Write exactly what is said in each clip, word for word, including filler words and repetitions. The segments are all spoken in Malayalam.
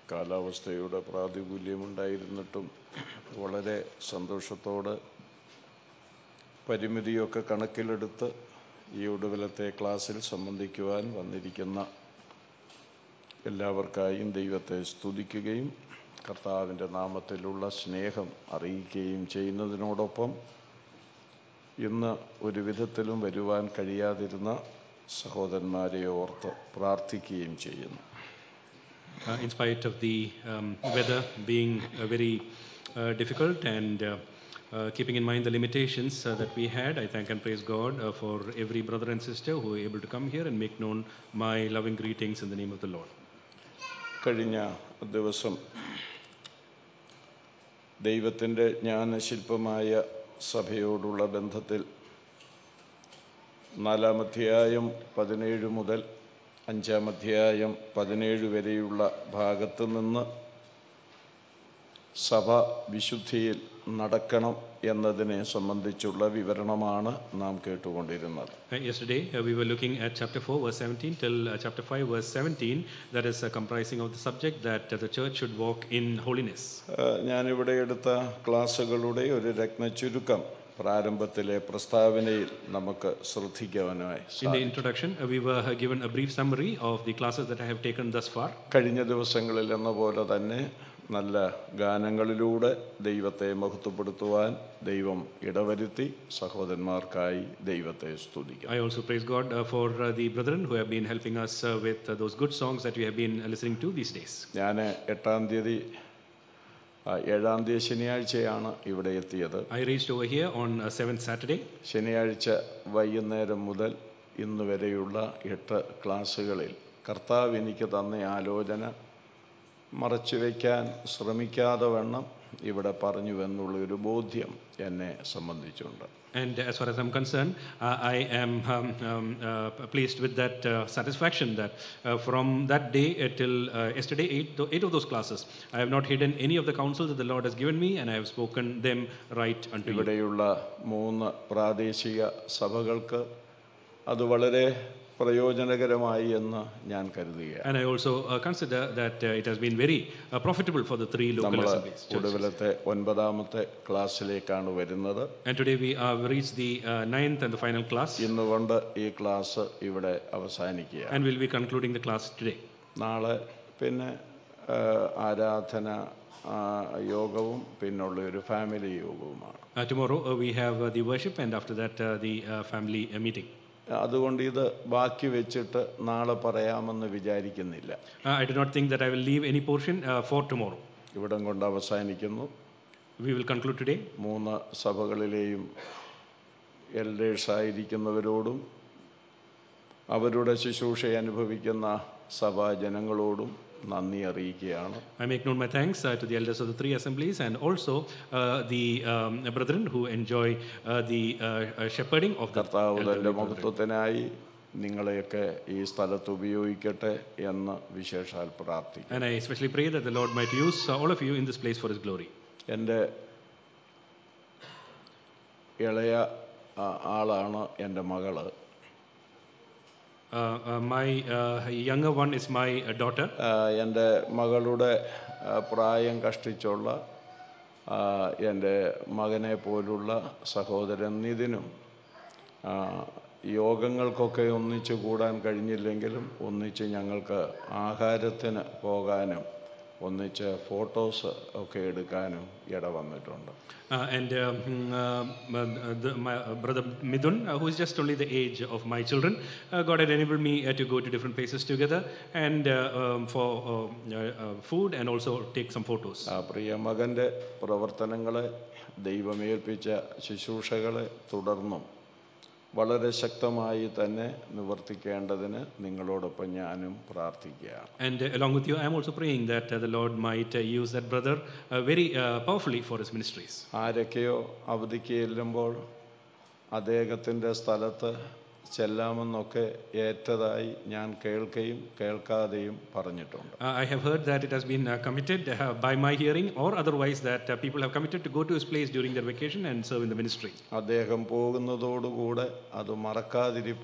കാലാവസ്ഥയുടെ പ്രാതികൂല്യമുണ്ടായിരുന്നിട്ടും വളരെ സന്തോഷത്തോടെ പരിമിതിയൊക്കെ കണക്കിലെടുത്ത് ഈ ഒടുവിലത്തെ ക്ലാസ്സിൽ സംബന്ധിക്കുവാൻ വന്നിരിക്കുന്ന എല്ലാവർക്കായും ദൈവത്തെ സ്തുതിക്കുകയും കർത്താവിൻ്റെ നാമത്തിലുള്ള സ്നേഹം അറിയിക്കുകയും ചെയ്യുന്നതിനോടൊപ്പം ഇന്ന് ഒരു വിധത്തിലും വരുവാൻ കഴിയാതിരുന്ന സഹോദരന്മാരെ ഓർത്ത് പ്രാർത്ഥിക്കുകയും ചെയ്യുന്നു. Uh, in spite of the um, weather being uh, very uh, difficult and uh, uh, keeping in mind the limitations uh, that we had, I thank and praise God uh, for every brother and sister who were able to come here and make known my loving greetings in the name of the Lord. കഴിഞ്ഞ ദിവസം ദൈവത്തിൻ്റെ ജ്ഞാനശില്പമായ സഭയോടുള്ള ബന്ധത്തിൽ നാലാം അധ്യായം പതിനേഴ് മുതൽ അഞ്ചാം അധ്യായം പതിനേഴ് വരെയുള്ള ഭാഗത്ത് നിന്ന് സഭ വിശുദ്ധിയിൽ നടക്കണം എന്നതിനെ സംബന്ധിച്ചുള്ള വിവരണമാണ് നാം കേട്ടുകൊണ്ടിരുന്നത്. Uh, yesterday uh, we were looking at chapter four verse seventeen till uh, chapter five verse seventeen, that is uh, comprising of the subject that uh, the church should walk in holiness. ഞാനിവിടെ എടുത്ത ക്ലാസ്സുകളുടെ ഒരു രത്ന ചുരുക്കം പ്രാരംഭത്തിലെ പ്രസ്താവനയിൽ നമുക്ക് ശ്രദ്ധിക്കുവാനായി. In the introduction uh, we were uh, given a brief summary of the classes that I have taken thus far. കഴിഞ്ഞ ദിവസങ്ങളിൽ എന്ന പോലെ തന്നെ നല്ല ഗാനങ്ങളിലൂടെ ദൈവത്തെ മഹത്വപ്പെടുത്തുവാൻ ദൈവം ഇടവരുത്തി. സഹോദരന്മാർക്കായി ദൈവത്തെ സ്തുതിക്കുന്നു. I also praise God uh, for uh, the brethren who have been helping us uh, with uh, those good songs that we have been uh, listening to these days. ഞാൻ എട്ടാം തീയതി ഏഴാം തീയതി ശനിയാഴ്ചയാണ് ഇവിടെ എത്തിയത്. I reached over here on uh, seventh Saturday. ശനിയാഴ്ച വൈകുന്നേരം മുതൽ ഇന്ന് വരെയുള്ള എട്ട് ക്ലാസ്സുകളിൽ കർത്താവ് എനിക്ക് തന്ന ആലോചന മറച്ചുവെക്കാൻ ശ്രമിക്കാതെ വണ്ണം ഇവിടെ പറഞ്ഞു എന്നുള്ളൊരു ബോധ്യം എന്നെ സംബന്ധിച്ചുണ്ട്. And as far as I'm concerned, uh, I am um, um, uh, pleased with that uh, satisfaction that uh, from that day uh, till uh, yesterday, eight, th- eight of those classes, I have not hidden any of the counsels that the Lord has given me, and I have spoken them right unto you. ഇവിടെയുള്ള മൂന്ന് പ്രാദേശിക സഭകൾക്ക് അത് വളരെ പ്രയോജനകരമായി എന്ന് ഞാൻ കരുതുകയാണ്. And I also uh, consider that uh, it has been very uh, profitable for the three local assemblies. ഒടുവിലത്തെ ഒൻപതാമത്തെ ക്ലാസ്സിലേക്കാണ് വരുന്നത്. And today we have reached the uh, ninth and the final class. ഇന്നുകൊണ്ട് ഈ ക്ലാസ് ഇവിടെ അവസാനിക്കുകയാണ്. And we'll be concluding the class today. നാളെ പിന്നെ ആരാധന യോഗവും പിന്നുള്ള ഒരു ഫാമിലി യോഗവുമാണ്. Uh, tomorrow uh, we have uh, the worship, and after that uh, the uh, family uh, meeting. അതുകൊണ്ട് ഇത് ബാക്കി വെച്ചിട്ട് നാളെ പറയാമെന്ന് വിചാരിക്കുന്നില്ല. I do not think that I will leave any portion uh, for tomorrow. ഇവിടം കൊണ്ട് അവസാനിക്കുന്നു. We will conclude today. മൂന്ന് സഭകളിലെയും എൽഡേഴ്സ് ആയിരിക്കുന്നവരോടും അവരുടെ ശുശ്രൂഷ അനുഭവിക്കുന്ന സഭാജനങ്ങളോടും നന്ദി അറിയിക്കുകയാണ്. I make known my thanks uh, to the elders of the three assemblies, and also uh, the um, brethren who enjoy uh, the uh, shepherding of the കർത്താവിന്റെ മഹത്വത്തിനായി നിങ്ങളെയൊക്കെ ഈ സ്ഥലത്ത് ഉപയോഗിക്കട്ടെ എന്ന് വിശേഷാൽ പ്രാർത്ഥിക്കുന്നു. And I especially pray that the Lord might use uh, all of you in this place for His glory. എൻ്റെ ഇളയ ആളാണ് എൻ്റെ മകള്. Uh, uh, my uh, younger one is my uh, daughter. എൻ്റെ മകളുടെ പ്രായം കഷ്ടിച്ചുള്ള എൻ്റെ മകനെ പോലുള്ള സഹോദരൻ നിതിനും യോഗങ്ങൾക്കൊക്കെ ഒന്നിച്ച് കൂടാൻ കഴിഞ്ഞില്ലെങ്കിലും ഒന്നിച്ച് ഞങ്ങൾക്ക് ആഹാരത്തിന് പോകാനും ഒന്നിച്ച് ഫോട്ടോസ് ഒക്കെ എടുക്കാനും ഇട വന്നിട്ടുണ്ട്. Uh, and um, uh, the, my brother Midun, uh, who is just only the age of my children, uh, God had enabled me uh, to go to different places together and uh, um, for uh, uh, food and also take some photos. ആ പ്രിയ മകൻ്റെ പ്രവർത്തനങ്ങളെ ദൈവമേൽപ്പിച്ച ശുശ്രൂഷകളെ തുടർന്നും വളരെ ശക്തമായി തന്നെ നിവർത്തിക്കേണ്ടതിന് നിങ്ങളോടൊപ്പം ഞാനും പ്രാർത്ഥിക്കുകയാണ്. And uh, along with you, I am also praying that uh, the Lord might uh, use that brother uh, very uh, powerfully for his ministries. ആരൊക്കെയോ അവധിക്ക് ചെല്ലുമ്പോൾ അദ്ദേഹത്തിൻ്റെ സ്ഥലത്ത് ചെല്ലാമെന്നൊക്കെ ഏറ്റതായി ഞാൻ കേൾക്കുകയും കേൾക്കാതെയും പറഞ്ഞിട്ടുണ്ട്. Uh, I have heard that it has been uh, committed uh, by my hearing or otherwise that uh, people have committed to go to his place during their vacation and serve in the ministry. അദ്ദേഹം പോകുന്നതോടുകൂടെ അത് മറക്കാതിരിപ്പാൻ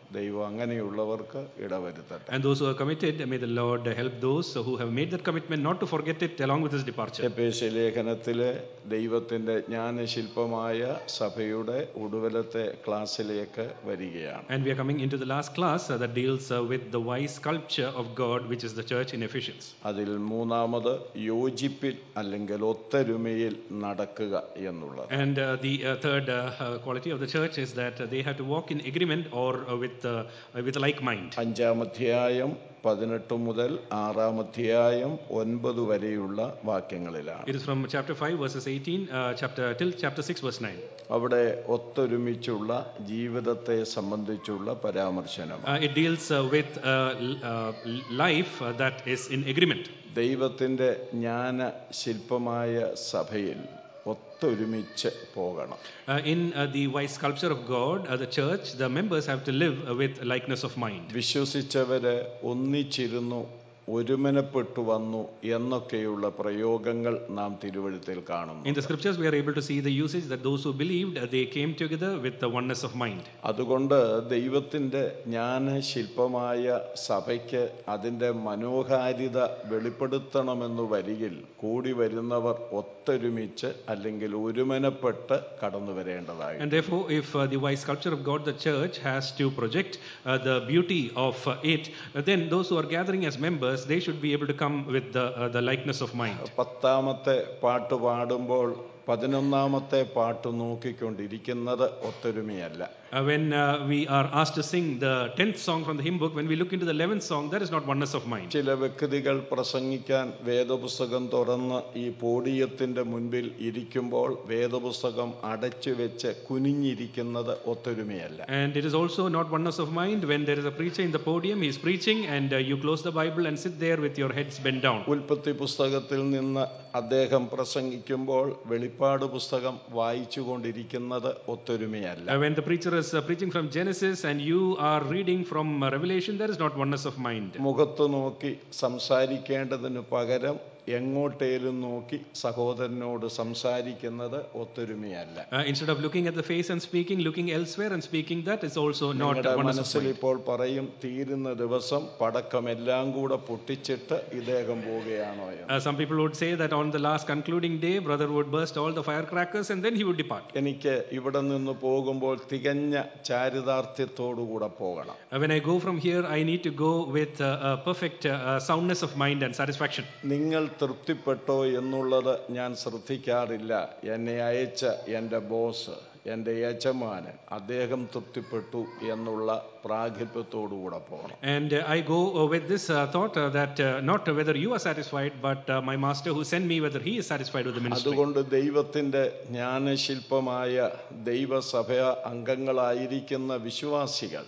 ദൈവം അങ്ങനെയുള്ളവർക്ക് ഇടവരുത്തട്ടെ. And those who are committed, may the Lord help those who have made that commitment not to forget it along with his departure. എഫേസ്യ ലേഖനത്തിലെ ദൈവത്തിന്റെ ജ്ഞാനശില്പമായ സഭയുടെ ഒടുവിലത്തെ ക്ലാസ്സിലേക്ക് വരികയാണ്. And we are coming into the last class uh, that deals uh, with the wise sculpture of God, which is the church in Ephesians. അതിൽ മൂന്നാമത് യോജിപ്പിൽ അല്ലെങ്കിൽ ഒത്തൊരുമയിൽ നടക്കുക എന്നുള്ളത്. And uh, the uh, third uh, uh, quality of the church is that uh, they have to walk in agreement or uh, with uh, uh, with a like mind. അഞ്ചാം അധ്യായം പതിനെട്ട് മുതൽ ആറാം അധ്യായം ഒൻപത് വരെയുള്ള വാക്യങ്ങളിലാണ്. It is from chapter five verses eighteen uh, chapter till chapter six verse nine. അവിടെ ഒത്തൊരുമിച്ചുള്ള ജീവിതത്തെ സംബന്ധിച്ചുള്ള പരാമർശനം. Uh, it deals uh, with uh, uh, life uh, that is in agreement. ദൈവത്തിന്റെ ജ്ഞാന ശില്പമായ സഭയിൽ ഒത്തൊരുമിച്ച് പോകണം. Uh, in uh, the wise sculpture of God, uh, the church, the members have to live uh, with likeness of mind. വിശ്വസിച്ചവരെ ഒന്നിച്ചിരുന്നു ഒരുമനപ്പെട്ടു വന്നു എന്നൊക്കെയുള്ള പ്രയോഗങ്ങൾ നാം തിരുവെഴുത്തിൽ കാണുന്നു. In the scriptures we are able to see the usage that those who believed uh, they came together with the oneness of mind. അതുകൊണ്ട് ദൈവത്തിന്റെ ജ്ഞാനശില്പമായ സഭയ്ക്ക് അതിന്റെ മനോഹാരിത വെളിപ്പെടുത്തണമെന്ന് വരികിൽ കൂടി വരുന്നവർ ഒത്തൊരുമിച്ച് അല്ലെങ്കിൽ ഒരുമനപ്പെട്ട് കടന്നു വരേണ്ടതായി. And therefore if uh, the wise sculpture of God, the church, has to project uh, the beauty of uh, it, uh, then those who are gathering as members, they should be able to come with the uh, the likeness of mind. പത്താമത്തെ പാട്ട് പാടുമ്പോൾ പതിനൊന്നാമത്തെ പാട്ട് നോക്കിക്കൊണ്ടിരിക്കുന്നത് ഒത്തൊരുമയല്ല. Uh, when uh, we are asked to sing the tenth song from the hymn book, when we look into the eleventh song, that is not oneness of mind. ചില വ്യക്തികൾ പ്രസംഗിക്കാൻ വേദപുസ്തകം തുറന്ന് ഈ പോഡിയത്തിന്റെ മുൻപിൽ ഇരിക്കുമ്പോൾ വേദപുസ്തകം അടച്ചു വെച്ച് കുനിഞ്ഞിരിക്കുന്നത് ഒത്തൊരുമയല്ല. And it is also not oneness of mind when there is a preacher in the podium, he is preaching, and uh, you close the Bible and sit there with your heads bent down. ഉൽപ്പത്തി പുസ്തകത്തിൽ നിന്ന് അദ്ദേഹം പ്രസംഗിക്കുമ്പോൾ വെളിപ്പാട് പുസ്തകം വായിച്ചുകൊണ്ടിരിക്കുന്നത് ഒത്തൊരുമയല്ല. Uh, when the preacher is uh, preaching from Genesis and you are reading from uh, Revelation, that is not oneness of mind. മുഖത്ത് നോക്കി സംസാരിക്കേണ്ടതിന് പകരം എങ്ങോട്ടേലും നോക്കി സഹോദരനോട് സംസാരിക്കുന്നത് ഒത്തൊരുമയല്ല. Uh, instead of looking at the face and speaking, looking elsewhere and speaking, that is also not oneness of മനസ്സിൽ mind. ഇപ്പോൾ പറയും തീരുന്ന ദിവസം പടക്കമെല്ലാം കൂടെ പൊട്ടിച്ചിട്ട് ഇദ്ദേഹം പോവുകയാണോ എന്ന്. Uh, some people would say that on the last concluding day, brother would burst all the firecrackers and then he would depart. എനിക്ക് ഇവിടെ നിന്ന് പോകുമ്പോൾ തികഞ്ഞ ചാരിതാർത്ഥ്യത്തോടുകൂടെ പോകണം. Uh, when I go from here, I need to go with uh, a perfect uh, uh, soundness of mind and satisfaction. നിങ്ങൾ തൃപ്തിപ്പെട്ടോ എന്നുള്ളത് ഞാൻ ശ്രദ്ധിക്കാറില്ല. എന്നെ അയച്ച എൻ്റെ ബോസ്, എൻ്റെ യജമാനൻ, അദ്ദേഹം തൃപ്തിപ്പെട്ടു എന്നുള്ള പ്രാഗൽഭ്യത്തോടുകൂടെ പോകണം. And uh, I go uh, with this uh, thought uh, that uh, not whether you are satisfied, but uh, my master who sent me, whether he is satisfied with the ministry. അതുകൊണ്ട് ദൈവത്തിന്റെ ജ്ഞാനശില്പമായ ദൈവസഭ അംഗങ്ങളായിരിക്കുന്ന വിശ്വാസികൾ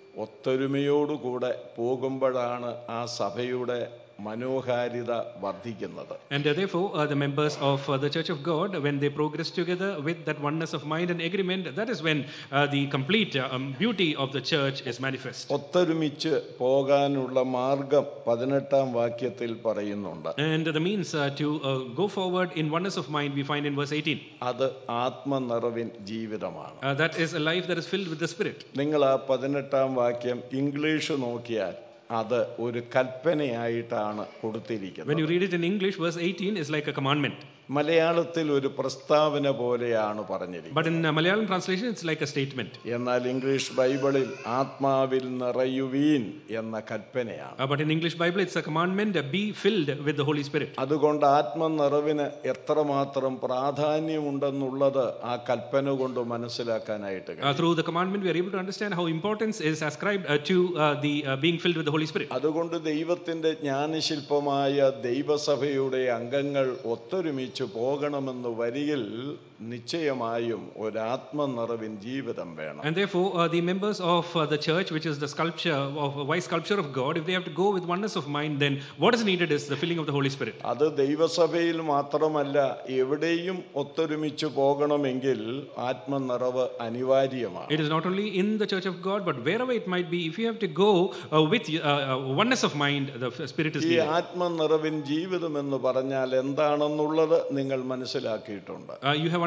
ഒത്തൊരുമയോടുകൂടെ പോകുമ്പോഴാണ് ആ സഭയുടെ മനോഹാരിത വർദ്ധിക്കുന്നത്. And uh, therefore uh, the members of uh, the Church of God, when they progress together with that oneness of mind and agreement, that is when uh, the complete uh, um, beauty of the church is manifest. ഒത്തൊരുമിച്ച് പോകാനുള്ള മാർഗം പതിനെട്ടാം വാക്യത്തിൽ പറയുന്നുണ്ട്. And the means uh, to uh, go forward in oneness of mind we find in verse eighteen. അത് ആത്മനിറവിൻ ജീവിതമാണ്. Uh, that is a life that is filled with the Spirit. നിങ്ങൾ ആ പതിനെട്ടാം വാക്യം ഇംഗ്ലീഷ് നോക്കിയാൽ അത് ഒരു കൽപ്പനയായിട്ടാണ് കൊടുത്തിരിക്കുന്നത്. When you read it in English, verse eighteen is like a commandment. മലയാളത്തിൽ ഒരു പ്രസ്താവന പോലെയാണ് പറഞ്ഞിരിക്കുന്നത്. But in uh, Malayalam translation, it's like a statement. എന്നാൽ ഇംഗ്ലീഷ് ബൈബിളിൽ ആത്മാവിൽ നിറയുവീൻ എന്ന കൽപ്പനയാണ്. Uh, but in English Bible, it's a commandment: uh, be filled with the Holy Spirit. അതുകൊണ്ട് ആത്മനിറവിന് എത്രമാത്രം പ്രാധാന്യമുണ്ടെന്നുള്ളത് ആ കൽപ്പന കൊണ്ട് മനസ്സിലാക്കാനായിട്ട് കഴിയും. Uh, through the commandment, we are able to understand how importance is ascribed uh, to uh, the uh, being filled with the Holy Spirit. അതുകൊണ്ട് ദൈവത്തിന്റെ ജ്ഞാനശില്പമായ ദൈവസഭയുടെ അംഗങ്ങൾ ഒത്തൊരുമിച്ച് പോകണമെന്ന് വരികിൽ നിശ്ചയമായും ഒരു ആത്മനിറവിൻ ജീവിതം വേണം. And therefore uh, the members of uh, the church, which is the sculpture of a wise sculpture of God, if they have to go with oneness of mind, then what is needed is the filling of the Holy Spirit. അത് ദൈവസഭയിൽ മാത്രമല്ല, എവിടെയും ഒത്തൊരുമിച്ച് പോകണമെങ്കിൽ ആത്മനിറവ് അനിവാര്യമാണ്. It is not only in the church of God, but wherever it might be, if you have to go uh, with uh, uh, oneness of mind, the Spirit is ഈ needed. ആത്മനിറവിൻ ജീവിതം എന്ന് പറഞ്ഞാൽ എന്താണെന്നുള്ളത് നിങ്ങൾ മനസ്സിലാക്കിയിട്ടുണ്ട്. Uh, you have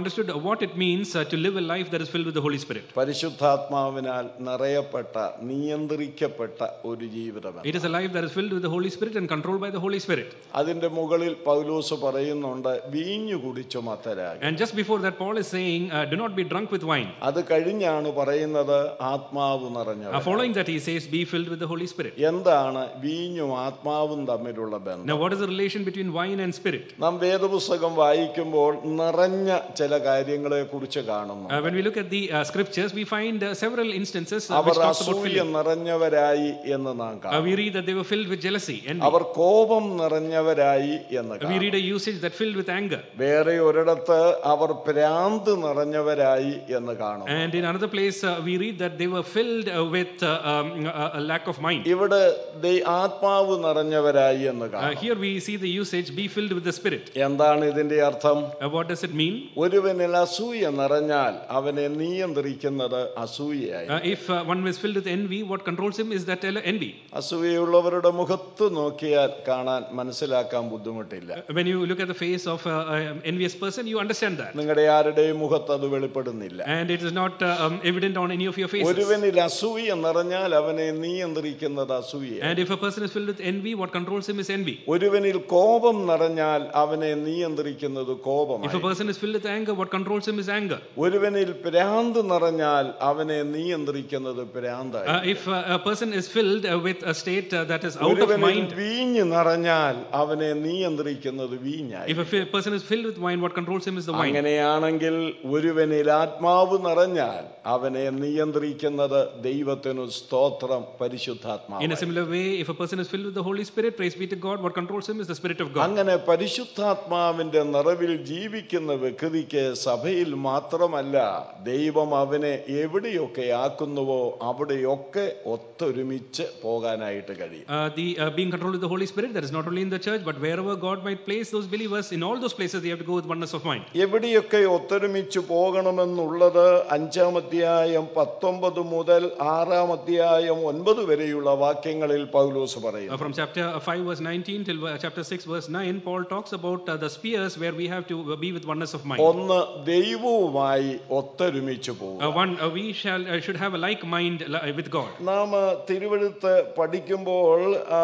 understood what it means uh, to live a life that is filled with the Holy Spirit. പരിശുദ്ധാത്മാവിനാൽ നിറയപ്പെട്ട നിയന്ത്രിക്കപ്പെട്ട ഒരു ജീവിതം. It is a life that is filled with the Holy Spirit and controlled by the Holy Spirit. അതിന്റെ മുകളിൽ പൗലോസ് പറയുന്നുണ്ട് വീഞ്ഞു കുടിച്ചു മത്തരാകുക. And just before that Paul is saying uh, do not be drunk with wine. അത് കഴിഞ്ഞാണ് പറയുന്നത് ആത്മാവ് നിറഞ്ഞവൻ. Uh, following that he says be filled with the Holy Spirit. എന്താണ് വീഞ്ഞും ആത്മാവും തമ്മിലുള്ള ബന്ധം? Now what is the relation between wine and spirit? നാം വേദപുസ്തകം വായിക്കുമ്പോൾ നിറഞ്ഞ ചില കാര്യങ്ങളെ കുറിച്ച് കാണുന്നു. Uh, when we look at the uh, scriptures we find uh, several instances uh, our which talks about അസൂയ filling. നിറഞ്ഞവരായി എന്ന് നാം Uh, കാണുന്നു. we read that they were filled with jealousy, envy. അവർ കോപം നിറഞ്ഞവരായി എന്ന് Uh, we read കാണുന്നു. a usage that filled with anger. വേറെ ഒരിടത്ത് അവർ ഭ്രാന്ത് നിറഞ്ഞവരായി എന്ന് കാണുന്നു. And in another place uh, we read that they were filled uh, with uh, um, a, a lack of mind. ഇവിടെ ദൈ ആത്മാവ് നിറഞ്ഞവരായി എന്ന് Uh, കാണുന്നു. here we see the usage be filled with the Spirit. എന്താണ് ഇതിന്റെ അർത്ഥം? Uh, what does it mean? ഒരുവനിൽ അസൂയ നിറഞ്ഞാൽ അവനെ നിയന്ത്രിക്കുന്നത് അസൂയയായി. Uh, if uh, one is filled with envy, what controls him is that envy. അസൂയയുള്ളവരുടെ മുഖത്ത് നോക്കിയാൽ കാണാൻ മനസ്സിലാക്കാൻ ബുദ്ധിമുട്ടില്ല. Uh, when you look at the face of uh, an envious person, you understand that. നിങ്ങളുടെ ആരുടെയും മുഖത്ത് അത് വെളിപ്പെടുന്നില്ല. And it is not uh, um, evident on any of your faces. ഒരുവനിൽ അസൂയ നിറഞ്ഞാൽ അവനെ നിയന്ത്രിക്കുന്നത് അസൂയയായി. And if a person is filled with envy, what controls him is envy. ഒരുവനിൽ കോപം നിറഞ്ഞാൽ അവനെ നിയന്ത്രിക്കുന്നത് കോപമായി. If a person is filled with anger, what controls him is anger. ഒരുവനിൽ ഭ്രാന്ത് നിറഞ്ഞാൽ അവനെ നിയന്ത്രിക്കുന്നത് ഭ്രാന്തായി. Uh, if uh, a person is filled uh, with a state uh, that is out of ഒരുവനിൽ mind. വീഞ്ഞ് നിറഞ്ഞാൽ അവനെ നിയന്ത്രിക്കുന്നത് വീഞ്ഞായി. If a fi- person is filled with wine, what controls him is the wine. അങ്ങനെയാണെങ്കിൽ ഒരുവനിൽ ആത്മാവ് നിറഞ്ഞാൽ അവനെ നിയന്ത്രിക്കുന്നത് ദൈവത്തിനു സ്തോത്രം പരിശുദ്ധാത്മാവ്. In a similar way, if a person is filled with the Holy Spirit, praise be to God, what controls him is the Spirit of God. അങ്ങനെ പരിശുദ്ധാത്മാവിന്റെ നിറവിൽ ജീവിക്കുന്ന വ്യക്തിക്ക് സഭയിൽ മാത്രമല്ല ദൈവം അവനെ എവിടെയൊക്കെ ആക്കുന്നുവോ അവിടെയൊക്കെ ഒത്തൊരുമിച്ച് പോകാനായിട്ട് കഴിയും. Uh, the uh, being controlled with the Holy Spirit, that is not only in the church, but wherever God might place those believers, in all those places they have to go with oneness of mind. എവിടെയൊക്കെ ഒത്തൊരുമിച്ച് പോകണമെന്നുള്ളത് അഞ്ചാം അധ്യായം പത്തൊമ്പത് മുതൽ ആറാം അധ്യായം ഒൻപത് വരെയുള്ള വാക്യങ്ങളിൽ പൗലോസ് പറയുന്നു. Uh, from chapter five verse nineteen till uh, chapter six verse nine, Paul talks about uh, the spheres where we have to uh, be with oneness of mind. ഒന്ന് ദൈവവുമായി ഒത്തൊരുമിച്ച് പോകും. Uh, one, uh, we shall uh, should have a like mind uh, with God. നാം തിരുവെഴുത്ത് പഠിക്കുമ്പോൾ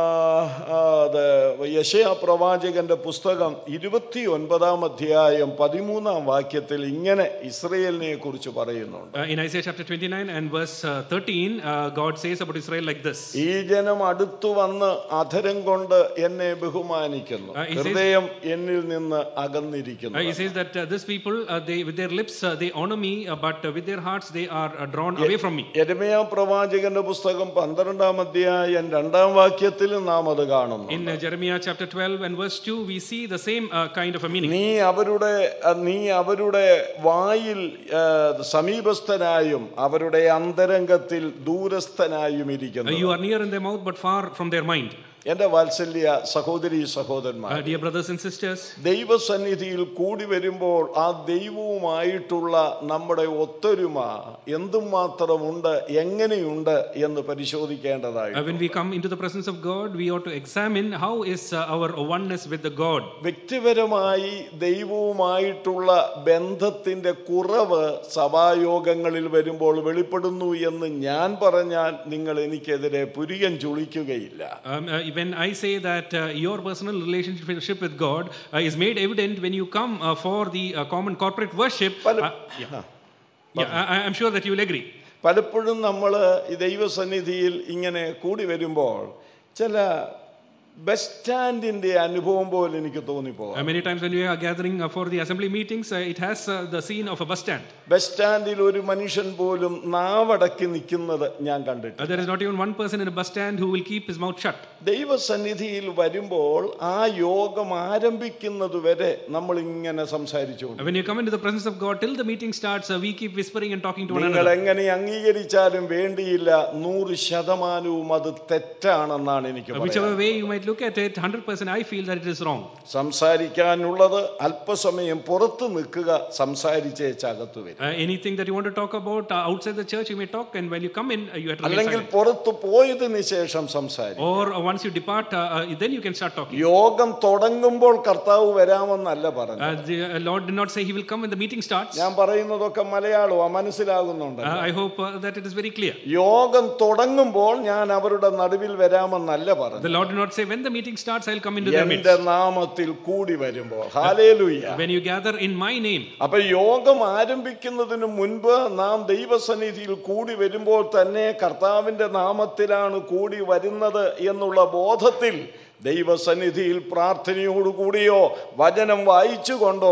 യെശയ്യാ പ്രവാചകന്റെ പുസ്തകം ഇരുപത്തി ഒൻപതാം അധ്യായം പതിമൂന്നാം വാക്യത്തിൽ ഇങ്ങനെ ഇസ്രയേലിനെ കുറിച്ച് പറയുന്നുണ്ട്. Uh, in Isaiah chapter twenty-nine and verse uh, thirteen, uh, God says about Israel like this. ഈ ജനം അടുത്തു വന്ന് അധരം കൊണ്ട് എന്നെ ബഹുമാനിക്കുന്നു, Uh, he says- ഹൃദയം എന്നിൽ നിന്ന് അകന്നിരിക്കുന്നു. Uh, he says that uh, this people, uh, they with their lips uh, they honor me, uh, but uh, with their hearts they are uh, drawn away from me. യെരമ്യാ പ്രവാചകന്റെ പുസ്തകം പന്ത്രണ്ടാം അധ്യായം രണ്ടാം വാക്യത്തിൽ നാം അത് കാണുന്നു. In uh, Jeremiah chapter twelve and verse two, we see the same uh, kind of a meaning. നീ അവരുടെ നീ അവരുടെ വായിൽ ആ, സമീപസ്ഥനായും അവരുടെ അന്തരംഗത്തിൽ ദൂരസ്ഥനായും Uh, ഇരിക്കുന്നു. you are near in their mouth, but far from their mind. എന്റെ വാത്സല്യ സഹോദരി Uh, സഹോദരന്മാർ, dear brothers and sisters, ദൈവസന്നിധിയിൽ കൂടി വരുമ്പോൾ ആ ദൈവവുമായിട്ടുള്ള നമ്മുടെ ഒത്തൊരുമ എന്തുമാത്രമുണ്ട്, എങ്ങനെയുണ്ട് എന്ന് പരിശോധിക്കേണ്ടതായി. uh, when we come into the presence of God, we ought to examine how is uh, our oneness with the God. വ്യക്തിപരമായി ദൈവവുമായിട്ടുള്ള ബന്ധത്തിന്റെ കുറവ് സഭായോഗങ്ങളിൽ വരുമ്പോൾ വെളിപ്പെടുന്നു എന്ന് ഞാൻ പറഞ്ഞാൽ നിങ്ങൾ എനിക്കെതിരെ പുരികം ചുളിക്കുകയില്ല. Um, uh, when I say that uh, your personal relationship with God uh, is made evident when you come uh, for the uh, common corporate worship, പല- uh, yeah, yeah, I, I'm sure that you will agree. പലപ്പോഴും നമ്മൾ ഈ ദൈവസന്നിധിയിൽ ഇങ്ങനെ കൂടി വരുമ്പോൾ ചില ബസ് സ്റ്റാൻഡിന്റെ അനുഭവം പോലെ എനിക്ക് തോന്നിപ്പോകും. Uh, many times when we are gathering uh, for the assembly meetings, uh, it has uh, the scene of a bus stand. Bus സ്റ്റാൻഡിൽ ഒരു മനുഷ്യൻ പോലും നാവടക്കി നിൽക്കുന്നത് ഞാൻ കണ്ടിട്ടില്ല. Uh, there is not even one person in a bus stand who will keep his mouth shut. ദൈവസന്നിധിയിൽ വരുമ്പോൾ ആ യോഗം ആരംഭിക്കുന്നത് വരെ നമ്മൾ ഇങ്ങനെ സംസാരിച്ചു. Uh, when you come into the presence of God, till the meeting starts, uh, we keep whispering and talking to one നിങ്ങൾ another. എങ്ങനെ അംഗീകരിച്ചാലും വേണ്ടിയില്ല, നൂറ് ശതമാനവും അത് തെറ്റാണെന്നാണ് എനിക്ക് Uh, whichever പറയാനുള്ളത്. way you might I look at it, one hundred percent I feel that it is wrong. സംസാരിക്കാനുള്ളത് അല്പസമയം പുറത്തു നിൽക്കുക, സംസാരിച്ചേച്ചകത്തു വരും. Uh, anything that you want to talk about uh, outside the church, you may talk, and when you come in, uh, you have to remain അല്ലെങ്കിൽ silent. പുറത്തു പോയതിനു ശേഷം സംസാരിക്കും. Or uh, once you depart, uh, uh, then you can start talking. യോഗം തുടങ്ങുമ്പോൾ കർത്താവ് വരാമെന്നല്ല പറഞ്ഞു. Uh, the uh, Lord did not say he will come when the meeting starts. ഞാൻ പറയുന്നതൊക്കെ മലയാളമാ, മനസ്സിലാകുന്നുണ്ട്. Uh, I hope uh, that it is very clear. യോഗം തുടങ്ങുമ്പോൾ ഞാൻ അവരുടെ നടുവിൽ വരാമെന്നല്ല പറഞ്ഞു. The Lord did not say when the meeting starts I will come into their midst. എന്റെ നാമത്തിൽ കൂടി വരുമ്പോൾ. ഹല്ലേലൂയ. When you gather in my name. അപ്പോൾ യോഗം ആരംഭിക്കുന്നതിന് മുൻപ് നാം ദൈവസന്നിധിയിൽ കൂടി വരുമ്പോൾ തന്നെ കർത്താവിന്റെ നാമത്തിലാണ് കൂടി വരുന്നത് എന്നുള്ള ബോധത്തിൽ ദൈവസന്നിധിയിൽ പ്രാർത്ഥനയോടുകൂടിയോ വചനം വായിച്ചുകൊണ്ടോ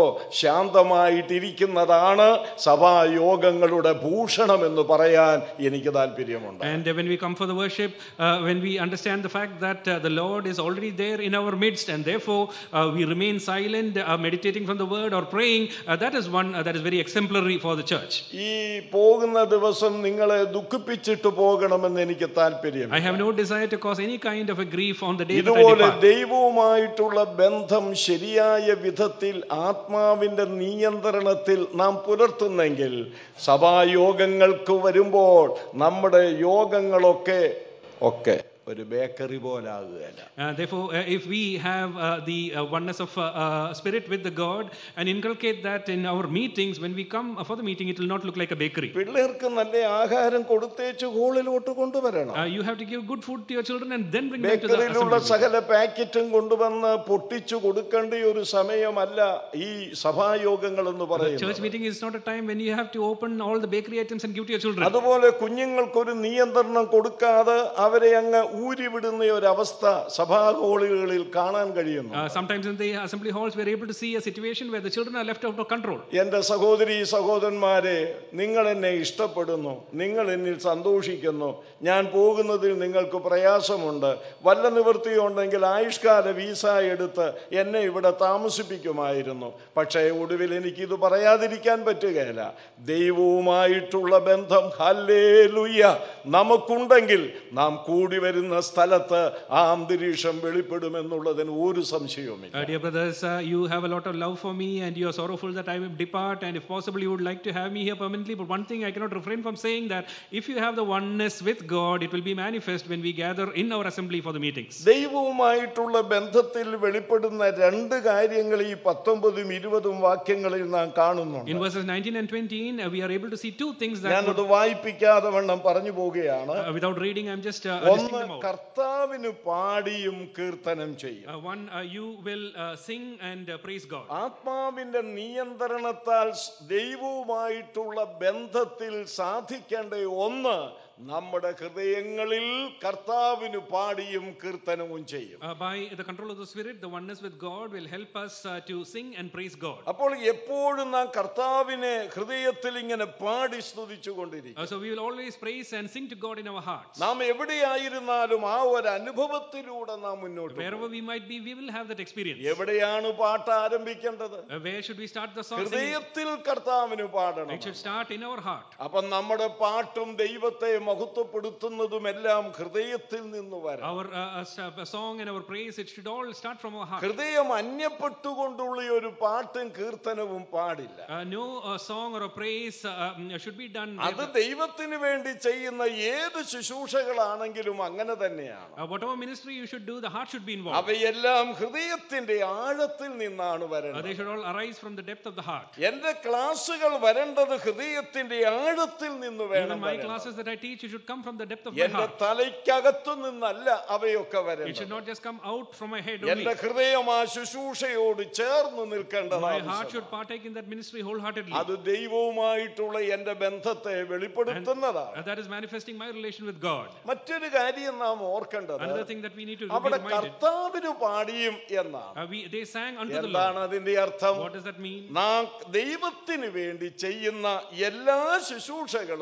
ശാന്തമായിട്ടിരിക്കുന്നതാണ് സഭായോഗങ്ങളുടെ ഭൂഷണമെന്ന് പറയാൻ എനിക്ക് താല്പര്യമുണ്ട്. And when we come for the worship, uh, when we understand the fact that uh, the Lord is already there in our midst, and therefore uh, we remain silent, uh, meditating from the word or praying, uh, that is one uh, that is very exemplary for the church. ഈ പോകുന്ന ദിവസം നിങ്ങളെ ദുഃഖിപ്പിച്ചിട്ട് പോകണമെന്ന് എനിക്ക് താല്പര്യം. I have no desire to cause any kind of a grief on the day that I ഇതുപോലെ depart. ദൈവവുമായിട്ടുള്ള ബന്ധം ശരിയായ വിധത്തിൽ ആത്മാവിന്റെ നിയന്ത്രണത്തിൽ നാം പുലർത്തുന്നെങ്കിൽ സഭായോഗങ്ങൾക്ക് വരുമ്പോൾ നമ്മുടെ യോഗങ്ങളൊക്കെ ഒക്കെ ഒരു ബേക്കറി പോലാകുകയല്ല. Uh, therefore, uh, if we have uh, the uh, oneness of uh, uh, spirit with the God and inculcate that in our meetings, when we come for the meeting, it will not look like a bakery. പിള്ളേർക്ക് നല്ല ആഹാരം കൊടുത്തേച്ച് ഹോളിലോട്ട് കൊണ്ടുവരണം. Uh, you have to give good food to your children and then bring them to the ബേക്കറിയിലുള്ള assembly. സകല പാക്കറ്റും കൊണ്ടുവന്ന് പൊട്ടിച്ചു കൊടുക്കേണ്ട ഒരു സമയമല്ല ഈ സഭായോഗങ്ങൾ എന്ന് പറയുന്നത്. Church meeting is not a time when you have to open all the bakery items and give to your children. അതുപോലെ കുഞ്ഞുങ്ങൾക്കൊരു നിയന്ത്രണം കൊടുക്കാതെ അവരെ അങ്ങ് ഊരിവിടുന്ന ഒരു അവസ്ഥ സഭാ ഹാളുകളിൽ കാണാൻ കഴിയുന്നു. Uh, sometimes in the assembly halls we are able to see a situation where the children are left out of control. എൻ്റെ സഹോദരി സഹോദരന്മാരെ, നിങ്ങൾ എന്നെ ഇഷ്ടപ്പെടുന്നു, നിങ്ങൾ എന്നിൽ സന്തോഷിക്കുന്നു, ഞാൻ പോകുന്നതിൽ നിങ്ങൾക്ക് പ്രയാസമുണ്ട്, വല്ല നിവൃത്തിയുണ്ടെങ്കിൽ ആയുഷ്കാല വീസ എടുത്ത് എന്നെ ഇവിടെ താമസിപ്പിക്കുമായിരുന്നു. പക്ഷേ ഒടുവിൽ എനിക്കിത് പറയാതിരിക്കാൻ പറ്റുകയില്ല. ദൈവവുമായിട്ടുള്ള ബന്ധം ഹല്ലേലൂയ നമുക്കുണ്ടെങ്കിൽ നാം കൂടി വരുന്ന സ്ഥലത്ത് ആ അന്തരീക്ഷം വെളിപ്പെടുമെന്നുള്ളതിന് ഒരു സംശയവുമില്ല. Uh, dear brothers, uh, you have a lot of love for me and you are sorrowful that I will depart, and if possible you would like to have me here permanently. But one thing I cannot refrain from saying, that if you have the oneness with God, it will be manifest when we gather in our assembly for the meetings. ദൈവവുമായിട്ടുള്ള ബന്ധത്തിൽ വെളിപ്പെടുന്ന രണ്ട് കാര്യങ്ങൾ ഈ പത്തൊമ്പതും ഇരുപതും വാക്യങ്ങളിൽ നാം കാണുന്നുണ്ട്. In verses nineteen and twenty, uh, we are able to see two things that ഞാനത് വായിപ്പിക്കാതെ വണ്ണം പറഞ്ഞു പോവുകയാണ്. uh, without reading, I'm just uh, listing them out. കർത്താവിന് പാടിയും കീർത്തനം ചെയ്യും. Uh, one, uh, you will uh, sing and uh, praise God. ആത്മാവിന്റെ നിയന്ത്രണത്താൽ ദൈവവുമായിട്ടുള്ള ബന്ധത്തിൽ സാധിക്കേണ്ട ഒന്ന് നമ്മുടെ ഹൃദയങ്ങളിൽ കർത്താവിന് പാടിയും കീർത്തനവും ചെയ്യും. Uh, by the control of the Spirit, the oneness with God will help us uh, to sing and praise God. അപ്പോൾ എപ്പോഴും നാം കർത്താവിനെ ഹൃദയത്തിൽ ഇങ്ങനെ പാടി സ്തുതിച്ചു കൊണ്ടിരിക്കും. Uh, so we will always praise and sing to God in our hearts. നാം എവിടെയായിരുന്നാലും ആ ഒരു അനുഭവത്തിലൂടെ നാം മുന്നോട്ട് പോകും. Wherever we might be, we will have that experience. എവിടെയാണ് പാട്ട് ആരംഭിക്കേണ്ടത്? Uh, where should we start the song? ഹൃദയത്തിൽ കർത്താവിന് പാടണം. It should start in our heart. അപ്പം നമ്മുടെ പാട്ടും ദൈവത്തെ മഹത്വപ്പെടുത്തുന്നതുമെല്ലാം ഹൃദയത്തിൽ നിന്ന് വരണം. Our uh, uh, song and our praise, it should all start from our heart. ഹൃദയം അന്യപ്പെട്ടുകൊണ്ടുള്ള ഒരു പാട്ടും കീർത്തനവും പാടില്ല. Uh, no uh, song or a praise uh, um, should be done. അത് ദൈവത്തിന് വേണ്ടി ചെയ്യുന്ന ഏത് ശുശ്രൂഷകളാണെങ്കിലും അങ്ങനെ തന്നെയാണ്. Uh, whatever ministry you should do, the heart should be involved. അവയെല്ലാം ഹൃദയത്തിന്റെ ആഴത്തിൽ നിന്നാണ് വരുന്നത്. Uh, they should all arise from the depth of the heart. എന്റെ ക്ലാസുകൾ വരേണ്ടത് ഹൃദയത്തിന്റെ ആഴത്തിൽ നിന്ന് വേണം. Even my classes that I teach, it should come from the depth of my എന്റെ heart. തലയ്ക്കകത്തു നിന്നല്ല അവയൊക്കെ വരേണ്ടത്. It should not just come out from my head only. എന്റെ ഹൃദയം ആ ശുശ്രൂഷയോട് ചേർന്ന് നിൽക്കേണ്ടതാണ്. My heart should partake in that ministry wholeheartedly. അത് ദൈവവുമായിട്ടുള്ള എന്റെ ബന്ധത്തെ വെളിപ്പെടുത്തുന്നതാണ്. And that is manifesting my relation with God. മറ്റൊരു കാര്യം നാം ഓർക്കേണ്ടത്, Another thing that we need to be അവിടെ reminded, കർത്താവിന് പാടിയും എന്നാണ്. uh, we, they sang unto the എന്താണ് Lord. അതിന്റെ അർത്ഥം? What does that mean? നാം ദൈവത്തിന് വേണ്ടി ചെയ്യുന്ന എല്ലാ ശുശ്രൂഷകളും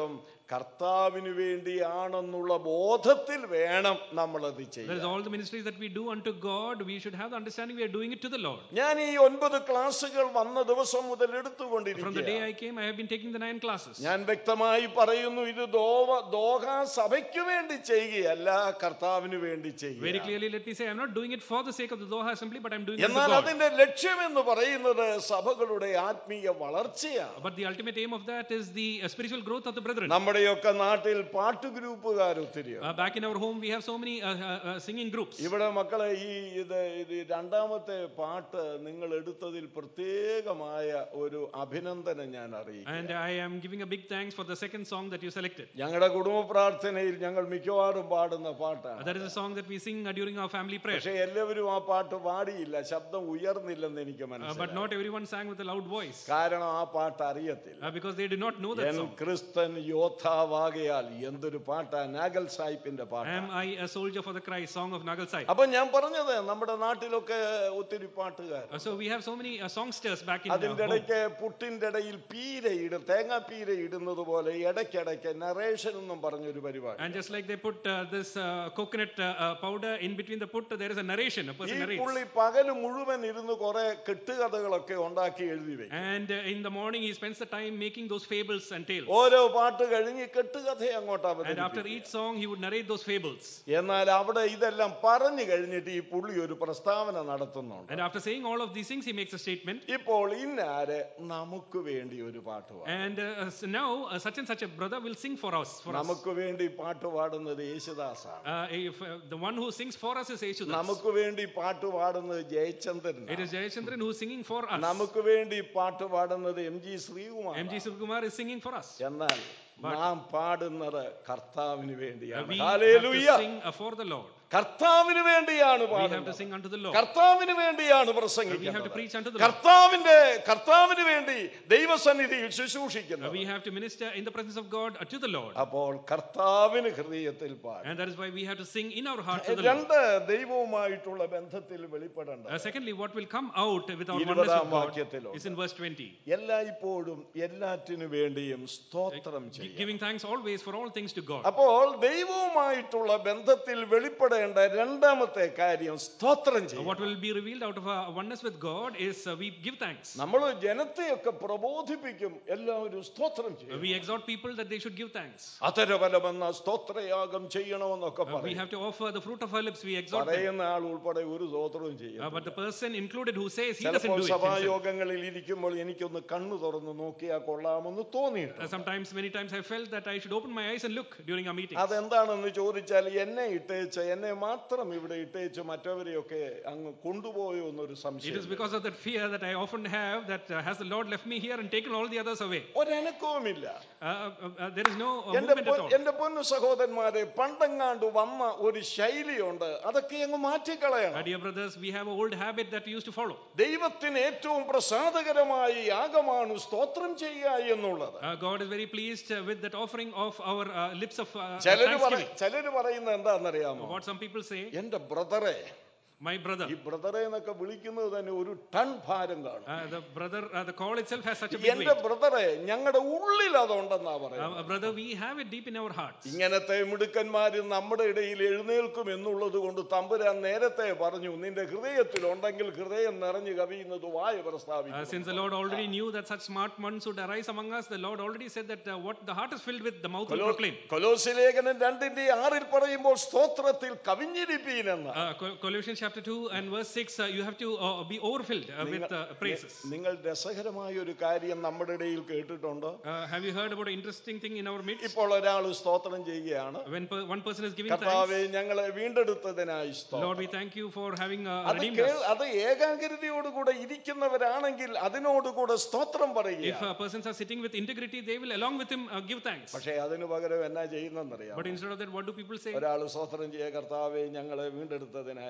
കർത്താവിന് വേണ്ടിയാണെന്നുള്ള ബോധത്തിൽ വേണം നമ്മളത് That is ചെയ്യാൻ. all the ministries that we do unto God, we should have the understanding we are doing it to the Lord. ഞാൻ ഈ ഒൻപത് ക്ലാസുകൾ വന്ന ദിവസം മുതൽ From the day എടുത്തുകൊണ്ടിരിക്കുകയാണ്. I came, I have been taking the nine classes. ഞാൻ വ്യക്തമായി പറയുന്നു, ഇത് ദോവ ദോഹ സഭയ്ക്ക് വേണ്ടി ചെയ്യുകയല്ല, കർത്താവിന് വേണ്ടി Very ചെയ്യുക. clearly, let me say, I am not doing it for the sake of the Doha Assembly, but I am doing it to എന്നാൽ God. അതിന്റെ ലക്ഷ്യമെന്ന് പറയുന്നത് സഭകളുടെ ആത്മീയ വളർച്ചയാണ്. But the ultimate aim of that is the uh, spiritual growth of the brethren. നമ്മുടെയൊക്കെ നാട്ടിൽ പാട്ട് ഗ്രൂപ്പുകാർ ഒത്തിരിയാണ്. Uh, back in our home, we have so many uh, uh, uh, singing groups. ഇവിടെ മക്കളെ ഈ ഇത് ഇത് രണ്ടാമത്തെ പാട്ട് നിങ്ങൾ എടുത്തതിൽ പ്രത്യേകമായ ഒരു അഭിനന്ദനം ഞാൻ അറിയിക്കുന്നു. And I am giving a big thanks for the second song that you selected. ഞങ്ങളുടെ കുടുംബ പ്രാർത്ഥനയിൽ ഞങ്ങൾ മിക്കവാറും പാടുന്ന Uh, പാട്ടാണ്. that is a song that we sing uh, during our family prayer. പക്ഷെ എല്ലാവരും ആ പാട്ട് പാടിയില്ല, ശബ്ദം ഉയർന്നില്ലെന്ന് എനിക്ക് Uh, but മനസ്സിലായി. not everyone sang with a loud voice കാരണം ആ പാട്ട് അറിയത്തില്ല. uh, because they did not know that എൻ song. ക്രിസ്തൻ യോദ്ധാവാകയാൽ എന്തൊരു പാട്ടാ, നാഗൽ സാഹിബിന്റെ പാട്ട്. Am I a soldier for the Christ? Song of Nagal Sai. അപ്പൊ ഞാൻ പറഞ്ഞത് നമ്മുടെ നാട്ടിലൊക്കെ ഒത്തിരി പാട്ടുകാർ. Uh, so we have so many uh, songsters back in uh, അതിന്റെ home. ഇടയ്ക്ക് പുട്ടിന്റെ ഇടയിൽ പീര ഇടും, തേങ്ങാപ്പീര ഇടുന്നത് പോലെ ഇടയ്ക്കിടയ്ക്ക് നറേഷൻ എന്നും പറഞ്ഞൊരു പരിപാടി. And just like they put uh, this uh, coconut uh, uh, powder in between the put, there is a narration. A ഈ person പുള്ളി narrates. പകല് മുഴുവൻ ഇരുന്ന് കുറെ കെട്ടുകഥകളൊക്കെ ഉണ്ടാക്കി എഴുതി വെക്കും. And uh, in the morning he spends the time making those fables and tales. ഓരോ പാട്ട് കഴിഞ്ഞ് കെട്ടുകഥ അങ്ങോട്ട് And after അവതരിപ്പിക്കും. each song he would narrate those fables. എന്നാൽ അവിടെ ഇതെല്ലാം പറഞ്ഞു കഴിഞ്ഞിട്ട് ഈ പുള്ളി ഒരു പ്രസ്താവന നടത്തുന്നുണ്ട്. And after saying all of these things, he makes a statement. ഇപ്പോൾ ഇന്നാര് നമുക്ക് വേണ്ടി ഒരു പാട്ട് പാടും. And uh, so now uh, such and such a brother will sing for us. For us. നമുക്ക് വേണ്ടി പാട്ട് പാടുന്നത് യേശുദാസാണ്. Uh, if, uh, the one who sings for us is Yeshudas. നമുക്ക് വേണ്ടി പാട്ട് പാടുന്നത് Jayachandran. It is Jayachandran who is singing for us. നമുക്ക് വേണ്ടി പാട്ട് പാടുന്നത് M G Sreekumar. M G Sivkumar is singing for us. എന്നാൽ നാം പാടുന്നത് കർത്താവിന് Uh, വേണ്ടിയാണ്. we have ഹല്ലേലൂയ. to sing uh, for the Lord. കർത്താവിന് വേണ്ടിയാണ് We have to പാടുന്നത്. sing unto the Lord. കർത്താവിന് വേണ്ടിയാണ് Uh, we have to പ്രസംഗിക്കുന്നത്. preach unto the Lord. കർത്താവിന്റെ കർത്താവിന് വേണ്ടി ദൈവസന്നിധിയിൽ Uh, ശുശ്രൂഷിക്കുന്നത്. we have to minister in the presence of God uh, to the Lord. അപ്പോൾ കർത്താവിന് ഹൃദയത്തിൽ പാടും. And that is why we have to sing in our heart to the Lord. രണ്ട് ദൈവവുമായിട്ടുള്ള ബന്ധത്തിൽ വെളിപ്പെടേണ്ട Uh, secondly, what will come out with our oneness ഇരുപതാം with God വാക്യത്തിലുണ്ട്. is in verse twenty. എല്ലായ്പ്പോഴും എല്ലാറ്റിനു വേണ്ടിയും സ്തോത്രം Gi- ചെയ്യും. Giving thanks always for all things to God. അപ്പോൾ ദൈവവുമായിട്ടുള്ള ബന്ധത്തിൽ വെളിപ്പെടേണ്ട രണ്ടാമത്തെ കാര്യം സ്തോത്രം Uh, ചെയ്യും. What will be revealed out of our oneness with God is uh, we give thanks. നമ്മൾ ജനത്തെയൊക്കെ പ്രബോധിപ്പിക്കും, എല്ലാവരും സ്തോത്രം Uh, ചെയ്യും. We exhort people that they should give thanks. അതരഫലമെന്ന സ്തോത്രയാഗം ചെയ്യണമെന്നൊക്കെ Uh, We പറയും. have to offer the fruit of our lips. We exhort them. പറയുന്ന ആൾ ഉൾപ്പെടെ ഒരു സ്തോത്രവും ചെയ്യും. Uh, But the person included who says he doesn't ചിലപ്പോൾ do it himself. സഭായോഗങ്ങളിൽ ഇരിക്കുമ്പോൾ എനിക്കൊന്ന് കണ്ണു തുറന്ന് നോക്കിയാൽ കൊള്ളാമെന്ന് Uh, തോന്നിയിട്ടുണ്ട്. Sometimes, many times I felt that I should open my eyes and look during our meetings. അതെന്താണെന്ന് ചോദിച്ചാൽ എന്നെ ഇട്ടേച്ച് എന്നെ മാത്രം ഇവിടെ ഇട്ടേച്ച് മറ്റവരെയൊക്കെ അങ്ങ് കൊണ്ടുപോയോ എന്നൊരു It സംശയം. is because of that fear that I often have that uh, has the Lord left me here and taken all the others away? ഒരനക്കവുമില്ല. Uh, uh, uh, There is no uh, എന്റെ movement പൊ- at all. എന്റെ പൊന്നു സഹോദരന്മാരെ, പണ്ടെങ്ങാണ്ട് വന്ന ഒരു ശൈലിയുണ്ട്, അതൊക്കെ അങ്ങ് Uh, മാറ്റിക്കളയണം. Dear brothers, we have an old habit that we used to follow. ദൈവത്തിന് ഏറ്റവും പ്രസാദകരമായ യാഗമാണ് സ്തോത്രം ചെയ്യുക എന്നുള്ളത്. Uh, God is very pleased uh, with that offering of our uh, lips of uh, ചിലര് പറ thanksgiving. ചിലര് പറയുന്നത് എന്താണെന്നറിയാമോ? What some people say, എന്റെ ബ്രദറെ, my brother. ഈ ബ്രദറെ എന്നൊക്കെ വിളിക്കുന്നത് തന്നെ ഒരു ടൺ ഭാരം കാണും. Uh, the brother, uh, the call itself has such a big എന്റെ weight. ബ്രദറെ, ഞങ്ങളുടെ ഉള്ളിൽ അതുണ്ടെന്നാ Uh, പറയുന്നത്. brother, we have it deep in our hearts. ഇങ്ങനത്തെ മിടുക്കന്മാര് നമ്മുടെ ഇടയിൽ എഴുന്നേൽക്കും എന്നുള്ളത് കൊണ്ട് തമ്പുരാൻ നേരത്തെ പറഞ്ഞു, നിന്റെ ഹൃദയത്തിൽ ഉണ്ടെങ്കിൽ ഹൃദയം നിറഞ്ഞു കവിയുന്നത് വായ Uh, പ്രസ്താവിക്കും. since the Lord already knew that such smart ones would arise among us, the Lord already said that uh, what the heart is filled with, the mouth will proclaim. കൊലോസ്യ ലേഖനം രണ്ടിന്റെ ആറിൽ പറയുമ്പോൾ സ്തോത്രത്തിൽ കവിഞ്ഞിരിപ്പീനെന്ന്. Uh, Col- Colossians chapter two and verse six, uh, you have to uh, be overfilled uh, with uh, praises. നിങ്ങൾ രസകരമായ ഒരു കാര്യം നമ്മുടെ ഇടയിൽ കേട്ടിട്ടുണ്ടോ? Uh, have you heard about an interesting thing in our midst? ഇപ്പോൾ ഒരാൾ സ്തോത്രം ചെയ്യുകയാണ്, When per- one person is giving കർത്താവേ thanks, ഞങ്ങളെ വീണ്ടെടുത്തതിനായി Lord, we സ്തോത്രം. thank you for having uh, അത് redeemed കേ- us. അത് ഏകാഗ്രതയോടുകൂടെ ഇരിക്കുന്നവരാണെങ്കിൽ അതിനോടുകൂടെ സ്തോത്രം If പറയുക. uh, persons are sitting with integrity, they will along with him uh, give thanks. പക്ഷേ അതിനു പകരം എന്നാ ചെയ്യുന്നറിയാം? But instead of that, what do people say? ഒരാൾ സ്തോത്രം ചെയ്യുക, കർത്താവേ ഞങ്ങളെ വീണ്ടെടുത്തതിനായി One person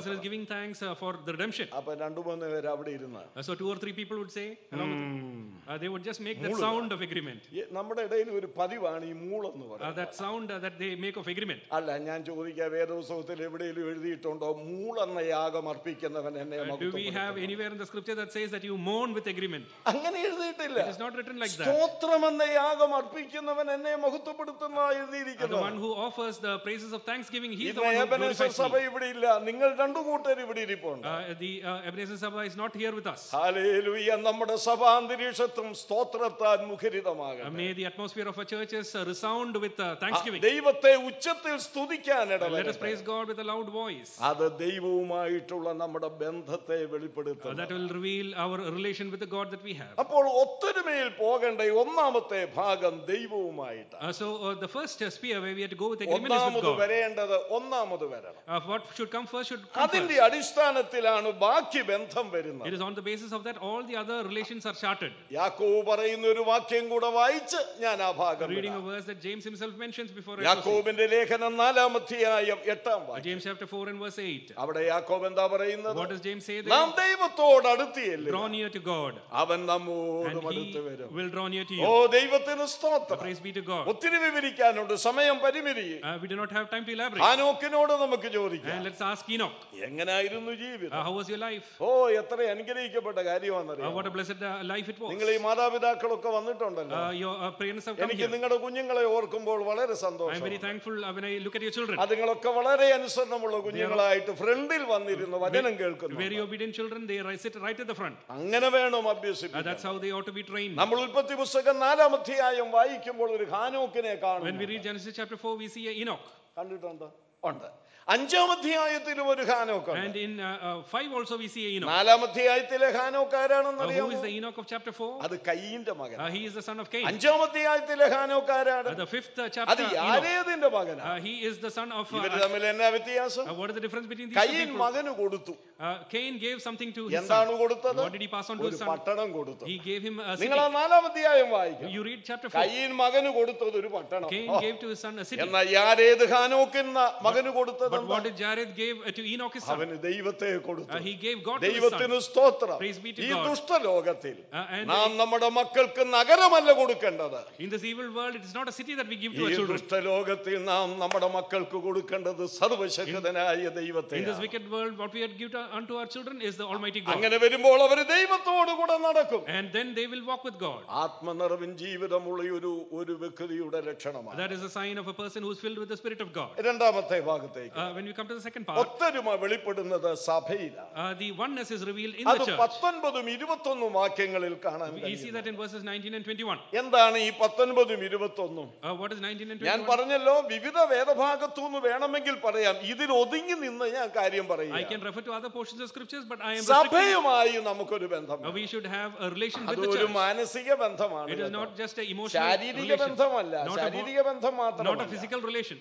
person is giving thanks uh, for the redemption. അപ്പൊ രണ്ടു മൂന്ന് പേര് അവിടെ ഇരുന്ന് Uh, so two or three people would say, along with him, uh, they would just make that sound of agreement. നമ്മുടെ ഇടയിൽ ഒരു പതിവാണ് ഈ മൂളെന്ന് Uh, പറയുന്നത്. that sound uh, that they make of agreement. അല്ല, ഞാൻ ചോദിക്കാം, വേദപുസ്തകത്തിൽ എവിടെയെങ്കിലും എഴുതിയിട്ടുണ്ടോ മൂളെന്ന യാഗം അർപ്പിക്കുന്നവൻ എന്നെ Uh, do we മഹത്വപ്പെടുത്തുന്നു? have anywhere in the scripture that says that you mourn with agreement? അങ്ങനെ എഴുതിയിട്ടില്ല. It is not written like that. സ്തോത്രമെന്ന യാഗം അർപ്പിക്കുന്നവൻ എന്നെ മഹത്വപ്പെടുത്തുന്ന Uh, the എഴുതിയിരിക്കുന്നു. one who offers the praises of thanksgiving, he is the ഇന്ന് one who എബെനേസർ glorifies സഭ me. ഇവിടെ ഇല്ല, നിങ്ങൾ രണ്ടു കൂട്ടർ ഇവിടെ ഇരിപ്പുണ്ട്. Uh, the uh, Ebenezer Sabha is not here with us. ഹല്ലേലൂയ. നമ്മുടെ സഭാന്തരീക്ഷത്തും സ്തോത്രത്താൽ Uh, മുഖരിതമാകട്ടെ. may the atmosphere of our churches uh, resound with uh, thanksgiving. ദൈവത്തെ ഉച്ചത്തിൽ സ്തുതിക്കാൻ Uh, let us ഇടവരട്ടെ. praise God with a loud voice. അത് ദൈവവുമായിട്ടുള്ള നമ്മുടെ ബന്ധത്തെ Uh, വെളിപ്പെടുത്തുന്നു. that will reveal our relation with the God that we have. അപ്പോൾ ഒത്തൊരുമയിൽ പോകേണ്ട ഒന്നാമത്തെ ഭാഗം ദൈവവുമായിട്ടാണ്. Uh, so uh, the first uh, sphere where we have to go with agreement is with ഒന്നാമത് God. വരേണ്ടത് ഒന്നാമത് വരണം. Uh, what should come first should come അതിന്റെ first. അടിസ്ഥാനത്തിലാണ് ബാക്കി ബന്ധം വരുന്നത്. It is on the basis of that all the other relations are charted. യാക്കോബ് പറയുന്ന ഒരു വാക്യം കൂടെ വായിച്ച് ഞാൻ ആ ഭാഗം Reading a വിടാം. verse that James himself mentions before I proceed. യാക്കോബിന്റെ ലേഖനം നാലാം അധ്യായം എട്ടാം Uh, വാക്യം. James chapter four and verse eight. അവിടെ യാക്കോബ് എന്താ പറയുന്നത്? What does James say നാം there? ദൈവത്തോട് അടുത്തിയല്ലേ, Draw near to God, അവൻ നമ്മോടും and അടുത്ത് he വരും. will draw near to oh you. ദൈവത്തിന് സ്തോത്രം. Praise be to God. ഒത്തിരി വിവരിക്കാനുണ്ട്, സമയം പരിമിതി. Uh, we do not have time to elaborate. ഹാനോക്കിനോട് നമുക്ക് ചോദിക്കാം, And let's ask Enoch. എങ്ങനായിരുന്നു ജീവിതം? Uh, how was your life? ഓ എത്ര അനുഗ്രഹിക്കപ്പെട്ട Uh, കാര്യമാണെന്നറിയാം. what a blessed uh, life it was. നിങ്ങൾ ഈ മാതാപിതാക്കളൊക്കെ വന്നിട്ടുണ്ടല്ലോ. Uh, your uh, parents have come എനിക്ക് here. നിങ്ങളുടെ കുഞ്ഞുങ്ങളെ ഓർക്കുമ്പോൾ വളരെ I am സന്തോഷം. very thankful uh, when I look at your children. അതുങ്ങളൊക്കെ വളരെ അനുസരണമുള്ള കുഞ്ഞുങ്ങളായിട്ട് ഫ്രണ്ടിൽ വന്നിരുന്നു വചനം കേൾക്കുന്നു. Very obedient children, they ri- sit right at the front. അങ്ങനെ വേണം Uh, അഭ്യസിപ്പിക്കാൻ. that's how they ought to be trained. നമ്മൾ ഉൽപ്പത്തി പുസ്തകം നാലാം അധ്യായം വായിക്കുമ്പോൾ ഒരു ഹാനോക്കിനെ When we കാണുന്നു. read Genesis chapter four, we see a Enoch. കണ്ടിട്ടുണ്ടോ? ഉണ്ട്. അഞ്ചാം അധ്യായത്തിലും ഒരു ഹാനോക്കുണ്ട്. And in uh, uh, five also we see a Enoch. നാലാം അധ്യായത്തിലെ ഹാനോക്ക് Uh, ആരാണെന്ന് who അറിയാമോ? is the Enoch of chapter four? അത് കയീന്റെ മകൻ. Uh, he is the son of Cain. അഞ്ചാം അധ്യായത്തിലെ ഹാനോക്ക് ആരാണ്? Uh, the fifth uh, അത് chapter, Enoch. യാരേദിന്റെ മകനാണ്. Uh, he is the son of. Uh, ഇവര് തമ്മിൽ എന്നാ വ്യത്യാസം? uh, what is the difference between these two Cain people? മകന് കൊടുത്തു. Uh, Cain gave something to his എന്താണ് son. കൊടുത്തത്? What did he pass on to ഒരു his son? പട്ടണം കൊടുത്തു. He gave him a നിങ്ങൾ ആ city. നാലാം അധ്യായം വായിക്കും. You read chapter four. കയീൻ മകന് കൊടുത്തത് ഒരു പട്ടണം. Cain gave to his son a city. എന്നാൽ യാരേദ് ഹാനോക്കിന് മകന് കൊടുത്തത് But what did Jared gave uh, to Enoch his son? അവന് ദൈവത്തെ കൊടുത്തു. Uh, he gave God to his son. ദൈവത്തിന് സ്തോത്രം. Praise be to ഈ God. ദുഷ്ടലോകത്തിൽ Uh, and നാം നമ്മുടെ മക്കൾക്ക് നഗരമല്ല കൊടുക്കേണ്ടത്. in this evil world, it is not a city that we give to ഈ our children. ദുഷ്ടലോകത്തിൽ നാം നമ്മുടെ മക്കൾക്ക് കൊടുക്കേണ്ടത് സർവശക്തനായ ദൈവത്തെ. In this wicked world, what we had give to, unto our children is the Almighty God. അങ്ങനെ വരുമ്പോൾ അവർ ദൈവത്തോടു കൂടെ നടക്കും. And then they will walk with God. ആത്മനിറവിൻ ജീവിതമുള്ള ഒരു ഒരു വ്യക്തിയുടെ ലക്ഷണമാണ്. That is a sign of a person who is filled with the Spirit of God. രണ്ടാമത്തെ ഭാഗത്തേക്ക് Uh, when we come to the second part, ഒത്തൊരുമ വെളിപ്പെടുന്നത് സഭയിലാണ്. uh, the oneness is revealed in അത് the church. പത്തൊൻപതും ഇരുപത്തൊന്നും വാക്യങ്ങളിൽ കാണാൻ We see that കഴിയും. in verses nineteen and twenty-one. എന്താണ് ഈ പത്തൊൻപതും ഇരുപത്തൊന്നും? Uh, what is nineteen and ഞാൻ twenty-one? പറഞ്ഞല്ലോ, വിവിധ വേദഭാഗത്തുനിന്ന് വേണമെങ്കിൽ പറയാം, ഇതിൽ ഒതുങ്ങി നിന്ന് ഞാൻ കാര്യം I പറയാം. can refer to other portions of scriptures, but I am restricting. സഭയുമായി നമുക്കൊരു ബന്ധം. Uh, we should have a relation with the അതൊരു church. മാനസിക ബന്ധമാണ്. It is not just an emotional ശാരീരിക relation, ബന്ധമല്ല. not a, ശാരീരിക ബന്ധം not a മാത്രമല്ല. physical relation.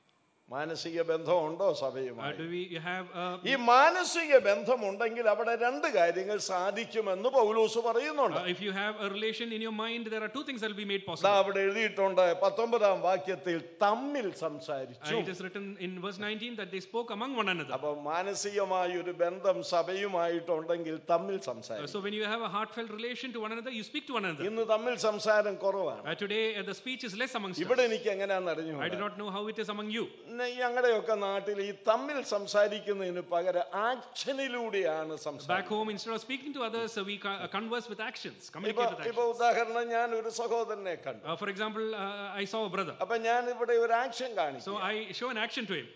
മാനസിക ബന്ധമുണ്ടോ Uh, സഭയുമായി? do we have uh, ഈ മാനസിക ബന്ധമുണ്ടെങ്കിൽ അവിടെ രണ്ട് കാര്യങ്ങൾ സാധിക്കുമെന്ന് പൗലോസ് പറയുന്നുണ്ട്. uh, if you have a relation in your mind, there are two things that will be made ദാ possible. അവിടെ എഴുതിയിട്ടുണ്ട് പത്തൊമ്പതാം വാക്യത്തിൽ തമ്മിൽ Uh, സംസാരിച്ചു. it is written in verse nineteen that they spoke among one another. അപ്പൊ മാനസികമായ ഒരു ബന്ധം സഭയുമായിട്ടുണ്ടെങ്കിൽ തമ്മിൽ Uh, സംസാരിക്കും. so when you have a heartfelt relation to one another, you speak to one another. ഇന്ന് തമ്മിൽ സംസാരം കുറവാണ്. Uh, today uh, the speech is less amongst ഇവിടെ us. എനിക്ക് എങ്ങനെയാണെന്ന് അറിഞ്ഞു. I do not know how it is among you. ഞങ്ങളുടെയൊക്കെ നാട്ടിൽ ഈ തമ്മിൽ സംസാരിക്കുന്നതിന് പകരം ആക്ഷനിലൂടെയാണ് Back സംസാരിക്കുന്നത്. home, instead of speaking to others, uh, we co- uh, converse with actions, ഇപ്പൊ communicate with ഇപ്പൊ actions. ഉദാഹരണം, ഞാൻ ഒരു സഹോദരനെ കണ്ടു. Uh, for example, uh, I saw a brother. അപ്പൊ ഞാൻ ഇവിടെ ഒരു ആക്ഷൻ So കാണിച്ചു. I show an action to him.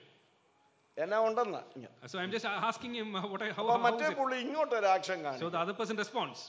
എന്നാ ഉണ്ടെന്നാ. Uh, So I'm just uh, asking him uh, what I, how, അപ്പൊ how മറ്റേ is it? പുള്ളി ഇങ്ങോട്ടൊരു ആക്ഷൻ So കാണിച്ചു. the other person responds.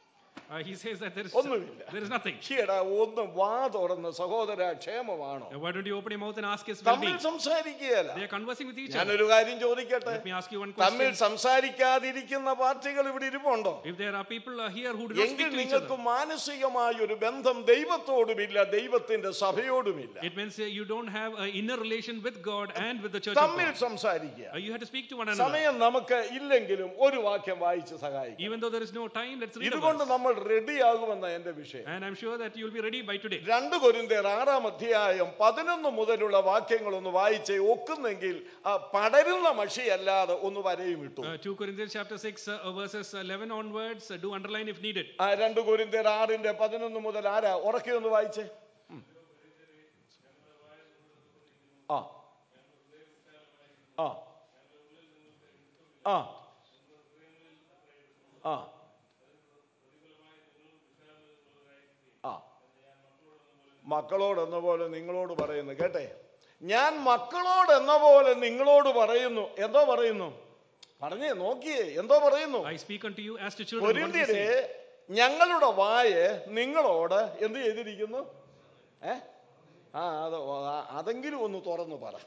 Uh, he says that there is ഒന്നുമില്ല. there is nothing. ഈയെടാ, ഒന്ന് വാ തുറന്ന് സഹോദര ക്ഷേമമാണോ? Uh, Why don't you open your mouth and ask his തമ്മിൽ well-being? സംസാരിക്കുകയല്ല. They are conversing with each other. ഞാനൊരു കാര്യം ചോദിക്കട്ടെ. Let me ask you one തമ്മിൽ question. സംസാരിക്കാതിരിക്കുന്ന പാർട്ടികൾ ഇവിടെ ഇരിപ്പുണ്ടോ? If there are people uh, here who do not എങ്കിൽ speak to each നിങ്ങൾക്ക് other, മാനസികമായ ഒരു ബന്ധം ദൈവത്തോടുമില്ല, ദൈവത്തിന്റെ സഭയോടുമില്ല. it means uh, you don't have an inner relation with God and with the church of തമ്മിൽ God. സംസാരിക്കുക. Uh, You have to speak to one another. സമയം നമുക്ക് ഇല്ലെങ്കിലും ഒരു വാക്യം വായിച്ച് സഹായിക്കും. Even though there is no time, let's read a ഇതുകൊണ്ട് verse. നമ്മൾ നമ്മൾ റെഡിയാകുമെന്ന എന്റെ വിഷയം. And I'm sure that you'll be ready by today. രണ്ട് കൊരിന്ത്യർ ആറാം അധ്യായം പതിനൊന്ന് മുതലുള്ള വാക്യങ്ങൾ ഒന്ന് വായിച്ച് ഒക്കുന്നെങ്കിൽ പടരുന്ന മഷിയല്ലാതെ ഒന്ന് വരയും ഇട്ടു. uh, two Corinthians chapter six uh, verses eleven onwards, uh, do underline if needed. ആ രണ്ട് കൊരിന്ത്യർ ആറിന്റെ പതിനൊന്ന് മുതൽ ആരാ ഉറക്കെ ഒന്ന് വായിച്ചേ. ആ ആ ആ ആ ആ മക്കളോട് എന്ന പോലെ നിങ്ങളോട് പറയുന്നു. കേട്ടെ, ഞാൻ മക്കളോട് എന്ന പോലെ നിങ്ങളോട് പറയുന്നു. എന്തോ പറയുന്നു? പറഞ്ഞേ, നോക്കിയേ, എന്തോ പറയുന്നു? I speak unto you as to children. കൊരിന്ത്യരെ, ഞങ്ങളുടെ വായ നിങ്ങളോട് എന്ത് ചെയ്തിരിക്കുന്നു? ഏ ആ അത് അതെങ്കിലും ഒന്ന് തുറന്നു പറ.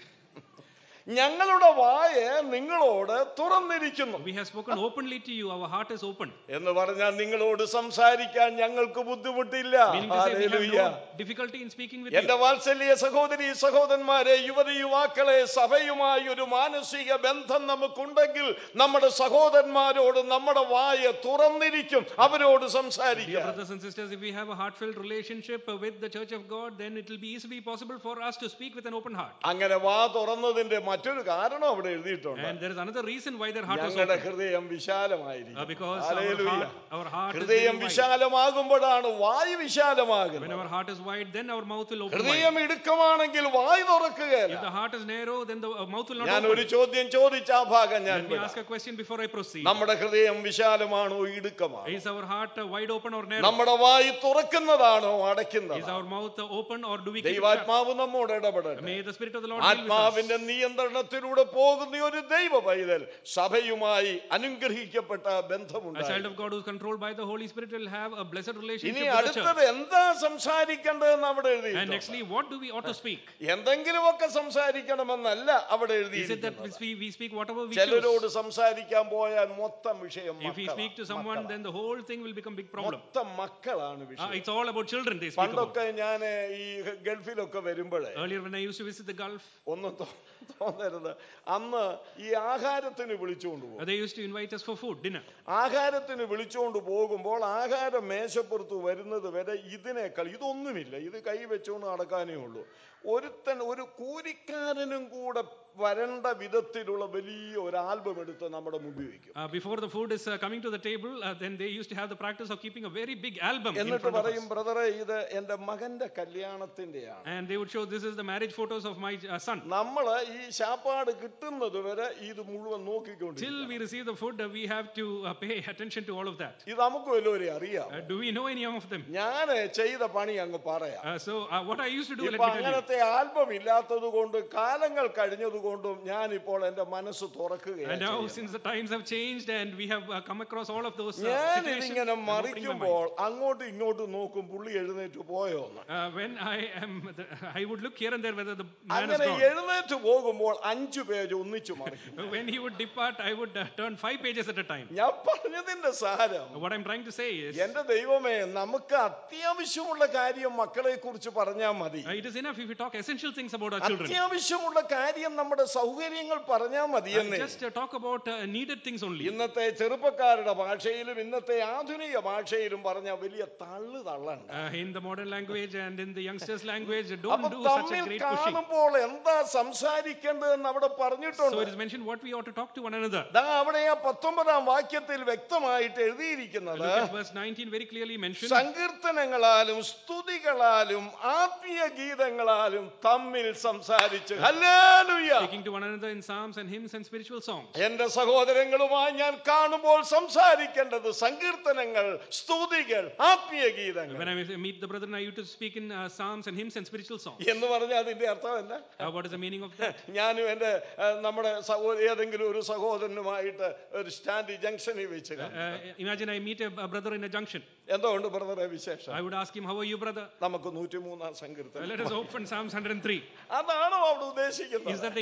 ഞങ്ങളുടെ വായ നിങ്ങളോട് തുറന്നിരിക്കുന്നു. We have spoken openly to you. Our heart is open. എന്ന് പറഞ്ഞാൽ നിങ്ങളോട് സംസാരിക്കാൻ ഞങ്ങൾക്ക് ബുദ്ധിമുട്ടില്ല. ഹല്ലേലൂയ. Difficulty in speaking with you. എന്റെ വാത്സല്യ സഹോദരി സഹോദരന്മാരെ, യുവതി യുവാക്കളെ, സഭയുമായി ഒരു മാനസിക ബന്ധം നമുക്കുണ്ടെങ്കിൽ നമ്മുടെ സഹോദരന്മാരോട് നമ്മുടെ വായ തുറന്നിരിക്കും, അവരോട് സംസാരിക്കാം. Dear brothers and sisters, if we have a heartfelt relationship with the Church of God, then it will be easily possible for us to speak with an open heart. അങ്ങനെ വാ തുറന്നതിന്റെ മറ്റൊരു കാരണം അവിടെ എഴുതിയിട്ടുണ്ട്. And there is another reason why their heart was open. ഞങ്ങളുടെ ഹൃദയം വിശാലമായിരിക്കും. Uh, because our heart, our heart is ഹൃദയം വിശാലമാകുമ്പോഴാണ് വായ് വിശാലമാകുന്നത്. When our heart is wide, then our mouth will open wide. ഹൃദയം ഇടുക്കമാണെങ്കിൽ വായ് തുറക്കുകയില്ല. If the heart is narrow, then the mouth will not ഞാൻ open. ഒരു ചോദ്യം ചോദിച്ച ആ ഭാഗം ഞാൻ Let me ask a question before I proceed. നമ്മുടെ ഹൃദയം വിശാലമാണോ ഇടുക്കമാണോ? Is our heart wide open or narrow? നമ്മുടെ വായ് തുറക്കുന്നതാണോ അടയ്ക്കുന്നതാണോ? Is our mouth open or do we keep it shut? ദൈവാത്മാവ് നമ്മോട് ഇടപെടട്ടെ. May the Spirit of the Lord deal with us. ആത്മാവിന്റെ നിയന്ത്രണത്തിലൂടെ പോകുന്ന ഒരു ദൈവ പൈതൽ സഭയുമായി അനുഗ്രഹിക്കപ്പെട്ട ബന്ധമുണ്ട്. A child of God who is controlled by the Holy Spirit will have a blessed relationship ഇനി with the അടുത്തത് church. എന്താ സംസാരിക്കേണ്ടതെന്ന് അവിടെ And എഴുതിയിട്ടുണ്ട്. nextly, what do we ought to speak? എന്തെങ്കിലുമൊക്കെ സംസാരിക്കണമെന്നല്ല അവിടെ Is it that എഴുതിയിരിക്കുന്നത്. we, we speak whatever we ചിലരോട് choose? സംസാരിക്കാൻ പോയാൽ മൊത്തം വിഷയം If we speak to someone, then the whole thing will become big problem. മൊത്തം മക്കളാണ് Uh, വിഷയം. it's all about children they speak about. പണ്ടൊക്കെ ഞാൻ ഈ ഗൾഫിലൊക്കെ വരുമ്പോഴേ Earlier when I used to visit the Gulf, ഒന്നും തോ- തോന്നരുത്, അന്ന് ഈ ആഹാരത്തിന് വിളിച്ചുകൊണ്ട് പോകും. uh, they used to invite us for food, dinner. ആഹാരത്തിന് വിളിച്ചുകൊണ്ട് പോകുമ്പോൾ ആഹാരം മേശപ്പുറത്ത് വരുന്നത് വരെ ഇതിനേക്കാൾ ഇതൊന്നുമില്ല, ഇത് കൈ വെച്ചുകൊണ്ട് നടക്കാനേ ഉള്ളൂ. ഒരുത്തൻ ഒരു കൂലിക്കാരനും കൂടെ വരേണ്ട വിധത്തിലുള്ള വലിയ ഒരു ആൽബം എടുത്ത് നമ്മുടെ മുമ്പിൽ വയ്ക്കും. Uh, before the food is uh, coming to the table, uh, then they used to have the practice of keeping a very big album in എന്നിട്ട് front of പറയും, us. ബ്രദറെ, ഇത് എന്റെ മകന്റെ കല്യാണത്തിന്റെയാണ്. And they would show this is the marriage photos of my uh, son. നമ്മള് ഈ ശാപ്പാട് കിട്ടുന്നത് വരെ ഇത് മുഴുവൻ Till നോക്കിക്കൊണ്ടിരിക്കും. we receive the food, uh, we have to uh, pay attention to all of that. ഇത് നമുക്ക് വല്ലവരെ അറിയാം. Uh, do we know any of them? ഞാൻ ചെയ്ത പണി അങ്ങ് പറയാം. Uh, so uh, what I used to do, let ഇപ്പൊ me tell you. അങ്ങനത്തെ ആൽബം ഇല്ലാത്തത് കൊണ്ട് കാലങ്ങൾ കഴിഞ്ഞത് കൊണ്ടും ഞാൻ ഇപ്പോൾ എന്റെ മനസ്സ് And തുറക്കുകയാണ്. now since the times have changed and we have uh, come across all of those uh, ഞാൻ situations, ഇതിങ്ങനെ I'm opening my mind. മറിക്കുമ്പോൾ അങ്ങോട്ടും ഇങ്ങോട്ടും നോക്കും, പുള്ളി എഴുന്നേറ്റ് പോയോ എന്ന്. Uh, when I am, the, I would look here and there whether the man is അങ്ങനെ gone. എഴുന്നേറ്റ് പോകുമ്പോൾ അഞ്ചു പേജ് ഒന്നിച്ചു മറിക്കും. When he would depart, I would uh, turn five pages at a time. ഞാൻ പറഞ്ഞതിന്റെ സാരം, What I'm trying to say is, എന്റെ ദൈവമേ, നമുക്ക് അത്യാവശ്യമുള്ള കാര്യം മക്കളെ കുറിച്ച് പറഞ്ഞാൽ മതി. uh, it is enough if we talk essential things about our children. അത്യാവശ്യമുള്ള കാര്യം നമ്മുടെ സൗകര്യങ്ങൾ പറഞ്ഞാൽ മതി Uh, എന്ന്. just uh, talk about uh, needed things only. ഇന്നത്തെ ചെറുപ്പക്കാരുടെ ഭാഷയിലും ഇന്നത്തെ ആധുനിക ഭാഷയിലും പറഞ്ഞ വലിയ തള്ളു തള്ളണ്ട. Uh, in the modern language and in the youngsters' language, don't അപ്പൊ do such a തമ്മിൽ great pushing. കാണുമ്പോൾ എന്താ സംസാരിക്കേണ്ടതെന്ന് അവിടെ So പറഞ്ഞിട്ടുണ്ട്. it is mentioned what we ought to talk to one another. ദാ അവിടെ ആ പത്തൊമ്പതാം വാക്യത്തിൽ വ്യക്തമായിട്ട് എഴുതിയിരിക്കുന്നത്, Look at verse nineteen very clearly mentioned. സങ്കീർത്തനങ്ങളാലും സ്തുതികളാലും ആത്മീയ ഗീതങ്ങളാലും തമ്മിൽ സംസാരിച്ച്. ഹല്ലേലൂയ. Speaking to one another in psalms and hymns and spiritual songs. എന്റെ സഹോദരങ്ങളുമായി ഞാൻ കാണുമ്പോൾ സംസാരിക്കേണ്ടത് സങ്കീർത്തനങ്ങൾ, സ്തുതികൾ, ആത്മീയ ഗീതങ്ങൾ When I meet the brethren, I used to speak in uh, psalms and hymns and spiritual songs. എന്ന് പറഞ്ഞാൽ അതിന്റെ അർത്ഥം എന്നാ? Uh, what is the meaning of that? ഞാനും എന്റെ നമ്മുടെ സഹോ- ഏതെങ്കിലും ഒരു സഹോദരനുമായിട്ട് ഒരു സ്റ്റാൻഡ് ജംഗ്ഷനിൽ വെച്ച് Uh, uh, imagine I meet a, a brother in a junction. എന്തോ ഉണ്ട് ബ്രദറെ വിശേഷം? I would ask him, how are you, brother? നമുക്ക് നൂറ്റിമൂന്നാം Uh, സങ്കീർത്തനം. let us open Psalms one hundred three. അതാണോ അവിടെ ഉദ്ദേശിക്കുന്നത്? Is that the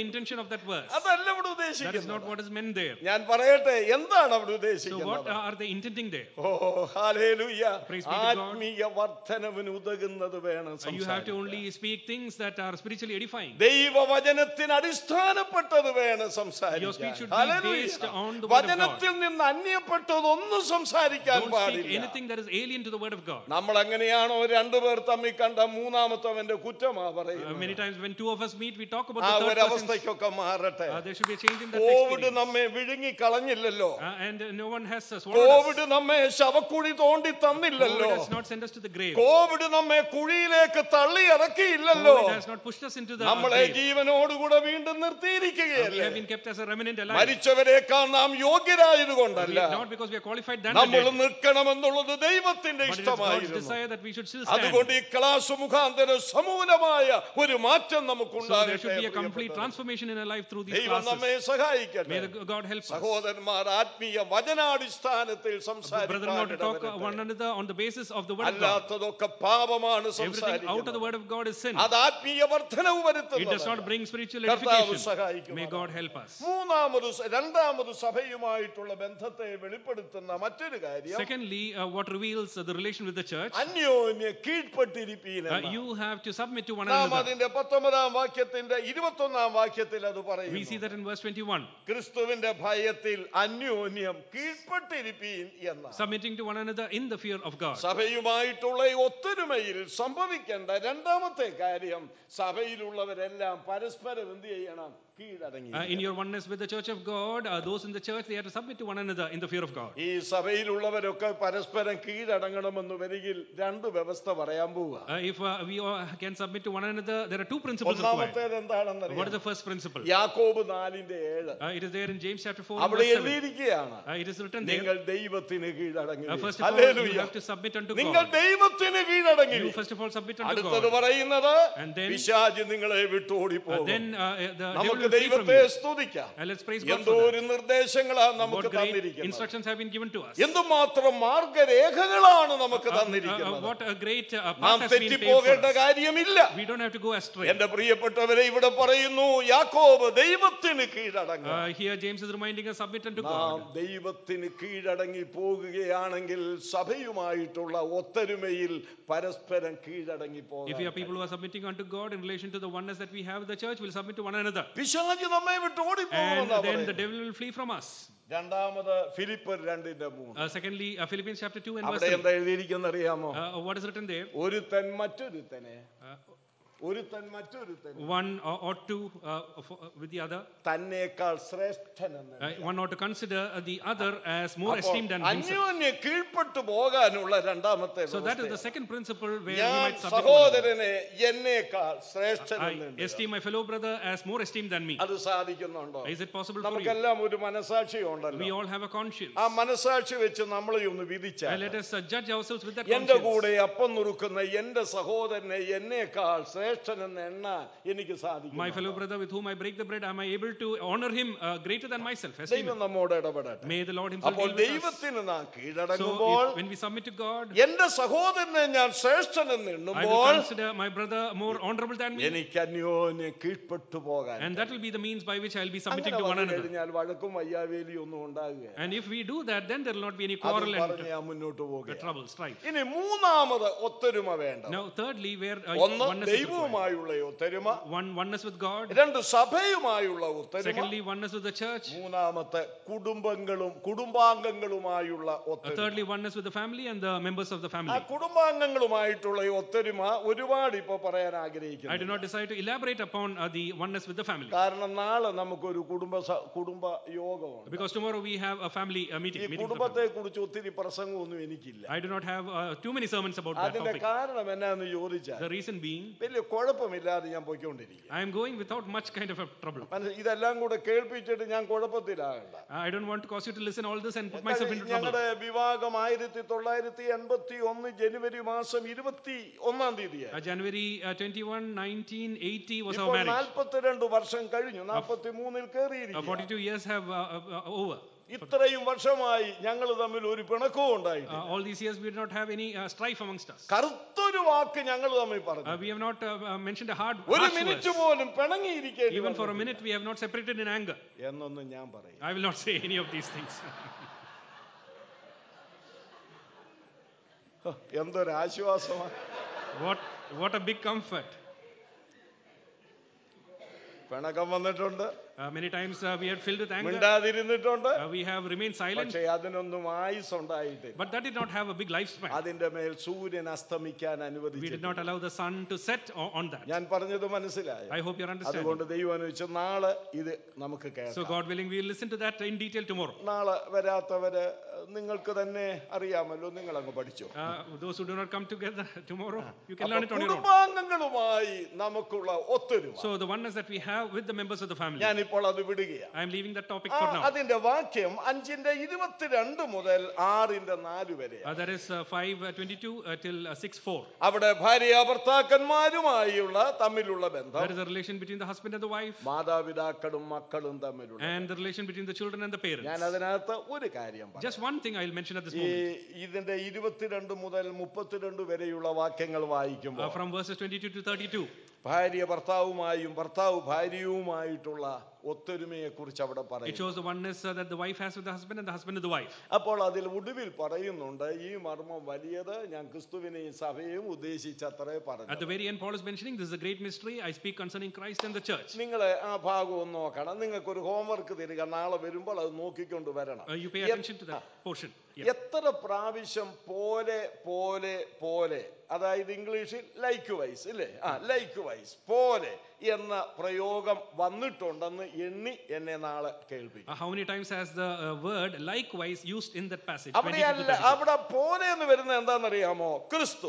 intention of that verse. അതല്ല അവിടെ That is not ഉദ്ദേശിക്കുന്നത്. what is meant there. ഞാൻ പറയട്ടെ എന്താണ് അവിടെ So what ഉദ്ദേശിക്കുന്നത്? are they intending there? ഓ ഹല്ലേലൂയ. Praise be to God. ആത്മീയ വർദ്ധനവിന് ഉതകുന്നത് വേണം Uh, You have to സംസാരിക്കാൻ. only speak things that are spiritually edifying. ദൈവവചനത്തിന് അടിസ്ഥാനപ്പെട്ടത് വേണം Your സംസാരിക്കാൻ. speech should be ഹല്ലേലൂയ. based on the word of God. വചനത്തിൽ നിന്ന് അന്യപ്പെട്ടതൊന്നും സംസാരിക്കാൻ Don't speak പാടില്ല. anything that is alien to the word of God. നമ്മൾ എങ്ങനെയാണോ രണ്ടുപേർ തമ്മിൽ കണ്ട മൂന്നാമത്തവന്റെ കുറ്റമാ Uh, പറയുന്നത്. many times when two of us meet, we talk about ആ the third person. ഒരവസ്ഥയ്ക്കൊക്കെ മാറട്ടെ. Uh, there should be a change in that COVID experience. നമ്മെ വിഴുങ്ങി കളഞ്ഞില്ലല്ലോ. Uh, and uh, no one has uh, swallowed us. COVID നമ്മെ ശവക്കുഴി തോണ്ടി തന്നില്ലല്ലോ. COVID has not sent us to the grave. COVID നമ്മെ കുഴിയിലേക്ക് തള്ളി ഇറക്കിയില്ലല്ലോ. COVID has not pushed us into the uh, നമ്മളെ grave. ജീവനോടുകൂടെ വീണ്ടും Uh, we നിർത്തിയിരിക്കുകയല്ലേ. have been kept as a remnant alive. മരിച്ചവരെക്കാൾ നാം യോഗ്യരായതുകൊണ്ടല്ല, We- Not because we are qualified than the നമ്മൾ dead. നിൽക്കണമെന്നുള്ളത് ദൈവത്തിന്റെ But it is God's ഇഷ്ടമായിരുന്നു. desire that we should still stand. അതുകൊണ്ട് ഈ ക്ലാസ് മുഖാന്തരം സമൂലമായ ഒരു മാറ്റം So there നമുക്കുണ്ടാകട്ടെ. should be a complete പ്രിയപ്പെട്ടവരെ. transformation in our life through these ദൈവം നമ്മെ classes. സഹായിക്കട്ടെ. May the God help us. സഹോദരന്മാർ ആത്മീയ വചനാടിസ്ഥാനത്തിൽ Brethren, not to talk സംസാരിക്കാൻ one another on the basis of the word of God. അല്ലാത്തതൊക്കെ പാപമാണ് Everything out of the സംസാരിക്കുന്നത്. word of God is sin. അത് ആത്മീയ വർധനവ് It does വരുത്തുന്നത്. not bring spiritual കർത്താവ് edification. സഹായിക്കും. May God help us. മൂന്നാമത് സ- രണ്ടാമത് സഭയുമായിട്ടുള്ള ബന്ധത്തെ വെളിപ്പെടുത്തുന്ന മറ്റൊരു കാര്യം, Secondly, uh, what reveals uh, the relation with the church? അന്യോന്യ കീഴ്പ്പെട്ടിരിപ്പീൻ Uh, എന്നാണ്. you have to submit to one നാം another. അതിന്റെ പത്തൊമ്പതാം വാക്യത്തിന്റെ ഇരുപത്തൊന്നാം വാക്യത്തിൽ അത് We see പറയുന്നു. that in verse twenty-one. ക്രിസ്തുവിന്റെ ഭയത്തിൽ അന്യോന്യം കീഴ്പ്പെട്ടിരിപ്പീൻ എന്നാണ്. Submitting to one another in the fear of God. സഭയുമായിട്ടുള്ള ഈ ഒത്തൊരുമയിൽ സംഭവിക്കേണ്ട രണ്ടാമത്തെ കാര്യം, സഭയിലുള്ളവരെല്ലാം പരസ്പരം എന്ത് ചെയ്യണം? കീഴടങ്ങി. Uh, in your oneness with the church of God, uh, those in the church, they have to submit to one another in the fear of God. ഈ സഭയിലുള്ളവരൊക്കെ പരസ്പരം കീഴടങ്ങണമെന്ന് വരികിൽ രണ്ട് വ്യവസ്ഥ പറയാൻ പോവുക. Uh, if uh, we all can submit to one another, there are two principles required. ഒന്നാമത്തേത് എന്താണെന്ന് What is അറിയാം? the first principle? യാക്കോബ് നാലിന്റെ ഏഴ്. Uh, it is there in James chapter four, അവിടെ verse seven. എഴുതിയിരിക്കുകയാണ്, Uh, it is written there. നിങ്ങൾ ദൈവത്തിന് കീഴടങ്ങി. Uh, first of all, you ഹല്ലേലൂയ. have to submit unto നിങ്ങൾ God. ദൈവത്തിന് കീഴടങ്ങി. You first of all submit unto അടുത്തത് God. പറയുന്നത്, And then- പിശാച് നിങ്ങളെ വിട്ടോടി Uh, പോകും. then uh, the devil നമുക്ക് will flee from ദൈവത്തെ you. സ്തുതിക്കാം. And let's praise God എന്തോ for ഒരു that. നിർദ്ദേശങ്ങളാണ് നമുക്ക് What great തന്നിരിക്കുന്നത്. instructions have been given to us. എന്തുമാത്രം മാർഗരേഖകളാണ് നമുക്ക് Uh, uh, uh, തന്നിരിക്കുന്നത്. what a great uh, നാം path has been paved for തെറ്റിപ്പോകേണ്ട us. കാര്യമില്ല. We don't have to go astray. എന്റെ പ്രിയപ്പെട്ടവരെ, ഇവിടെ പറയുന്നു യാക്കോബ് ദൈവത്തിന് കീഴടങ്ങുക. Uh, here James is reminding us, submit unto നാം God. ദൈവത്തിന് കീഴടങ്ങി പോകുകയാണെങ്കിൽ സഭയുമായിട്ടുള്ള ഒത്തൊരുമയിൽ പരസ്പരം കീഴടങ്ങി If we are people പോകാം. who are submitting unto God in relation to the oneness that we have with the church, we'll submit to one another. പിശാച് നമ്മെ വിട്ട് And ഓടിപ്പോകുമെന്നാ then the പറയുന്നത്. devil will flee from us. രണ്ടാമത് ഫിലിപ്പർ രണ്ടിന്റെ മൂന്ന്. Uh, secondly, uh, Philippians chapter two and verse അവിടെ three. എന്താ എഴുതിയിരിക്കുന്ന അറിയാമോ? Uh, what is written there? ഒരുത്തൻ മറ്റൊരുത്തനെ Uh, ഒരുത്തൻ മറ്റൊരുത്തനെ one uh, ought to uh, for, uh, with the other. തന്നേക്കാൾ ശ്രേഷ്ഠനെന്ന്. Uh, one ought to consider uh, the other as more അപ്പോൾ esteemed than himself. അന്യോന്യം കീഴ്പ്പെട്ടു പോകാനുള്ള രണ്ടാമത്തെ So that is the വ്യവസ്ഥയാണ്. second principle where we ഞാൻ might submit to one another. സഹോദരനെ എന്നേക്കാൾ I ശ്രേഷ്ഠനെന്ന്. esteem my fellow brother as more esteemed than me. അത് സാധിക്കുന്നുണ്ടോ? Is it possible for you? നമുക്കെല്ലാം ഒരു മനസാക്ഷി We ഉണ്ടല്ലോ. all have a conscience. ആ മനസാക്ഷി വെച്ച് നമ്മളെ ഒന്ന് Uh, വിധിച്ചാൽ, let us uh, judge ourselves with that എന്റെ conscience. കൂടെ അപ്പം നുറുക്കുന്ന എന്റെ സഹോദരനെ എന്നേക്കാൾ ശ്രേഷ്ഠനെന്ന് എണ്ണാൻ എനിക്ക് സാധിക്കും. My fellow brother with whom I break the bread, am I able to honor him uh, greater than myself? Esteem ദൈവം him. നമ്മോട് ഇടപെടട്ടെ. May the Lord himself അപ്പോൾ deal with us. ദൈവത്തിന് നാം So കീഴടങ്ങുമ്പോൾ, if, when we submit to God, എന്റെ സഹോദരനെ ഞാൻ ശ്രേഷ്ഠനെന്ന് I will എണ്ണുമ്പോൾ, consider my brother more honorable than me. എനിക്ക് അന്യോന്യം കീഴ്പ്പെട്ടു പോകാൻ. And that will be the means by which I will be submitting അങ്ങനെ to one വന്നു another. കഴിഞ്ഞാൽ വഴക്കും വയ്യാവേലിയും ഒന്നും ഉണ്ടാകുക. And if we do that, then there will not be any അത് quarrel പറഞ്ഞ് and ഞാൻ മുന്നോട്ട് uh, പോകുക. trouble, strife. ഇനി മൂന്നാമത് ഒത്തൊരുമ വേണ്ട. Now, thirdly, where uh, ഒന്ന് oneness is required. ദൈവവുമായുള്ള ഒത്തൊരുമ, One oneness with God. രണ്ട് സഭയുമായുള്ള ഒത്തൊരുമ, Secondly, oneness with the church. മൂന്നാമത്തെ കുടുംബങ്ങളും കുടുംബാംഗങ്ങളുമായുള്ള Uh, ഒത്തൊരുമ. thirdly, oneness with the family and the members of the ആ family. കുടുംബാംഗങ്ങളുമായിട്ടുള്ള ഈ ഒത്തൊരുമ ഒരുപാട് ഇപ്പൊ പറയാൻ I do ആഗ്രഹിക്കുന്നു. not decide to elaborate upon uh, the oneness with the family. കാരണം നാളെ നമുക്കൊരു കുടുംബ സ- കുടുംബ യോഗമുണ്ട്. Because tomorrow we have a family uh, meeting. ഈ meeting of the കുടുംബത്തെ family. കുറിച്ച് ഒത്തിരി പ്രസംഗമൊന്നും എനിക്കില്ല. I do not have uh, too many sermons about that അതിന്റെ topic. കാരണം എന്നാന്ന് ചോദിച്ചാൽ, The reason being, വലിയ കുഴപ്പമില്ലാതെ ഞാൻ പോയിക്കൊണ്ടിരിക്കുക. I am going without much kind of a trouble. മനസ്സി- ഇതെല്ലാം കൂടെ കേൾപ്പിച്ചിട്ട് ഞാൻ കുഴപ്പത്തിലാകണ്ട. I don't want to cause you to listen all this and put myself into trouble. ഞങ്ങളുടെ വിവാഹം ആയിരത്തി തൊള്ളായിരത്തി എൺപത്തി ഒന്ന് ജനുവരി മാസം ഇരുപത്തി ഒന്നാം തീയതിയായി. Uh, January uh, twenty-first, nineteen eighty was our ഇപ്പോൾ marriage. നാൽപ്പത്തിരണ്ട് വർഷം കഴിഞ്ഞു, നാൽപ്പത്തി മൂന്നിൽ Uh, കയറിയിരിക്കുക. forty-two years have uh, uh, uh, over. ഇത്രയും വർഷമായി ഞങ്ങൾ തമ്മിൽ ഒരു പിണക്കവും ഉണ്ടായിട്ടില്ല. Uh, all these years we did not have any uh, strife amongst us. കറുത്തൊരു വാക്ക് ഞങ്ങൾ തമ്മിൽ പറഞ്ഞു. Uh, we have not uh, uh, mentioned a hard ഒരു harsh മിനിറ്റ് words. പോലും പിണങ്ങിയിരിക്കേണ്ടി Even for a minute we have not separated in anger. എന്നൊന്നും ഞാൻ പറയും. I will not say any of these things. എന്തൊരു ആശ്വാസമാണ്. What what a big comfort. പിണക്കം വന്നിട്ടുണ്ട്. Uh, many times uh, we had filled with anger. മിണ്ടാതിരുന്നിട്ടുണ്ട്. Uh, we have remained silent. പക്ഷേ അതിനൊന്നും ആയുസ് ഉണ്ടായിട്ടില്ല. But that did not have a big lifespan. അതിന്റെ മേൽ സൂര്യൻ അസ്തമിക്കാൻ We did അനുവദിച്ചില്ല. not allow the sun to set o- on that. ഞാൻ പറഞ്ഞത് മനസ്സിലായോ? I hope you are understanding. അതുകൊണ്ട് ദൈവം അനുവദിച്ചു നാളെ ഇത് നമുക്ക് So കേൾക്കാം. God willing, we will listen to that in detail tomorrow. നാളെ വരാത്തവര് നിങ്ങൾക്ക് തന്നെ അറിയാമല്ലോ, നിങ്ങൾ അങ്ങ് പഠിച്ചു. Uh, those who do not come together tomorrow, you can അപ്പൊ learn it on your own. കുടുംബാംഗങ്ങളുമായി നമുക്കുള്ള ഒത്തൊരുമ. So the oneness that we have with the members of the family. ഞാനിപ്പോൾ അത് വിടുകയാണ്. I am leaving that topic ആ, for now. അതിന്റെ വാക്യം അഞ്ചിന്റെ ഇരുപത്തിരണ്ട് മുതൽ ആറിന്റെ നാല് വരെ. Uh, that is uh, five twenty-two uh, till uh, six four. അവിടെ ഭാര്യ ഭർത്താക്കന്മാരുമായുള്ള തമ്മിലുള്ള ബന്ധം, There is a relation between the husband and the wife, മാതാപിതാക്കളും മക്കളും തമ്മിലുള്ള, and the relation between the children and the parents. ഞാൻ അതിനകത്ത് ഒരു കാര്യം പറയാം. Just one thing I will mention at this ഈ moment. ഇതിന്റെ ഇരുപത്തിരണ്ട് മുതൽ മുപ്പത്തിരണ്ട് വരെയുള്ള വാക്യങ്ങൾ വായിക്കുമ്പോൾ Uh, from verses twenty-two to thirty-two. ഭാര്യ ഭർത്താവുമായും ഭർത്താവ് ഭാര്യയുമായിട്ടുള്ള ഒത്തൊരുമയെ കുറിച്ച് അവിടെ It പറയും. shows the oneness uh, that the wife has with the husband and the husband with the wife. അപ്പോൾ അതിൽ ഒടുവിൽ പറയുന്നുണ്ട്, ഈ മർമ്മം വലിയത്, ഞാൻ ക്രിസ്തുവിനെയും സഭയെയും ഉദ്ദേശിച്ചത്രേ At പറഞ്ഞു. the very end, Paul is mentioning this is a great mystery. I speak concerning Christ and the church. നിങ്ങൾ ആ ഭാഗം ഒന്ന് നോക്കണം. നിങ്ങൾക്ക് ഒരു ഹോംവർക്ക് തരിക, നാളെ വരുമ്പോൾ അത് നോക്കിക്കൊണ്ട് വരണം. Uh, you pay attention to that portion. Yeah. എത്ര പ്രാവശ്യം പോലെ പോലെ പോലെ, അതായത് ഇംഗ്ലീഷിൽ ലൈക്ക് വൈസ് ഇല്ലേ, ആ ലൈക്ക് വൈസ് പോലെ എന്ന പ്രയോഗം വന്നിട്ടുണ്ടെന്ന് എണ്ണി എന്നെ നാളെ കേൾപ്പിക്കും. Uh, how many times has the uh, word likewise used in that passage? അവിടെയല്ല, അവിടെ പോലെ എന്ന് വരുന്നത് എന്താണെന്നറിയാമോ? ക്രിസ്തു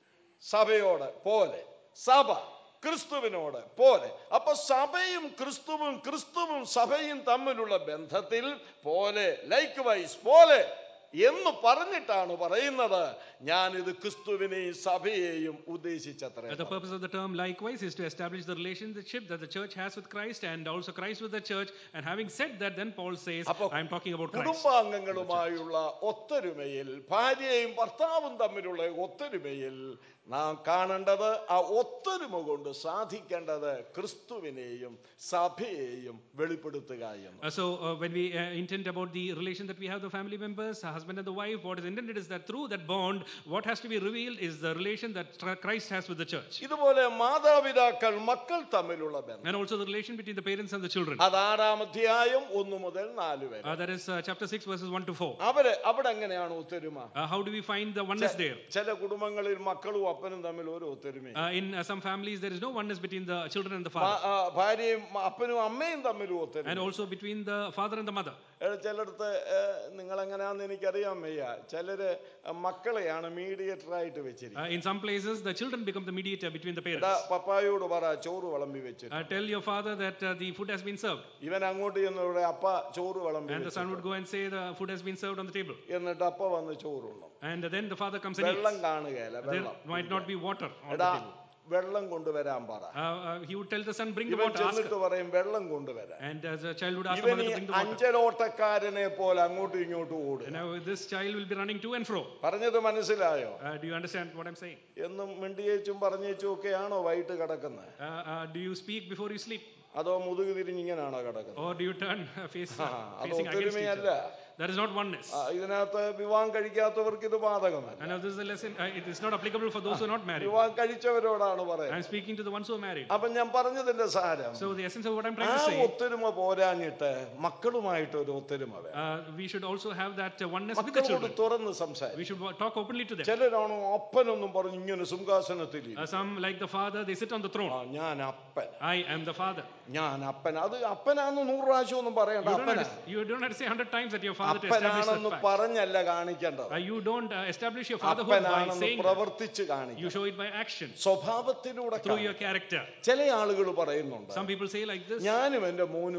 സഭയോട് പോലെ, സഭ ക്രിസ്തുവിനോട് പോലെ. അപ്പൊ സഭയും ക്രിസ്തുവും ക്രിസ്തുവും സഭയും തമ്മിലുള്ള ബന്ധത്തിൽ പോലെ, ലൈക്ക് വൈസ് പോലെ എന്ന് പറഞ്ഞിട്ടാണ് പറയുന്നത്, ഞാനിത് ക്രിസ്തുവിനെയും സഭയെയും ഉദ്ദേശിച്ചത്ര. The purpose of the term likewise is to establish the relationship that the church has with Christ and also Christ with the church. And having said that, then Paul says, I am talking about Christ. കുടുംബാംഗങ്ങളുമായുള്ള ഒത്തൊരുമയിൽ, ഭാര്യയും ഭർത്താവും തമ്മിലുള്ള ഒത്തൊരുമയിൽ നാം കാണേണ്ടത്, ആ ഒത്തൊരുമ കൊണ്ട് സാധിക്കേണ്ടത് ക്രിസ്തുവിനെയും സഭയെയും വെളിപ്പെടുത്തുക എന്ന്. Uh, so uh, when we uh, intend about the relation that we have the family members, a husband and the wife, what is intended is that through that bond, what has to be revealed is the relation that Christ has with the church. ഇതുപോലെ മാതാപിതാക്കൾ മക്കൾ തമ്മിലുള്ള ബന്ധം, And also the relation between the parents and the children. അത് ആറാം അധ്യായം ഒന്ന് മുതൽ നാല് വരെ. Uh, that is uh, chapter six verses one to four. അവര് അവിടെ എങ്ങനെയാണ് ഒത്തൊരുമ? Uh, how do we find the oneness there? ചില കുടുംബങ്ങളിൽ മക്കളും അപ്പനും തമ്മിൽ ഒരു ഒത്തൊരുമ. Uh, in uh, some families there is no oneness between the children and the father. ഭാര്യയും അപ്പനും അമ്മയും തമ്മിലും ഒത്തൊരുമ. And also between the father and the mother. ചിലടത്ത് നിങ്ങൾ എങ്ങനെയാന്ന് എനിക്കറിയാൻ വയ്യ, ചിലര് മക്കളെയാണ് മീഡിയേറ്റർ ആയിട്ട് വെച്ചിരിക്കുന്നത്. In some places the children become the mediator between the parents. പപ്പായോട് പറ ചോറ് വിളമ്പി വെച്ചിട്ട്. Uh, tell your father that uh, the food has been served. ഇവൻ അങ്ങോട്ട് ചെന്നവിടെ അപ്പ ചോറ് വിളമ്പി. And the son would go and say the food has been served on the table. എന്നിട്ട് അപ്പ വന്ന് ചോറുണ്ണും. And then the father comes and eats. വെള്ളം കാണുകയില്ല, There might not be water on the table. വെള്ളം കൊണ്ടുവരാൻ പറ. Uh, uh, he would tell the son, bring the ഇവൻ water. ചെന്നിട്ട് പറയും വെള്ളം കൊണ്ടുവരാൻ. And as a child would ask the ഇവൻ mother ഈ to bring the water. അഞ്ചലോട്ടക്കാരനെ പോലെ അങ്ങോട്ടും ഇങ്ങോട്ടും ഓടും. And now this child will be running to and fro. പറഞ്ഞത് മനസ്സിലായോ? Uh, do you understand what I'm saying? എന്നും മിണ്ടിയേച്ചും പറഞ്ഞേച്ചും ഒക്കെയാണോ വൈകിട്ട് കിടക്കുന്നത്? Uh, uh, do you speak before you sleep? അതോ മുതുക് തിരിഞ്ഞിങ്ങനാണോ കിടക്കുന്നത്? Or do you turn uh, face, uh, അത് facing against each ഒത്തൊരുമയല്ല. other? That is not oneness. ഇതിനകത്ത് വിവാഹം കഴിക്കാത്തവർക്ക് ഇത് ബാധകമല്ല. And now this is a lesson. Uh, it is not applicable for those who are not married. വിവാഹം കഴിച്ചവരോടാണ് പറയുന്നത്. I'm speaking to the ones who are married. അപ്പൊ ഞാൻ പറഞ്ഞതിന്റെ സാരം, So the essence of what I'm trying ആ to say, ഒത്തൊരുമ പോരാഞ്ഞിട്ട് മക്കളുമായിട്ട് ഒരു ഒത്തൊരുമ വേണം. uh, we should also have that uh, oneness with the മക്കളോട് children. തുറന്ന് സംസാരിക്കും. We should wa- talk openly to them. ചിലരാണോ അപ്പനൊന്നും പറഞ്ഞു ഇങ്ങനെ സിംഹാസനത്തിൽ Uh, some like the father, they sit on the throne. ഞാൻ അപ്പൻ, I am the father. ഞാൻ അപ്പൻ. അത് അപ്പനാന്ന് നൂറ് പ്രാവശ്യം ഒന്നും പറയണ്ട. You don't, Apna, have to, you don't have to say a hundred times that your father to establish that അപ്പനാണെന്ന് fact. പറഞ്ഞല്ല കാണിക്കേണ്ടത്. Uh, you don't uh, establish your fatherhood by അപ്പനാണെന്ന് saying that. പ്രവർത്തിച്ച് You കാണിക്കും, show it by action, സ്വഭാവത്തിലൂടെ through കാണിക്കും. your character. ചില ആളുകൾ പറയുന്നുണ്ട്, Some people say like this, ഞാനും എന്റെ മോനും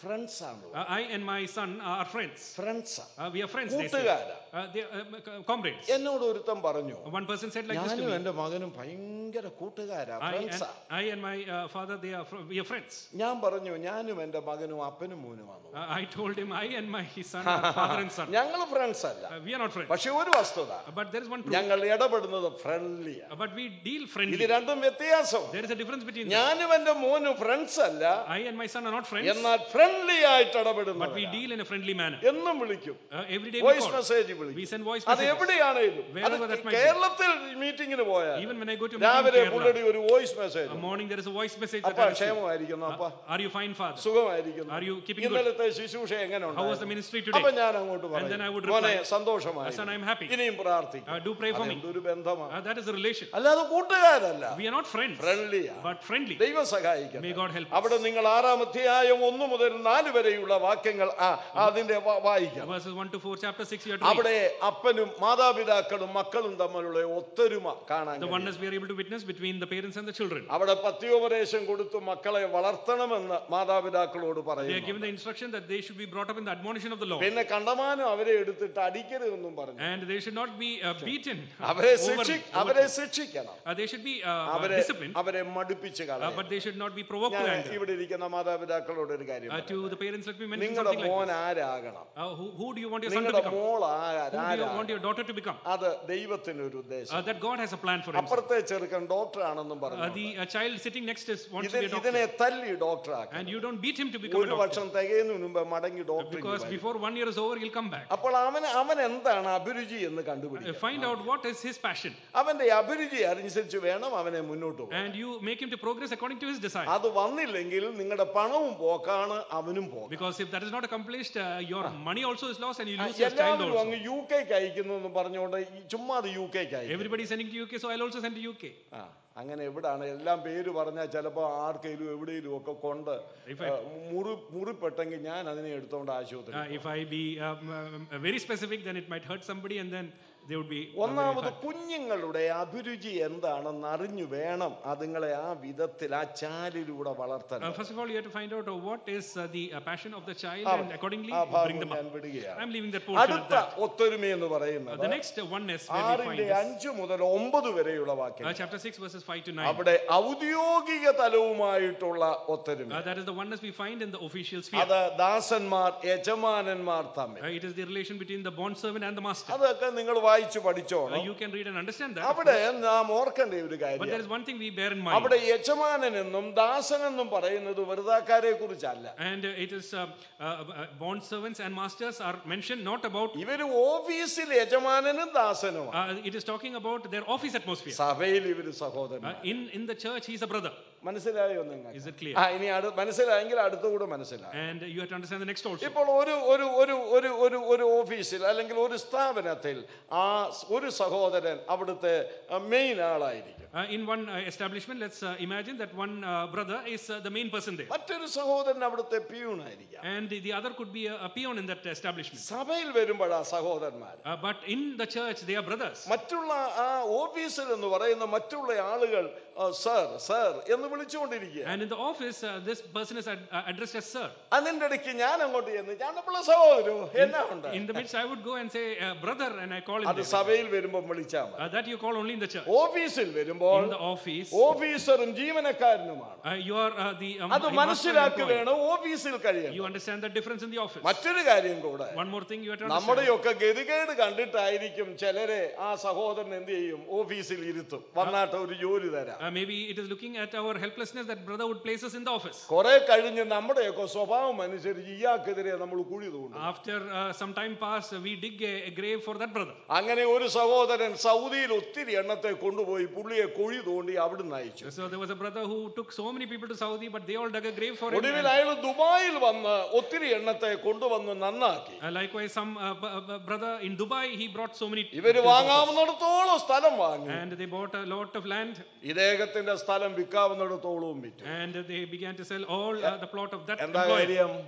ഫ്രണ്ട്സ് ആണ്. Uh, I and my son are friends. Friends Uh, we are friends, they say. കൂട്ടുകാരാ. Uh, they are uh, comrades. എന്നോട് ഒരുത്തൻ പറഞ്ഞു, One person said like this to ഞാനും me. എന്റെ മകനും ഭയങ്കര കൂട്ടുകാരാ, I and, ഫ്രണ്ട്സാ. I and my uh, father, they are fr- we are friends. ഞാൻ പറഞ്ഞു ഞാനും എന്റെ മകനും അപ്പനും മോനുമാണ്. Uh, I told him I and my son are father and son. ഞങ്ങൾ ഫ്രണ്ട്സ് അല്ല. Uh, we are not friends. പക്ഷെ ഒരു വസ്തുത, Uh, but there is one truth. ഞങ്ങൾ ഇടപെടുന്നത് ഫ്രണ്ട്ലിയാ. Uh, but we deal ഇത് friendly. രണ്ടും വ്യത്യാസം. There is a difference between them. ഞാനും എന്റെ മോനും ഫ്രണ്ട്സ് അല്ല, I and my son are not friends, എന്നാൽ ഫ്രണ്ട്ലി ആയിട്ട് but we ഇടപെടുന്നത് deal in a friendly manner. എന്നും വിളിക്കും, Uh, every day we voice call. Message We വിളിക്കും. send voice അത് messages. എവിടെയാണേലും, അത് Wherever that might be. കേരളത്തിൽ മീറ്റിങ്ങിന് പോയാൽ Even when I go to meeting in രാവിലെ Kerala, പുള്ളടി ഒരു voice message, a morning there is a voice message that അപ്പ I receive. ക്ഷേമമായിരിക്കുന്നു, അപ്പ Uh, are you fine, father? സുഖമായിരിക്കുന്നു, Are you keeping good? ഇന്നലത്തെ ശുശ്രൂഷ എങ്ങനെ How was the ഉണ്ടായിരുന്നു? ministry അപ്പൊ today? ഞാൻ അങ്ങോട്ട് And then I പറയും, would മോനെ reply, സന്തോഷമായി, son, I am happy. ഇനിയും പ്രാർത്ഥിക്കും. Uh, do pray for me. അതെന്തൊരു ബന്ധമാണ്. Uh, that is a relation. അല്ലാതെ കൂട്ടുകാരല്ല, We are not friends, ഫ്രണ്ട്ലിയാ. but friendly. ദൈവം സഹായിക്കട്ടെ. May God help അവിടെ us. നിങ്ങൾ ആറാം അധ്യായം ഒന്ന് മുതൽ നാല് വരെയുള്ള വാക്യങ്ങൾ ആ, അതിന്റെ വ- വായിക്കണം. Verses one to four, chapter six, you have to read. അവിടെ അപ്പനും മാതാപിതാക്കളും മക്കളും തമ്മിലുള്ള ഒത്തൊരുമ കാണാൻ The കഴിയും. oneness we are able to witness between the parents and the children. അവിടെ പത്യോപദേശം കൊടുത്തു മക്കളെ വളർത്തണമെന്ന് മാതാപിതാക്കളോട് They are പറയുന്നു. given the instruction that they should be brought up in the admonition of the law. പിന്നെ കണ്ടമാനം അവരെ എടുത്തിട്ട് അടിക്കരുതെന്നും പറഞ്ഞു. And they should not be uh, beaten. അവരെ over- ശിക്ഷി over- അവരെ ശിക്ഷിക്കണം, Uh, they should be uh, uh, അവരെ disciplined, അവരെ മടുപ്പിച്ച് uh, കളയണം. but they should not be provoked to ഞാൻ anger. ഇവിടെ ഇരിക്കുന്ന മാതാപിതാക്കളോട് ഒരു കാര്യം Uh, പറയാം. to the parents, let me mention നിങ്ങളുടെ something like മോൻ this. ആരാകണം, Uh, who, who do you want your son to നിങ്ങളുടെ become? Mall Who do you want ആരാകണം, your daughter to become? അത് ദൈവത്തിനൊരു ഉദ്ദേശം. Uh, that God has a plan for himself. അപ്പുറത്തെ ചെറുക്കൻ ഡോക്ടർ ആണെന്നും Uh, പറഞ്ഞു, the uh, child sitting next to us wants ഇത് to be a ഇതിനെ doctor. തല്ലി ഡോക്ടറാക്കി. And you don't beat him to become a ഒരു doctor. വർഷം തികയുന്നതിന് മുമ്പ് മടങ്ങി Because doctor. before one year is over, he'll come back. അപ്പോൾ അവൻ അവൻ എന്താണ് അഭിരുചി എന്ന് Uh, കണ്ടുപിടിക്കും. find out what is his passion. അവന്റെ അഭിരുചി അനുസരിച്ച് വേണം അവനെ മുന്നോട്ട് പോകാൻ. And you make him to progress according to his desire. അത് വന്നില്ലെങ്കിൽ നിങ്ങളുടെ പണവും പോക്കാണ്, അവനും പോകാം. Because if that is not accomplished, uh, your money also is lost and you lose your child എല്ലാവരും also. അങ്ങ് യു കെക്ക് അയക്കുന്നു എന്ന് പറഞ്ഞുകൊണ്ട് ഈ ചുമ്മാ അത് യു കെക്ക് അയക്കും. Everybody is sending to U K, so I'll also send to U K. ആ, അങ്ങനെ എവിടാണ് എല്ലാം പേര് പറഞ്ഞാൽ ചിലപ്പോൾ ആർക്കെങ്കിലും എവിടെയെങ്കിലും ഒക്കെ കൊണ്ട് If I- ആ, മുറി മുറിപ്പെട്ടെങ്കിൽ ഞാൻ അതിനെ എടുത്തോണ്ട് ആശുപത്രി. Uh, if I be um, um, very specific, then it might hurt somebody and then they would be uh, very ഒന്നാമത് hurt. കുഞ്ഞുങ്ങളുടെ അഭിരുചി എന്താണെന്ന് അറിഞ്ഞു വേണം അതുങ്ങളെ ആ വിധത്തിൽ ആ ചാലിലൂടെ Uh, വളർത്തണം. first of all, you have to find out uh, what is uh, the uh, passion of the child ആ, and accordingly ആ bring ഭാഗം them ഞാൻ up. വിടുകയാണ്. I'm leaving that portion at അടുത്ത that. ഒത്തൊരുമ എന്ന് Uh, പറയുന്നത് the next uh, oneness where we find ആറിന്റെ is അഞ്ച് മുതൽ ഒമ്പത് വരെയുള്ള uh, വാക്യം. chapter six verses five to nine. അവിടെ ഔദ്യോഗിക തലവുമായിട്ടുള്ള ഒത്തൊരുമ. Uh, that is the oneness we find in the official sphere. അത് ദാസന്മാർ യജമാനന്മാർ തമ്മിൽ. Uh, it is the relation between the bond servant and the master. അതൊക്കെ നിങ്ങൾ വായിച്ചു Uh, പഠിച്ചോണം. you can read and understand that. of അവിടെ course. നാം ഓർക്കേണ്ട ഒരു But there കാര്യം, is one thing we bear in mind. അവിടെ യജമാനനെന്നും ദാസനെന്നും പറയുന്നത് വെറുതാക്കാരെ കുറിച്ചല്ല. And uh, it is uh, uh, uh, bond servants and masters are mentioned not about, ഇവര് ഓഫീസിൽ യജമാനനും ദാസനുമാണ്. uh, it is talking about their office atmosphere. സഭയിൽ ഇവര് Uh, സഹോദരന്മാർ. in, in the church, he is a brother. മനസ്സിലായോ നിങ്ങൾ? Is it clear? ആ, ഇനി അടു മനസ്സിലായെങ്കിൽ അടുത്തുകൂടെ മനസ്സിലായി. And you have to understand the next also. ഇപ്പോൾ ഒരു ഒരു ഒരു ഒരു ഒരു ഒരു ഓഫീസിൽ അല്ലെങ്കിൽ ഒരു സ്ഥാപനത്തിൽ ആ ഒരു സഹോദരൻ അവിടുത്തെ മെയിൻ ആളായിരിക്കും. Uh, in one uh, establishment, let's uh, imagine that one uh, brother is uh, the main person there. മറ്റൊരു സഹോദരൻ അവിടുത്തെ പിയൂണായിരിക്കാം. And the, the other could be a, a peon in that establishment. സഭയിൽ വരുമ്പോഴാ സഹോദരന്മാർ. Uh, but in the church, they are brothers. മറ്റുള്ള ആ ഓഫീസിൽ എന്ന് പറയുന്ന മറ്റുള്ള ആളുകൾ സർ സർ എന്ന് വിളിച്ചുകൊണ്ടിരിക്കുക. And in the office, uh, this person is ad- uh, addressed as sir. അതിന്റെ ഇടയ്ക്ക് ഞാൻ അങ്ങോട്ട് ചെന്ന് ഞാനപ്പോൾ സഹോദരോ എന്നാ ഉണ്ട്. In the midst, I would go and say, uh, brother, and I call him അത് there. സഭയിൽ വരുമ്പോൾ വിളിച്ചാൽ മതി. Uh, that you call only in the church. ഓഫീസിൽ വരുമ്പോൾ In the office, ഓഫീസറും ജീവനക്കാരനുമാണ്. uh, you are uh, the um, അത് master and മനസ്സിലാക്കി employee. വേണം ഓഫീസിൽ കഴിയാൻ. You understand the difference in the office. മറ്റൊരു കാര്യം കൂടെ, One more thing you have to understand. നമ്മുടെയൊക്കെ ഗതികേട് കണ്ടിട്ടായിരിക്കും ചിലരെ ആ സഹോദരൻ എന്ത് ചെയ്യും, ഓഫീസിൽ ഇരുത്തും, വന്നാട്ട് ഒരു ജോലി തരാം. Uh, maybe it is looking at our helplessness that brother would place us in the office. കുറെ കഴിഞ്ഞ് നമ്മുടെയൊക്കെ സ്വഭാവം അനുസരിച്ച് ഇയാൾക്കെതിരെ നമ്മൾ കുഴി തോന്നും. After uh, some time pass, uh, we dig a, a grave for that brother. അങ്ങനെ ഒരു സഹോദരൻ സൗദിയിൽ ഒത്തിരി എണ്ണത്തെ കൊണ്ടുപോയി പുള്ളിയെ കുഴി തോണ്ടി അവിടുന്ന് അയച്ചു. So there was a brother who took so many people to Saudi, but they all dug a grave for him. ഒടുവിൽ And, അയാൾ ദുബായിൽ വന്ന് ഒത്തിരി എണ്ണത്തെ കൊണ്ടുവന്ന് നന്നാക്കി. uh, likewise, some uh, b- b- brother in Dubai, he brought so many. ഇവര് people to office. വാങ്ങാവുന്നിടത്തോളം സ്ഥലം വാങ്ങി. And they bought a lot of land. ഇദ്ദേഹത്തിന്റെ സ്ഥലം വിൽക്കാവുന്നിടത്തോളവും വിറ്റു. And they began to sell all uh, the plot of that എന്താ employer. കാര്യം? Uh,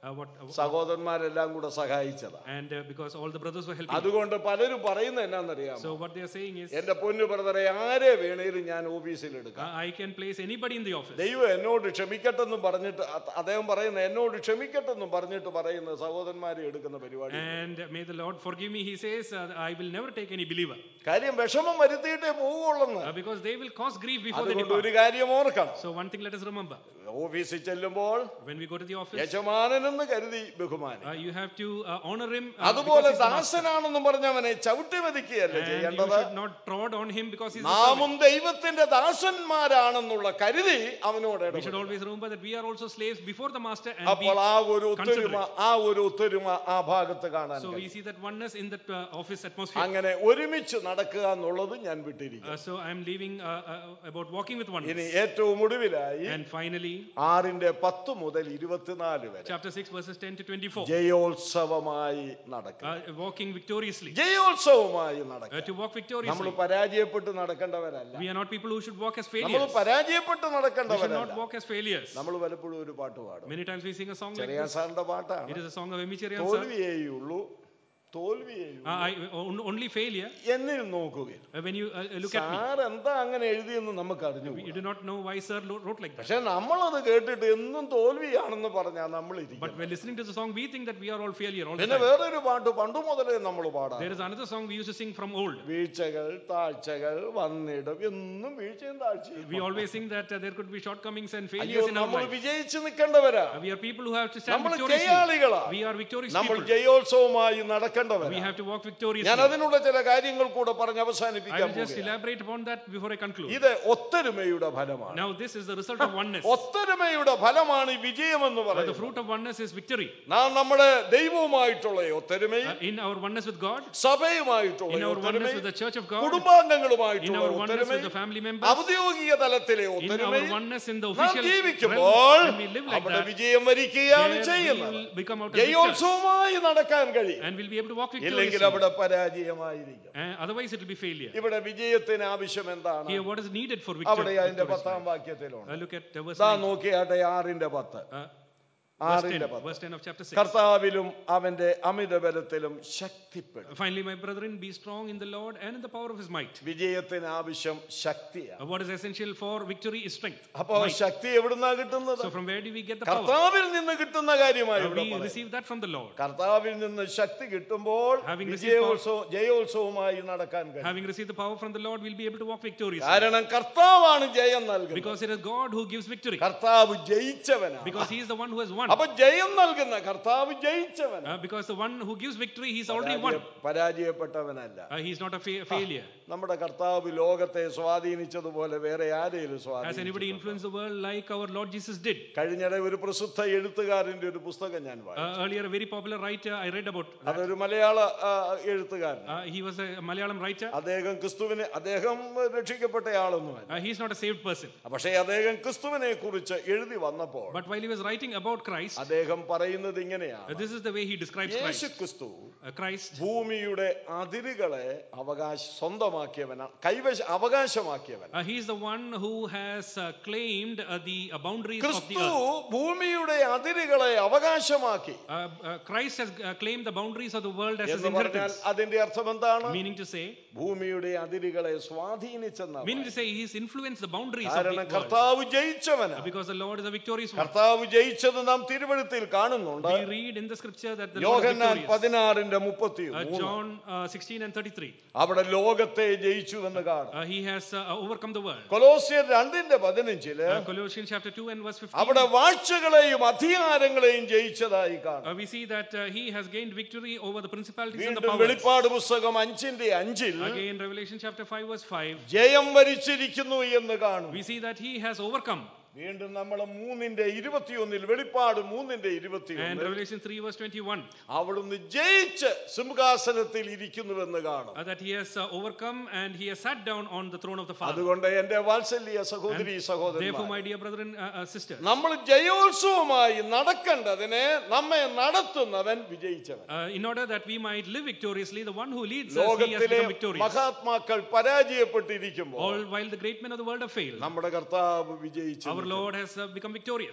Uh, what, uh, സഹോദരന്മാരെല്ലാം കൂടെ സഹായിച്ചതാ. and uh, because all the brothers were helping. അതുകൊണ്ട് പലരും പറയുന്നത് എന്നാന്നറിയാമോ? So what they are saying is, എന്റെ പൊന്നു ബ്രദറെ, ആരെ വേണേലും ഞാൻ ഓഫീസിൽ എടുക്കാം. uh, I can place anybody in the office. ദൈവം എന്നോട് ക്ഷമിക്കട്ടെന്നും പറഞ്ഞിട്ട് അദ്ദേഹം പറയുന്ന എന്നോട് ക്ഷമിക്കട്ടെന്നും പറഞ്ഞിട്ട് പറയുന്ന സഹോദരന്മാരെ എടുക്കുന്ന പരിപാടി. And may the Lord forgive me, he says, uh, I will never take any believer. കാര്യം വിഷമം വരുത്തിയിട്ടേ പോവുള്ളൂ. Uh, because they will cause grief before they അതുകൊണ്ട് ഒരു depart. കാര്യം ഓർക്കണം. So one thing let us remember. ഓഫീസിൽ ചെല്ലുമ്പോൾ when we go to the office, യജമാനനെന്ന് കരുതി ബഹുമാനം. uh, you have to uh, honor him. Uh, അതുപോലെ ദാസനാണെന്നും പറഞ്ഞവനെ ചവിട്ടി മതിക്കുകയല്ല ചെയ്യേണ്ടത്. You should not trod on him because he is നാമും ദൈവത്തിന്റെ ദാസന്മാരാണെന്നുള്ള കരുതി അവനോട് we should always remember that we are also slaves before the master and അപ്പോൾ be ആ ഒരു ഒത്തൊരുമ ആ ഒരു ഒത്തൊരുമ ആ ഭാഗത്ത് കാണാൻ. So we see that oneness in that uh, office atmosphere. അങ്ങനെ ഒരുമിച്ച് നടക്കുക എന്നുള്ളത് ഞാൻ വിട്ടിരിക്കുന്നു. Uh, so I am leaving uh, uh, about walking with oneness. ഇനി ഏറ്റവും ഒടുവിലായി and finally ആറിന്റെ പത്ത് മുതൽ ഇരുപത്തിനാല് വരെ chapter six verses ten to twenty-four, ജയോത്സവമായി നടക്കുക. uh, walking victoriously. ജയോത്സവമായി നടക്കുക. Uh, to walk victoriously. നമ്മൾ പരാജയപ്പെട്ട് നടക്കേണ്ടവരല്ല. We are not people who should walk as failures. നമ്മൾ പരാജയപ്പെട്ട് We should നടക്കേണ്ടവരല്ല. not walk as failures. നമ്മൾ പലപ്പോഴും ഒരു പാട്ട് പാടും. Many times we sing a song like ചെറിയ this. സാറിന്റെ പാട്ടാണ്. It is a song of Emmy Cherian sir. തോൽവിയേയുള്ളൂ തോൽവിയേയുള്ളൂ Uh, I, on- only failure. എന്നിൽ നോക്കുകയും Uh, when you uh, look at me, sir എന്താ അങ്ങനെ എഴുതിയെന്ന് നമുക്ക് അറിഞ്ഞു. you do not know why sir lo- wrote like that. പക്ഷെ നമ്മളത് കേട്ടിട്ട് എന്നും തോൽവിയാണെന്ന് പറഞ്ഞാൽ നമ്മൾ But ഇരിക്കും. when listening to the song, we think that we are all failure all the പിന്നെ time. വേറൊരു പാട്ട് പണ്ട് മുതലേ നമ്മൾ പാടാം. There is another song we used to sing from old. വീഴ്ചകൾ താഴ്ചകൾ വന്നിടും എന്നും വീഴ്ചയും താഴ്ചയും. We always sing that uh, there could be shortcomings and അയ്യോ, failures in our നമ്മൾ life. വിജയിച്ച് നിൽക്കേണ്ടവരാ. Uh, we are people who have to stand നമ്മൾ victoriously. ജയാളികളാ. We are victorious നമ്മൾ people. ജയോത്സവമായി നടക്കേണ്ടവരാ. We have to walk victoriously. ഞാൻ അതിനുള്ള ചില കാര്യങ്ങൾ കൂടെ പറഞ്ഞ് I അവസാനിപ്പിക്കാൻ will just പോകുകയാണ്. elaborate upon that before I conclude. ഇത് ഒത്തൊരുമയുടെ ഫലമാണ്. Now this is the result of oneness. ഒത്തൊരുമയുടെ ഫലമാണ് ഈ വിജയം എന്ന് Uh, the പറയുന്നത്. fruit of oneness is victory. നാം നമ്മുടെ ദൈവവുമായിട്ടുള്ള ഒത്തൊരുമയും Uh, in our oneness with God, സഭയുമായിട്ടുള്ള in our oneness with ഒത്തൊരുമയും the church of God, in കുടുംബാംഗങ്ങളുമായിട്ടുള്ള our oneness with the ഒത്തൊരുമയും family members, ഔദ്യോഗിക തലത്തിലെ in our ഒത്തൊരുമയും oneness in the നാം official realm, ജീവിക്കുമ്പോൾ when we live like അവിടെ that, വിജയം വരിക്കുകയാണ് there we ചെയ്യുന്നത്. will become out of victors ജയോത്സവമായി നടക്കാൻ കഴിയും. and we'll be able to walk ഇല്ലെങ്കിൽ victoriously. അവിടെ പരാജയമായിരിക്കും. Uh, otherwise it will be failure. ഇവിടെ വിജയത്തിന് ആവശ്യം എന്താണ്? Here what is needed for അവിടെ victory? അതിന്റെ പത്താം വാക്യത്തിലുണ്ട്. Uh, look at uh, verse ദാ nine. നോക്കിയാട്ടെ ആറിന്റെ പത്ത്. Uh, verse ആറിന്റെ ten, പത്ത്. verse ten of chapter six. കർത്താവിലും അവന്റെ അമിതബലത്തിലും ശക്തിപ്പെടും. Finally, my brethren, be strong in the Lord and in the power of his might. വിജയത്തിന് ആവശ്യം ശക്തിയാണ്. Uh, what is essential for victory is strength. അപ്പോ Might. ശക്തി എവിടുന്നാ കിട്ടുന്നത്? So from where do we get the power? കർത്താവിൽ നിന്ന് കിട്ടുന്ന കാര്യമായി Uh, ഇവിടെ we പറയുന്നു. receive that from the Lord. കർത്താവിൽ നിന്ന് ശക്തി കിട്ടുമ്പോൾ Having received വിജയോത്സവം ജയോത്സവമായി നടക്കാൻ കഴിയും. Having received the power from the Lord, we'll be able to walk victoriously. കാരണം കർത്താവാണ് ജയം നൽകുന്നത്. Because it is God who gives victory. കർത്താവ് ജയിച്ചവനാണ്. Because he is the one who has won. അപ്പൊ ജയം നൽകുന്ന കർത്താവ് ജയിച്ചവനാണ്. Uh, because the one who gives victory, he's already won. പരാജയപ്പെട്ടവനല്ല. Uh, he's not a fa- failure. നമ്മുടെ കർത്താവ് ലോകത്തെ സ്വാധീനിച്ചതുപോലെ വേറെ ആരെയും Has സ്വാധീനിച്ചു? anybody influenced the world like our Lord Jesus did? കഴിഞ്ഞിടെ ഒരു പ്രസിദ്ധ എഴുത്തുകാരന്റെ ഒരു പുസ്തകം ഞാൻ വായിച്ചു. Uh, earlier, a very popular writer I read about. that. അതൊരു മലയാള ആ, എഴുത്തുകാരൻ. Uh, he was a Malayalam writer. അദ്ദേഹം ക്രിസ്തുവിനെ അദ്ദേഹം രക്ഷിക്കപ്പെട്ട ആളൊന്നുമല്ല. Uh, he's not a saved person. പക്ഷേ അദ്ദേഹം ക്രിസ്തുവിനെ കുറിച്ച് എഴുതി വന്നപ്പോൾ But while he was writing about Christ, അദ്ദേഹം പറയുന്നത് uh, ഇങ്ങനെയാണ്. this is the way he describes Yeshu Christ. ക്രിസ്തു Uh, Christ, ഭൂമിയുടെ അതിരുകളെ അവകാശ സ്വന്തമാക്കിയവനാണ്, കൈവശ അവകാശമാക്കിയവൻ. uh, he is the one who has uh, claimed uh, the uh, boundaries of the ക്രിസ്തു earth. ഭൂമിയുടെ അതിരുകളെ അവകാശമാക്കി Uh, uh, Christ has uh, claimed the boundaries of the world as his എന്ന് പറഞ്ഞാൽ inheritance. അതിന്റെ അർത്ഥം എന്താണ്? Meaning to say, ഭൂമിയുടെ അതിരുകളെ സ്വാധീനിച്ചെന്നാണ്. meaning to say, he's influenced the boundaries of the കാരണം world. കർത്താവ് Uh, ജയിച്ചവനാണ്. Because the Lord is a victorious one. കർത്താവ് ജയിച്ചത് നാം തിരുവെഴുത്തിൽ കാണുന്നുണ്ട്. We read in the scripture that the Lord is Yohannan victorious. പതിനാറിന്റെ മുപ്പത്തി Uh, John uh, sixteen and thirty-three. അവിടെ ലോകത്തെ ജയിച്ചു എന്ന് കാണും. Uh, he has uh, overcome the world. കൊലോസ്യർ രണ്ടിന്റെ പതിനഞ്ചില് Uh, Colossians chapter two and verse fifteen. അവിടെ വാഴ്ചകളെയും അധികാരങ്ങളെയും ജയിച്ചതായി കാണും. Uh, we see that uh, he has gained victory over the principalities and the വീണ്ടും powers. വെളിപ്പാട് പുസ്തകം അഞ്ചിന്റെ അഞ്ചിൽ Again, Revelation chapter five verse five. ജയം വരിച്ചിരിക്കുന്നു എന്ന് കാണും. We see that he has overcome. വീണ്ടും നമ്മൾ മൂന്നിന്റെ ഇരുപത്തിയൊന്നിൽ വെളിപ്പാട് മൂന്നിന്റെ And ഇരുപത്തിയൊന്നിൽ Revelation three verse twenty-one. അവിടുന്ന് ജയിച്ച് സിംഹാസനത്തിൽ ഇരിക്കുന്നുവെന്ന് കാണും. Uh, that he has uh, overcome and he has sat down on the throne of the Father. അതുകൊണ്ട് എന്റെ വാത്സല്യ സഹോദരി Therefore, സഹോദരന്മാർ, my dear brethren, uh, uh, sisters, നമ്മൾ ജയോത്സവമായി നടക്കേണ്ടതിനെ നമ്മെ നടത്തുന്നവൻ വിജയിച്ചവൻ. uh, in order that we might live victoriously, the one who leads us, he has ലോകത്തിലെ become victorious. മഹാത്മാക്കൾ പരാജയപ്പെട്ടിരിക്കുമ്പോൾ All while the great men of the world have failed, നമ്മുടെ കർത്താവ് വിജയിച്ചു. our Lord has uh, become victorious.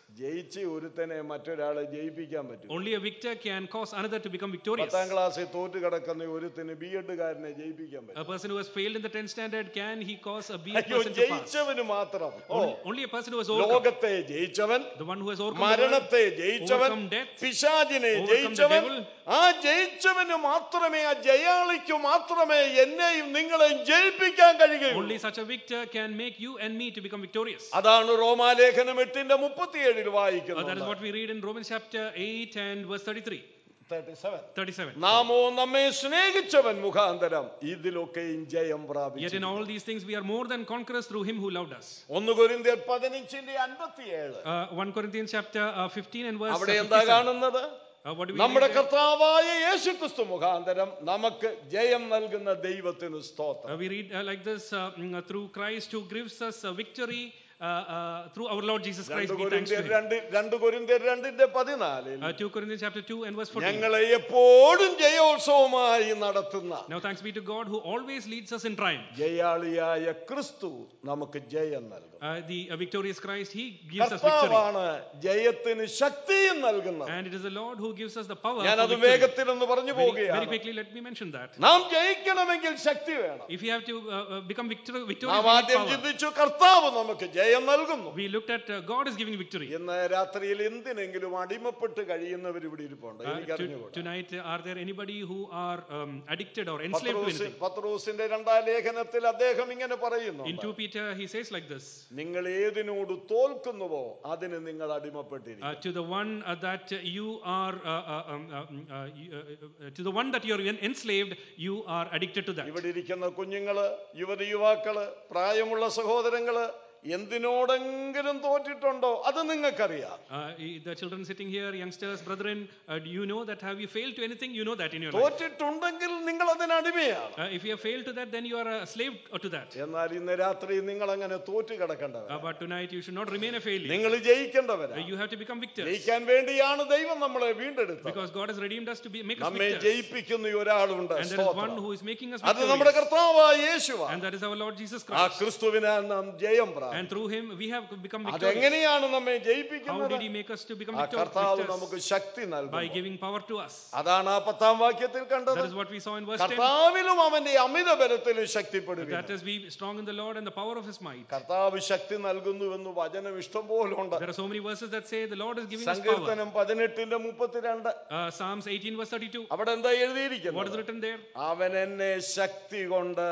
ജയിച്ച് ഒരുത്തനെ മറ്റൊരാളെ ജയിപ്പിക്കാൻ പറ്റും. Only a victor can cause another to become victorious. പത്താം ക്ലാസ്സിൽ തോറ്റ് കിടക്കുന്ന ഒരുത്തിന് ബി എഡുകാരനെ ജയിപ്പിക്കാൻ A പറ്റും. person who has failed in the tenth standard, can he cause a B Ed അയ്യോ, person to pass? ജയിച്ചവന് മാത്രം. Only, only a person who has overcome. ലോകത്തെ ജയിച്ചവൻ, The one who has overcome the world, മരണത്തെ ജയിച്ചവൻ, overcome death, പിശാചിനെ overcome the ജയിച്ചവൻ, devil. ആ ജയിച്ചവന് മാത്രമേ, ആ ജയാളിക്ക് മാത്രമേ എന്നെയും നിങ്ങളെയും ജയിപ്പിക്കാൻ കഴിയുകയുള്ളൂ. Only such a victor can make you and me to become victorious. അതാണ് റോമാലേഖനം എട്ടിന്റെ മുപ്പത്തിയേഴിൽ Uh, that is വായിക്കുന്നത്. what we read in Romans chapter eight and verse thirty-three. thirty-seven. നാമോ നമ്മെ സ്നേഹിച്ചവൻ മുഖാന്തരം ഇതിലൊക്കെയും ജയം Yet in പ്രാപിച്ചു. all these things we are more than conquerors through him who loved us. ഒന്ന് കൊരിന്ത്യർ പതിനഞ്ചിന്റെ അൻപത്തിയേഴ്. Uh, First Corinthians chapter uh, fifteen and verse അവിടെ uh, എന്താ fifty-seven. കാണുന്നത്? Uh, what do we നമ്മുടെ read there? കർത്താവായ യേശുക്രിസ്തു മുഖാന്തരം നമുക്ക് ജയം നൽകുന്ന ദൈവത്തിന് സ്തോത്രം. Uh, we read uh, like this, uh, mm, through Christ who gives us a victory, uh, uh, through our Lord Jesus Christ, രണ്ട് we thanks to കൊരിന്ത്യർ him. രണ്ട് രണ്ട് കൊരിന്ത്യർ രണ്ടിന്റെ പതിനാലിൽ Uh, Second Corinthians chapter two and verse fourteen. ഞങ്ങളെ എപ്പോഴും ജയോത്സവമായി നടത്തുന്ന Now thanks be to God who always leads us in triumph. ജയാളിയായ ക്രിസ്തു നമുക്ക് ജയം നൽകും. Uh, the uh, victorious Christ, he gives us victory. കർത്താവാണ് ജയത്തിന് ശക്തിയും നൽകുന്നത്. And it is the Lord who gives us the power ഞാൻ for അത് victory. വേഗത്തിലൊന്ന് പറഞ്ഞു Very, very പോവുകയാണ്. quickly, let me mention that. നാം ജയിക്കണമെങ്കിൽ ശക്തി വേണം. If you have to uh, uh, become victor- victorious, നാം we need ആദ്യം power. ചിന്തിച്ചു കർത്താവ് നമുക്ക് ജയം നൽകുന്നു. We looked at uh, God is giving victory. ഇന്ന് രാത്രിയിൽ എന്തിനെങ്കിലും അടിമപ്പെട്ട് കഴിയുന്നവർ ഇവിടെ ഇരിപ്പുണ്ട്. Uh, to- എനിക്കറിഞ്ഞുകൂടാ. tonight, uh, are there anybody who are um, addicted or enslaved to Pathros- anything? പത്രോസിന്റെ രണ്ടാം ലേഖനത്തിൽ അദ്ദേഹം ഇങ്ങനെ In പറയുന്നു, Second Peter, he says like this. നിങ്ങൾ ഏതിനോട് തോൽക്കുന്നുവോ അതിന് നിങ്ങൾ Uh, അടിമപ്പെട്ടിരിക്കും. to the one uh, that uh, you are uh, uh, um, uh, um, uh, you- uh, uh, to the one that you are en- enslaved, you are addicted to that. ഇവിടെ ഇരിക്കുന്ന കുഞ്ഞുങ്ങള്, യുവതി യുവാക്കള്, പ്രായമുള്ള സഹോദരങ്ങള് എന്തിനോടെങ്കിലും തോറ്റിട്ടുണ്ടോ അത് നിങ്ങൾക്കറിയാം. Uh, the children sitting here, youngsters, brethren, uh, do you know that? Have you failed to anything? You know that in your life. തോറ്റിട്ടുണ്ടെങ്കിൽ നിങ്ങൾ അതിന് അടിമയാണ്. Uh, if you have failed to that, then you are a slave to that. എന്നാൽ ഇന്ന് രാത്രി നിങ്ങൾ അങ്ങനെ തോറ്റു കിടക്കേണ്ടവർ. Uh, but tonight you should not remain a failure. നിങ്ങൾ ജയിക്കേണ്ടവരാ. Uh, you have to become victors. ജയിക്കാൻ വേണ്ടിയാണ് ദൈവം നമ്മളെ വീണ്ടെടുത്തത്. Because God has redeemed us to be, make us നമ്മെ victors. ജയിപ്പിക്കുന്ന ഒരാളുണ്ട്. And there is one who is making us അത് നമ്മുടെ victorious. കർത്താവായ യേശുവാണ്. And that is our Lord Jesus ആ Christ. ക്രിസ്തുവിനാൽ നാം ജയം പ്രാപിക്കും. And through him we have become victorious. അതെങ്ങനെയാണ് നമ്മെ How ജയിപ്പിക്കുന്നത്? did he make us to become ആ victor- കർത്താവ് victors? നമുക്ക് ശക്തി By നൽകും. giving power to us. അതാണ് ആ പത്താം വാക്യത്തിൽ കണ്ടത്. That is what we saw in verse ten. കർത്താവിലും അവന്റെ അമിത ബലത്തിലും ശക്തിപ്പെടുക. That is, be strong in the Lord and the power of his might. കർത്താവ് ശക്തി നൽകുന്നുവെന്ന് വചനം ഇഷ്ടം പോലെ ഉണ്ട്. There are so many verses that say the Lord is giving us power. സങ്കീർത്തനം പതിനെട്ടിന്റെ മുപ്പത്തിരണ്ട് Uh, Psalms eighteen verse thirty-two. അവിടെ എന്താ What is എഴുതിയിരിക്കുന്നത്? written there? അവൻ എന്നെ ശക്തി കൊണ്ട്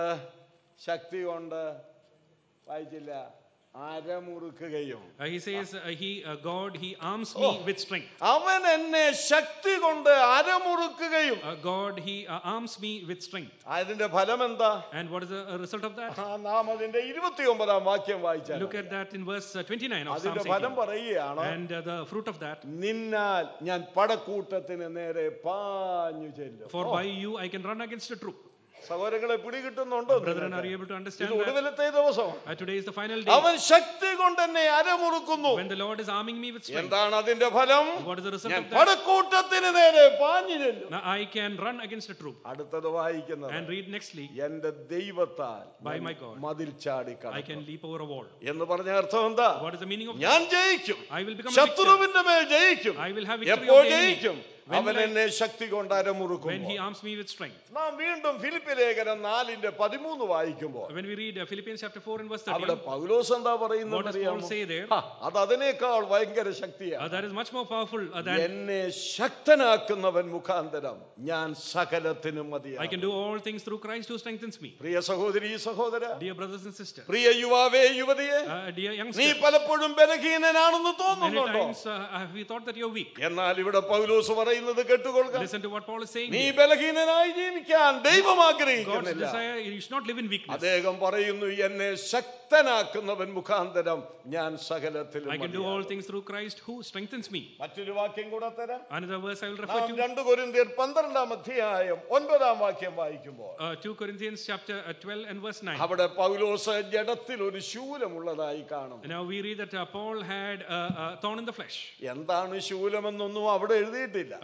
ശക്തി കൊണ്ട് വായിച്ചില്ല അരമുറുക്കുകയും. Uh, he says, uh, he, uh, God, he arms me Oh. with strength. അവൻ എന്നെ ശക്തി കൊണ്ട് അരമുറുക്കുകയും. Uh, God, he uh, arms me with strength. അതിന്റെ ഫലം എന്താ? And what is the uh, result of that? ആ, നാം അതിന്റെ ഇരുപത്തിയൊമ്പതാം വാക്യം വായിച്ചാൽ Look at that in verse uh, twenty-nine of അതിന്റെ Psalms ഫലം eighteen. പറയുകയാണ്, And uh, the fruit of that, നിന്നാൽ ഞാൻ പടക്കൂട്ടത്തിന് നേരെ പാഞ്ഞു ചെല്ലും. for by you I can run against a troop. സഹോദരങ്ങളെ പിടികിട്ടുന്നുണ്ടോ? Brethren, are you able to ഇത് understand that? ഒടുവിലത്തെ ദിവസം Uh, today is the final day. അവൻ ശക്തി കൊണ്ട് എന്നെ അരമുറുക്കുന്നു. When the Lord is arming me with strength. എന്താണ് അതിന്റെ ഫലം? What is the result ഞാൻ of that? പടക്കൂട്ടത്തിന് നേരെ പാഞ്ഞു ചെല്ലും. Now I can run against a troop. അടുത്തത് വായിക്കുന്നത്, And read nextly, എന്റെ ദൈവത്താൽ By my God, മതിൽ ചാടി I കടക്കും can leap over a wall. എന്ന് പറഞ്ഞ അർത്ഥം എന്താ? What is the meaning of that? ഞാൻ ജയിക്കും. I will become a victor. ശത്രുവിന്റെ മേൽ ജയിക്കും. I will have victory എപ്പോൾ over the enemy. ജയിക്കും? When അവൻ will I- എന്നെ ശക്തി കൊണ്ട് When അരമുറുക്കും. he arms me with strength. നാം വീണ്ടും ഫിലിപ്പി ലേഖനം നാലിന്റെ പതിമൂന്ന് വായിക്കുമ്പോൾ When we read uh, Philippians chapter four and verse അവിടെ thirteen, പൗലോസ് എന്താ what does Paul പറയുന്നത്? say there? അത് അതിനേക്കാൾ ഭയങ്കര Uh, ശക്തിയാണ്. that is much more powerful uh, than എന്നെ ശക്തനാക്കുന്നവൻ മുഖാന്തരം ഞാൻ സകലത്തിനും I can മതിയാകും. do all things through Christ who strengthens me. പ്രിയ സഹോദരി സഹോദര, Dear brothers and sisters, പ്രിയ യുവാവേ യുവതിയെ, uh, dear നീ youngsters, പലപ്പോഴും ബലഹീനനാണെന്ന് many തോന്നുന്നുണ്ടോ? times uh, have we thought that you're weak. എന്നാൽ ഇവിടെ പൗലോസ് പറയുന്നത് കേട്ടുകൊള്ളുക, Listen to what Paul is saying നീ here. ബലഹീനനായി ജീവിക്കാൻ ദൈവം God's ആഗ്രഹിക്കുന്നില്ല. desire, you should not live in weakness. അദ്ദേഹം പറയുന്നു, എന്നെ ശക്തനാക്കുന്നവൻ മുഖാന്തരം ഞാൻ സകലത്തിലും I can do all മതിയാകും. things through Christ who strengthens me. മറ്റൊരു വാക്യം കൂടെ തരാം. Another verse I will refer നാം to. രണ്ട് കൊരിന്ത്യർ പന്ത്രണ്ടാം അധ്യായം ഒൻപതാം വാക്യം വായിക്കുമ്പോൾ Uh, Second Corinthians chapter uh, twelve and verse nine. അവിടെ പൗലോസ് ജഡത്തിൽ ഒരു ശൂലമുള്ളതായി കാണും. Now we read that uh, Paul had a uh, uh, thorn in the flesh. എന്താണ് ശൂലമെന്നൊന്നും അവിടെ എഴുതിയിട്ടില്ല. Uh,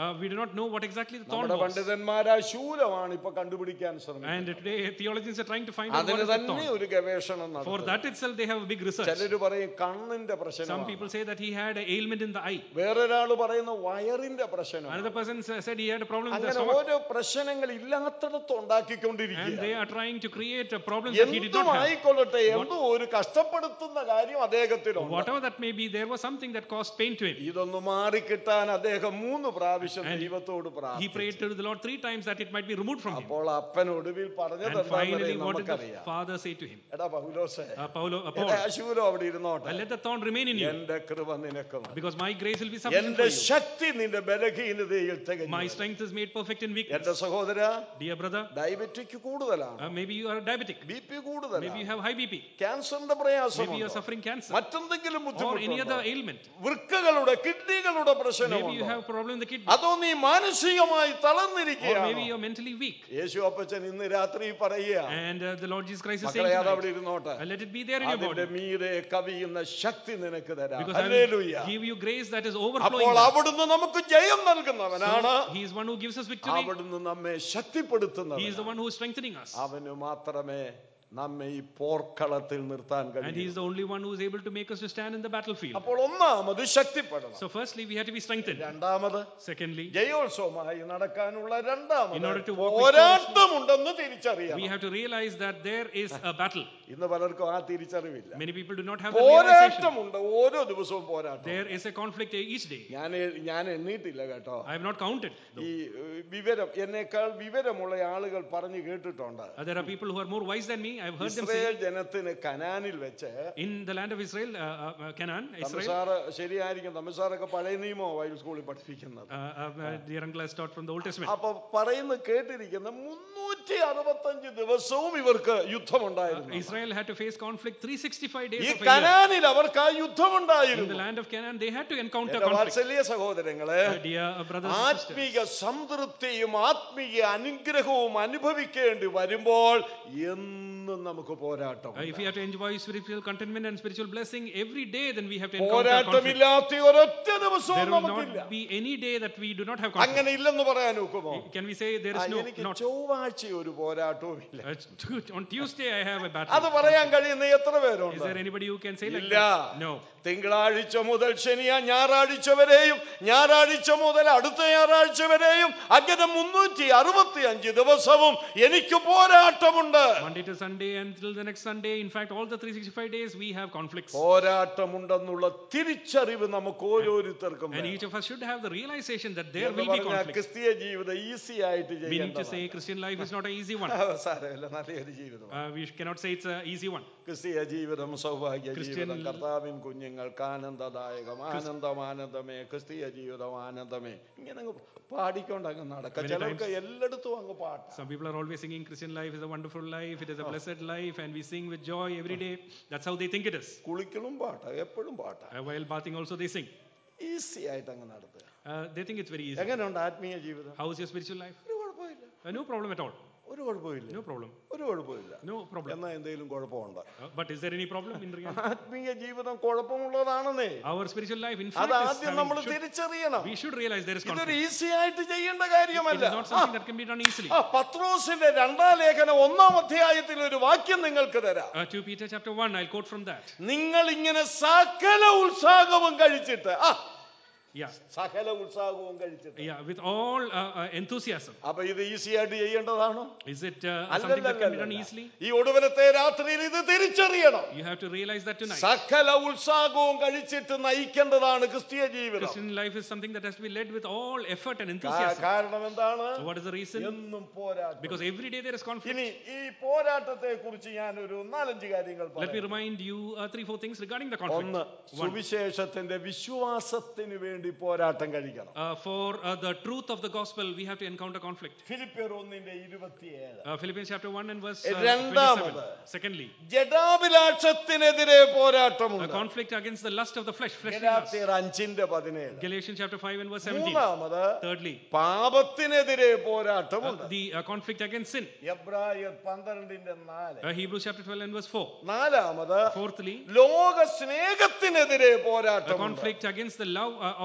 uh, we do not know what exactly the thorn നമ്മുടെ was. പണ്ഡിതന്മാരാ ശൂലമാണ് ഇപ്പൊ കണ്ടുപിടിക്കാൻ And ശ്രമിക്കുന്നത്. today theologians are trying to find out what അതിന് is the തന്നെ thorn. ഒരു ഗവേഷണം For നടത്തും. that itself they have a big research. ചിലര് പറയും കണ്ണിന്റെ Some പ്രശ്നമാണ്, people say that he had an ailment in the eye. വേറൊരാള് പറയുന്ന വയറിന്റെ പ്രശ്നമാണ്. Another person sa- said he had a problem with the അങ്ങനെ stomach. ഓരോ പ്രശ്നങ്ങൾ ഇല്ലാത്തടത്ത് And ഉണ്ടാക്കിക്കൊണ്ടിരിക്കുക. they are trying to create a problem that he did എന്തും not have. ആയിക്കൊള്ളട്ടെ, എന്തോ ഒരു കഷ്ടപ്പെടുത്തുന്ന കാര്യം അദ്ദേഹത്തിനുണ്ട്. Whatever that may be, there was something that caused pain to him. ഇതൊന്ന് മാറിക്കിട്ടാൻ അദ്ദേഹം മൂന്ന് പ്രാവശ്യം And ദൈവത്തോട് He പ്രാർത്ഥിച്ചു. prayed to the Lord three times that it might be removed from him. അപ്പോൾ അപ്പൻ ഒടുവിൽ പറഞ്ഞത് And finally, എന്താണെന്ന് what did the നമുക്കറിയാം. father say to him? എടാ പൗലോസേ, Uh, Paulo, uh, എടാ Paul, അശൂലം അവിടെ ഇരുന്നോട്ടെ, uh, let the thorn remain in you, എന്റെ കൃപ നിനക്ക് മതി. because my grace will be sufficient എന്റെ for you. ശക്തി നിന്റെ ബലഹീനതയിൽ തികഞ്ഞു. My strength is made perfect in weakness. എന്റെ സഹോദര, Dear brother, ഡയബറ്റിക് കൂടുതലാണ്, uh, maybe you are diabetic, B P maybe you കൂടുതലാണ്, have high B P, ക്യാൻസറിന്റെ maybe you are പ്രയാസമുണ്ട്, suffering cancer മറ്റെന്തെങ്കിലും or any ബുദ്ധിമുട്ടുണ്ടോ, other ailment, വൃക്കകളുടെ കിഡ്നികളുടെ maybe you പ്രശ്നമുണ്ടോ, have problem in the kidney, അതോ നീ മാനസികമായി or തളർന്നിരിക്കുകയാണോ? maybe you are mentally weak. യേശു അപ്പച്ചൻ ഇന്ന് രാത്രി പറയുക, And uh, the Lord Jesus Christ is saying മക്കളെ അത് tonight, അവിടെ ഇരുന്നോട്ടെ, uh, let it be there in your അതിന്റെ body, മീതെ കവിയുന്ന ശക്തി നിനക്ക് തരാം. because I ഹല്ലേലൂയ. will give you grace that is overflowing. അപ്പോൾ now. അവിടുന്ന് നമുക്ക് ജയം നൽകുന്നവനാണ്, So, he is one who gives us victory. അവിടുന്ന് നമ്മെ He is the ശക്തിപ്പെടുത്തുന്നവനാണ്. one who is strengthening us. അവന് മാത്രമേ നമ്മെ ഈ പോർക്കളത്തിൽ നിർത്താൻ And he കഴിയൂ. is the only one who is able to make us to stand in the battlefield. അപ്പോൾ ഒന്നാമത് ശക്തിപ്പെടണം. So firstly, we have to be strengthened. രണ്ടാമത് Secondly, ജയോത്സവമായി നടക്കാനുള്ള In order രണ്ടാമത് to walk പോരാട്ടമുണ്ടെന്ന് we തിരിച്ചറിയണം. have to realize that there is a battle. ഇന്ന് പലർക്കും ആ തിരിച്ചറിവില്ല. Many people do not have the realization. പോരാട്ടമുണ്ട്, ഓരോ ദിവസവും പോരാട്ടം. There is a conflict each day. ഞാൻ ഞാൻ എണ്ണീട്ടില്ല കേട്ടോ. I have not counted. ഈ ഏഹ്, വിവരം എന്നേക്കാൾ വിവരമുള്ള ആളുകൾ പറഞ്ഞു കേട്ടിട്ടുണ്ട്. Uh, there are people who are more wise than me. I have heard them Israel say ജനത്തിന് കനാനിൽ വെച്ച് in the land of Israel, uh, uh, Canaan, Israel. തമിഴ്സാറ് ശരിയായിരിക്കും, തമിഴ്സാറൊക്കെ പഴയ നിയമമാണ് ബൈബിൾ സ്കൂളിൽ പഠിപ്പിക്കുന്നത്. Uh, uh, dear uncle has taught from the Old Testament. അപ്പൊ പറയുന്ന കേട്ടിരിക്കുന്ന മുന്നൂറ്റി അറുപത്തഞ്ച് ദിവസവും ഇവർക്ക് യുദ്ധമുണ്ടായിരുന്നു. Israel had to face conflict three hundred sixty-five days ഈ of a year. കനാനിൽ അവർക്ക് ആ In the യുദ്ധമുണ്ടായിരുന്നു. land of Canaan, they had to encounter എന്റെ conflict. വാത്സല്യ സഹോദരങ്ങളെ, Uh, dear uh, brothers and sisters, ആത്മീക സംതൃപ്തിയും ആത്മീയ അനുഗ്രഹവും അനുഭവിക്കേണ്ടി വരുമ്പോൾ എന്നും നമുക്ക് പോരാട്ടം. uh, if we have to enjoy spiritual contentment and spiritual blessing every day, then we have to encounter conflict. പോരാട്ടമില്ലാത്ത ഒരൊറ്റ ദിവസവും There will നമുക്കില്ല. not be any day that we do not have conflict. അങ്ങനെ ഇല്ലെന്ന് പറയാൻ ഒക്കുമോ? Can we say there ആ, is no എനിക്ക് not? ചൊവ്വാഴ്ച ഒരു പോരാട്ടവും ഇല്ല. Uh, tu- on Tuesday I have a അത് battle. പറയാൻ കഴിയുന്ന എത്ര Is പേരുണ്ട്? there anybody who can say like ഇല്ല. that? No. തിങ്കളാഴ്ച മുതൽ ശനിയാ ഞായറാഴ്ച വരെയും ഞായറാഴ്ച മുതൽ അടുത്ത ഞായറാഴ്ച വരെയും അങ്ങനെ മുന്നൂറ്റി അറുപത്തി അഞ്ച് ദിവസവും എനിക്ക് പോരാട്ടമുണ്ട്. Monday to Sunday until the next Sunday. In fact, all the three hundred sixty-five days we have conflicts. പോരാട്ടമുണ്ടെന്നുള്ള തിരിച്ചറിവ് നമുക്ക് ഓരോരുത്തർക്കും And വേണം. each of us should have the realization that there എന്ന് will be പറഞ്ഞാൽ conflicts. ക്രിസ്തീയ ജീവിതം ഈസി ആയിട്ട് Meaning to ചെയ്യേണ്ടതാണ്. say Christian life is not an easy one. സാരമില്ല, നല്ലൊരു ജീവിതം. Uh, we cannot say it's an easy one. ക്രിസ്തീയ ജീവിതം സൗഭാഗ്യ Christian- ജീവിതം, കർത്താവിൻ കുഞ്ഞുങ്ങൾക്ക് ആനന്ദദായകം, ആനന്ദം ആനന്ദമേ, ക്രിസ്തീയ ജീവിതം ആനന്ദമേ, ഇങ്ങനെ അങ്ങ് പാടിക്കൊണ്ട് അങ്ങ് നടക്കാം. Many ചിലർക്ക് times- എല്ലായിടത്തും അങ്ങ് പാട്ടാം. Some people are always singing Christian life is a wonderful life, it is a blessed life, and we sing with joy every day. That's how they think it is. കുളിക്കലും പാട്ടാ, എപ്പോഴും പാട്ടാ. Uh, while bathing also they sing. Easy ആയിട്ട് അങ്ങ് നടത്തുക. Uh, they think it's very easy. എങ്ങനെയുണ്ട് ആത്മീയ ജീവിതം? How is your spiritual life? ഒരു കുഴപ്പമില്ല, Uh, no problem at all. ഒരു കുഴപ്പമില്ല, No problem. ഒരു കുഴപ്പമില്ല. No problem. എന്നാ എന്തെങ്കിലും കുഴപ്പമുണ്ട്? Uh, but is there any problem in reality? ആത്മീയ ജീവിതം കുഴപ്പമുള്ളതാണെന്നേ. Our spiritual life, in അത് fact, is ആദ്യം having, നമ്മൾ should, തിരിച്ചറിയണം. we should realize there is ഇതൊരു conflict. ഈസി ആയിട്ട് ചെയ്യേണ്ട It കാര്യമല്ല. is not something that can be done easily. ആ പത്രോസിന്റെ രണ്ടാം ലേഖനം ഒന്നാം അധ്യായത്തിൽ ഒരു വാക്യം നിങ്ങൾക്ക് തരാം. Uh, to Peter chapter one, I'll quote from that. നിങ്ങൾ ഇങ്ങനെ സകല ഉത്സാഹവും കഴിച്ചിട്ട്, ആ Yeah. സകല ഉത്സാഹവും കഴിച്ചിട്ട്, Yeah, with all uh, uh, enthusiasm. അപ്പൊ ഇത് ഈസി ആയിട്ട് ചെയ്യേണ്ടതാണോ? Is it uh, something that can be done അല്ലല്ലല്ല. easily? ഈ ഒടുവിലത്തെ രാത്രിയിൽ ഇത് തിരിച്ചറിയണം. You have to realize that tonight. സകല ഉത്സാഹവും കഴിച്ചിട്ട് നയിക്കേണ്ടതാണ് ക്രിസ്തീയ ജീവിതം. Christian life is something that has to be led with all effort and കാ- enthusiasm. കാരണം എന്താണ്? So what is the reason? എന്നും പോരാട്ടം. Because every day there is conflict. ഇനി ഈ പോരാട്ടത്തെ കുറിച്ച് ഞാൻ ഒരു നാലഞ്ച് കാര്യങ്ങൾ Let me പറയാം. remind you uh, three, four things regarding the conflict. ഒന്ന്, One, സുവിശേഷത്തിന്റെ വിശ്വാസത്തിന് വേണ്ടി പോരാട്ടം കഴിക്കണം. uh, for uh, the truth of the gospel, we have to encounter conflict. ഫിലിപ്പിയർ ഒന്നിന്റെ ഇരുപത്തിയേഴ്. Uh, Philippians chapter one and verse uh, രണ്ടാമത്, twenty-seven. Secondly, ജഡാഭിലാഷത്തിനെതിരെ a പോരാട്ടമുണ്ട്. conflict against the lust of the flesh. fleshly lust. ഗലാത്യർ അഞ്ചിന്റെ പതിനേഴ്. Galatians chapter five and verse seventeen. മൂന്നാമത്, Thirdly, പാപത്തിനെതിരെ uh, പോരാട്ടമുണ്ട്. the uh, conflict against sin. എബ്രായർ പന്ത്രണ്ടിന്റെ നാല്. Uh, Hebrews chapter twelve and verse four. നാലാമത്, Fourthly, ലോക സ്നേഹത്തിനെതിരെ a പോരാട്ടമുണ്ട്. conflict against the love uh, of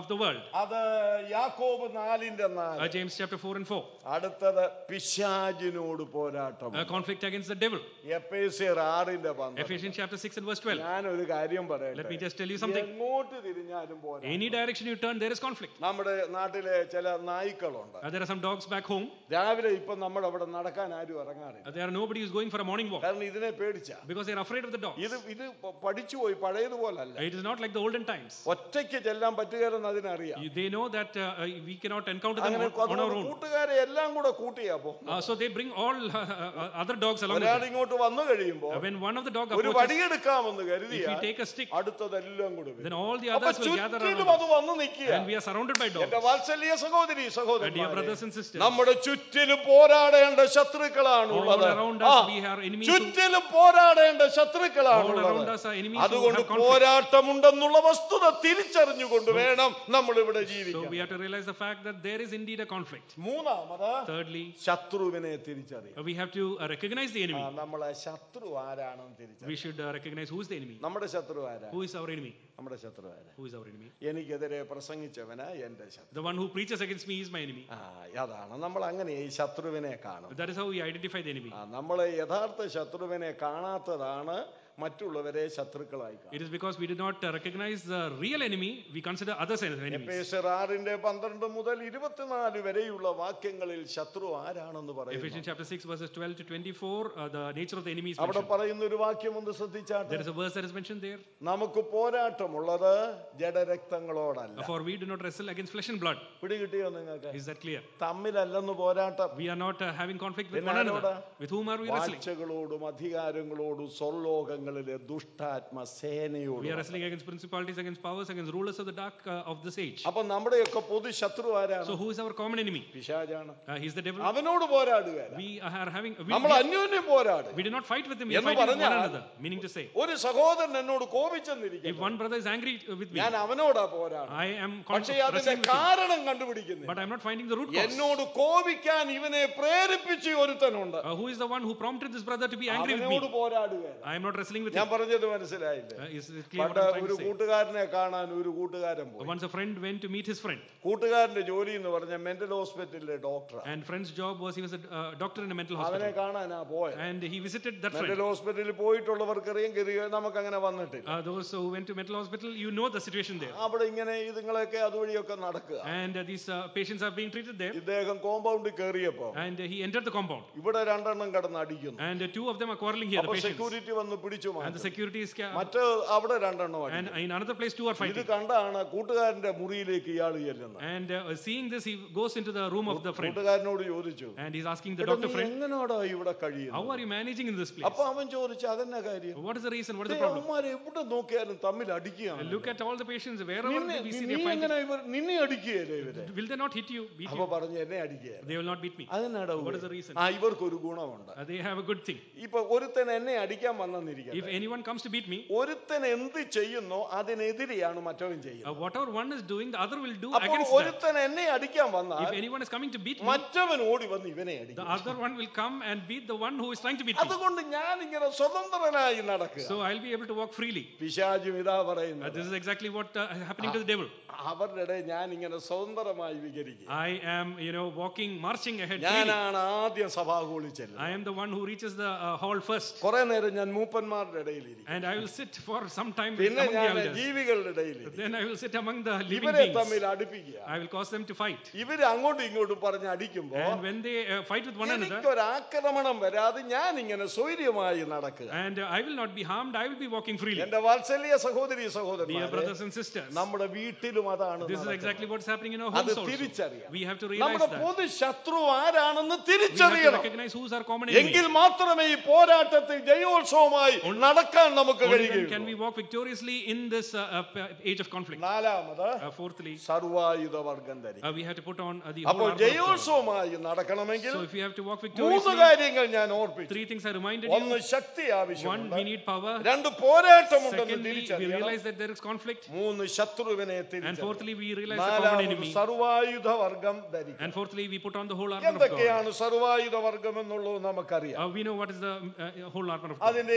the world. അത് യാക്കോബ് നാലിന്റെ Uh, നാല്. James chapter four and four. അടുത്തത് പിശാചിനോട് പോരാട്ടം. A conflict against the devil. എഫേസ്യർ ആറിന്റെ പന്ത്രണ്ട്. Ephesians chapter six and verse twelve. ഞാൻ ഒരു കാര്യം പറയട്ടെ. Let me just tell you something. എങ്ങോട്ട് തിരിഞ്ഞാലും പോരാട്ടം. Any direction you turn, there is conflict. നമ്മുടെ നാട്ടിലെ ചില നായ്ക്കളുണ്ട്. Uh, there are some dogs back home. രാവിലെ ഇപ്പൊ നമ്മുടെ അവിടെ നടക്കാൻ ആരും ഇറങ്ങാറില്ല. Uh, there are nobody who is going for a morning walk. കാരണം ഇതിനെ പേടിച്ച. Because they are afraid of the dogs. ഇത് ഇത് പഠിച്ചുപോയി പഴയതുപോലല്ല. It is not like the olden times. ഒറ്റയ്ക്ക് ചെല്ലാൻ പറ്റുകയെന്ന് അതിനറിയാം. They know that uh, we cannot encounter them അങ്ങനെ on our own. കൂട്ടുകാരെ എല്ലാം കൂടെ കൂട്ടിയാ പോ. Uh, so they bring all uh, uh, other dogs along with ഒരാൾ them. ഇങ്ങോട്ട് വന്നു കഴിയുമ്പോൾ Uh, when one of the dog ഒരു approaches, വടിയെടുക്കാമെന്ന് if കരുതിയാ we take a stick, അടുത്തതെല്ലാം കൂടെ then all the അപ്പൊ others will gather ചുറ്റിലും around അത് us. വന്നു നിൽക്കുക. And we are surrounded by dogs. എന്റെ വാത്സല്യ സഹോദരി Uh, dear സഹോദരന്മാരെ, brothers and sisters, നമ്മുടെ ചുറ്റിലും പോരാടേണ്ട ശത്രുക്കളാണ് all ഉള്ളത്. around ആ, us we are enemies who, ചുറ്റിലും പോരാടേണ്ട ശത്രുക്കളാണ് all around ഉള്ളത്. us are enemies who അതുകൊണ്ട് have conflict. പോരാട്ടമുണ്ടെന്നുള്ള വസ്തുത തിരിച്ചറിഞ്ഞുകൊണ്ട് വേണം നമ്മൾ ഇവിടെ So ജീവിക്കാൻ. we have to realize the fact that there is indeed a conflict. മൂന്നാമത് Thirdly, ശത്രുവിനെ തിരിച്ചറിയാം. uh, we have to uh, recognize the enemy. നമ്മളെ ശത്രു ആരാണെന്ന് തിരിച്ചറിയാം. We should uh, recognize who is the enemy. നമ്മുടെ ശത്രു ആരാ? Who is our enemy? നമ്മുടെ ശത്രു ആരാ? Who is our enemy? എനിക്കെതിരെ പ്രസംഗിച്ചവനാ എന്റെ ശത്രു. The one who preaches against me is my enemy. ആ, അതാണ് നമ്മൾ അങ്ങനെ ഈ ശത്രുവിനെ കാണും. That is how we identify the enemy. നമ്മൾ യഥാർത്ഥ ശത്രുവിനെ കാണാത്തതാണ് മറ്റുള്ളവരെ ശത്രുക്കളായി കാണുന്നത്. It is because we did not uh, recognize the real enemy, we consider others as enemies. എഫേസ്യർ ആറിന്റെ പന്ത്രണ്ട് മുതൽ ഇരുപത്തിനാല് വരെയുള്ള വാക്യങ്ങളിൽ ശത്രു ആരാണെന്ന് പറയുന്നു. Ephesians chapter six verses twelve to twenty-four, uh, the nature of the enemy is അവിടെ mentioned. പറയുന്ന ഒരു വാക്യം ഒന്ന് ശ്രദ്ധിച്ചാട്ടെ. There is a verse that is mentioned there. നമുക്ക് പോരാട്ടമുള്ളത് ജഡരക്തങ്ങളോടല്ല. For we do not wrestle against flesh and blood. പിടികിട്ടിയോ നിങ്ങൾക്ക്? Is that clear? തമ്മിലല്ലെന്ന് പോരാട്ടം. We are not uh, having conflict with പിന്നെ one another. ആരോടാ? With whom are we wrestling? വാഴ്ചകളോടും അധികാരങ്ങളോടും സ്വർലോകങ്ങളിലെ ദുഷ്ടാത്മ We are സേനയോടും. wrestling against principalities, against powers, against rulers of the dark uh, of this age. അപ്പൊ നമ്മുടെയൊക്കെ പൊതു ശത്രു ആരാണ്? So who is our common enemy? പിശാചാണ്. Uh, he is the devil. അവനോട് പോരാടുക. We are having we, നമ്മൾ we, അന്യോന്യം പോരാടുക. we do not fight with him, we എന്ന് fight with one പറഞ്ഞാൽ another. Meaning to say, ഒരു സഹോദരൻ എന്നോട് if കോപിച്ചെന്നിരിക്കുന്നു, one brother is angry with me, ഞാൻ അവനോടാ പോരാടും. I am പക്ഷേ con- അതിന്റെ wrestling with him, കാരണം കണ്ടുപിടിക്കുന്നു. but I am not finding the root cause. എന്നോട് കോപിക്കാൻ ഇവനെ പ്രേരിപ്പിച്ച ഒരുത്തനുണ്ട്. Uh, who is the one who prompted this brother to be angry with അവനോട് me? പോരാടുക. I am not wrestling with ഞാൻ him. പറഞ്ഞത് മനസ്സിലായില്ലേ? Uh, is it clear what പണ്ട് I am trying ഒരു to say? കൂട്ടുകാരനെ കാണാൻ ഒരു കൂട്ടുകാരൻ പോയി. Once a friend went to meet his friend, കൂട്ടുകാരന്റെ ജോലി എന്ന് പറഞ്ഞ മെന്റൽ ഹോസ്പിറ്റലിലെ doctor. and friend's job was he was a uh, doctor in a mental അവനെ hospital, കാണാനാ പോയത്. and he visited that mental friend. ഹോസ്പിറ്റലിൽ പോയിട്ടുള്ളവർക്കറിയാം, ഗതി നമുക്ക് അങ്ങനെ വന്നിട്ടില്ല. Uh, those who went to mental hospital, you know the situation there. അവിടെ ഇങ്ങനെ ഇതുങ്ങളൊക്കെ അതുവഴിയൊക്കെ നടക്കുക. And uh, these uh, patients are being treated there, ഇദ്ദേഹം കോമ്പൗണ്ടിൽ കയറിയപ്പോ and uh, he entered the compound, ഇവിടെ രണ്ടെണ്ണം കിടന്ന് അടിക്കുന്നു. and uh, two of them are quarreling here, the അപ്പൊ patients, സെക്യൂരിറ്റി വന്ന് പിടിച്ചു and the മാറ്റി. security is ca- മറ്റ് അവിടെ രണ്ടെണ്ണം and അടിക്കുന്നു. in another place two are ഇത് fighting. കണ്ടാണ് കൂട്ടുകാരന്റെ മുറിയിലേക്ക് ഇയാൾ ചെല്ലുന്നത്. And uh, seeing this, he goes into the room of the friend, കൂട്ടുകാരനോട് ചോദിച്ചു, and he's asking the "എടാ, doctor നീ friend, എങ്ങനെയാടാ ഇവിടെ how കഴിയുന്നത്?" are you managing in this place? അപ്പൊ അവൻ ചോദിച്ചു, അതെന്നാ കാര്യം? What is the reason? What is the "they, problem? അവന്മാര് എവിടെ നോക്കിയാലും തമ്മിൽ അടിക്കുകയാണ്. Look at all the patients, wherever നിന്നെ- we see നീ they are fighting. എങ്ങനെ ഇവർ നിന്നെ അടിക്കുകയല്ലേ ഇവര്? Will they not hit you, beat അപ്പൊ you? പറഞ്ഞു, എന്നെ അടിക്കുകയല്ല. They will not beat me. അതെന്നാടാ What is the reason? ആ ഇവർക്കൊരു ഗുണമുണ്ട്. Uh, they have a good thing. ഇപ്പൊ ഒരുത്തൻ എന്നെ അടിക്കാൻ If വന്നെന്നിരിക്കട്ടെ, anyone comes to beat me, ഒരുത്തൻ എന്ത് ചെയ്യുന്നോ അതിനെതിരെയാണ് മറ്റവൻ uh, ചെയ്യുന്നത്. whatever one is doing, the other will do അപ്പോൾ against that. ഒരുത്തൻ എന്നെ അടിക്കാൻ വന്നാൽ If anyone is coming to beat me, മറ്റവൻ ഓടി വന്ന് ഇവനെ the അടിക്കും. other one will come and beat the one who is trying to beat me. അതുകൊണ്ട് ഞാൻ ഇങ്ങനെ സ്വതന്ത്രനായി നടക്കുക. So I'll be able to walk freely. പിശാചും ഇതാ Uh, പറയുന്നത്, this is exactly what uh, is happening to the devil. അവരുടെ ഇടയിൽ ഞാൻ ഇങ്ങനെ സ്വതന്ത്രമായി വിചരിക്കുക. I am, you know, walking, marching ahead freely. ഞാനാണ് ആദ്യം സഭാകൂളിൽ ചെല്ലുന്നത്. I am the one who reaches the uh, hall first, കുറെ നേരം ഞാൻ മൂപ്പന്മാരുടെ ഇടയിലിരിക്കും. and I will sit for some time with പിന്നെ among the ഞാൻ elders. ജീവികളുടെ ഇടയിലിരിക്കും. Then I will sit among the living ഇവരെ beings. തമ്മിൽ അടുപ്പിക്കുക. I will cause them to fight. ഇവര് അങ്ങോട്ടും ഇങ്ങോട്ടും പറഞ്ഞ് അടിക്കുമ്പോ And when they uh, fight with one another, എനിക്കൊരു ആക്രമണം വരാതെ ഞാൻ ഇങ്ങനെ സ്വൈര്യമായി നടക്കുക. and uh, I will not be harmed, I will be walking freely. എന്റെ വാത്സല്യ സഹോദരി Dear സഹോദരന്മാരെ, brothers and sisters, നമ്മുടെ വീട്ടിലും അതാണ് this is നടക്കുന്നത്. exactly what's happening in our അത് homes also. തിരിച്ചറിയാം. We have to realize നമ്മുടെ that. പൊതു ശത്രു ആരാണെന്ന് We have to തിരിച്ചറിയണം. recognize who's our common എങ്കിൽ enemy. മാത്രമേ ഈ പോരാട്ടത്തിൽ ജയോത്സവമായി നടക്കാൻ നമുക്ക് Only then can കഴിയുകയുള്ളൂ. we walk victoriously in this uh, uh, age of conflict. നാലാമത് Uh, fourthly, സർവായുധ വർഗം ധരിക്കും. uh, we have to put on uh, the whole അപ്പോൾ armor of God. ജയോത്സവമായി നടക്കണമെങ്കിൽ So if we have to walk മൂന്ന് victoriously, കാര്യങ്ങൾ ഞാൻ ഓർപ്പിച്ചു. three things I reminded ഒന്ന് you. ശക്തി One, ആവശ്യമുണ്ട്. we need power. രണ്ട് പോരാട്ടമുണ്ടെന്ന് Secondly, we തിരിച്ചറിയണം. realize that there is conflict. മൂന്ന് ശത്രുവിനെ And തിരിച്ചറിയണം. fourthly, we realize the common നാലാമത് enemy. സർവായുധ വർഗം ധരിക്കും. And fourthly, we put on the whole armor of God. എന്തൊക്കെയാണ് സർവായുധ വർഗം എന്നുള്ളത് നമുക്കറിയാം. Uh, we know what is the uh, whole armor of God. അതിന്റെ ആറിൽ